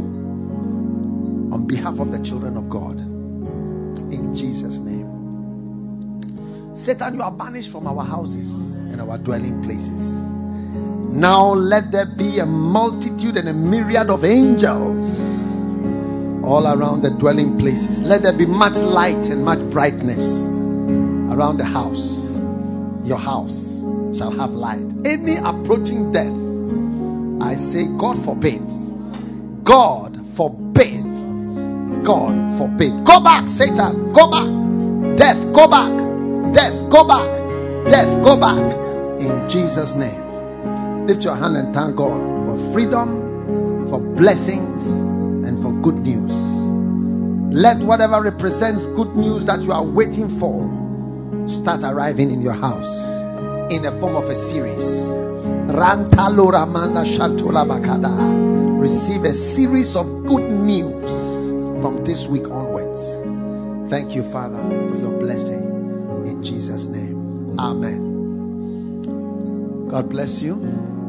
on behalf of the children of God in Jesus' name. Satan, you are banished from our houses and our dwelling places. Now let there be a multitude and a myriad of angels all around the dwelling places. Let there be much light and much brightness around the house. Your house shall have light. Any approaching death, I say, God forbid. God forbid. God forbid. Go back, Satan. Go back. Death, go back. Death, go back. Death, go back. In Jesus' name. Lift your hand and thank God for freedom, for blessings, and for good news. Let whatever represents good news that you are waiting for start arriving in your house in the form of a series. Receive a series of good news from this week onwards. Thank you, Father, for your blessing in Jesus' name. Amen. God bless you.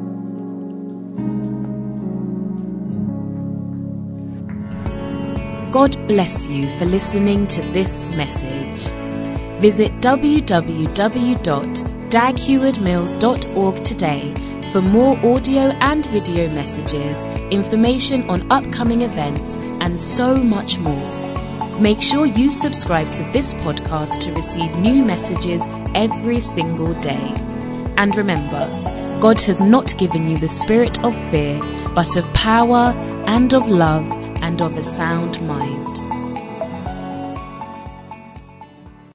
God bless you for listening to this message. Visit w w w dot dag heward mills dot org today for more audio and video messages, information on upcoming events, and so much more. Make sure you subscribe to this podcast to receive new messages every single day. And remember, God has not given you the spirit of fear, but of power and of love and of a sound mind.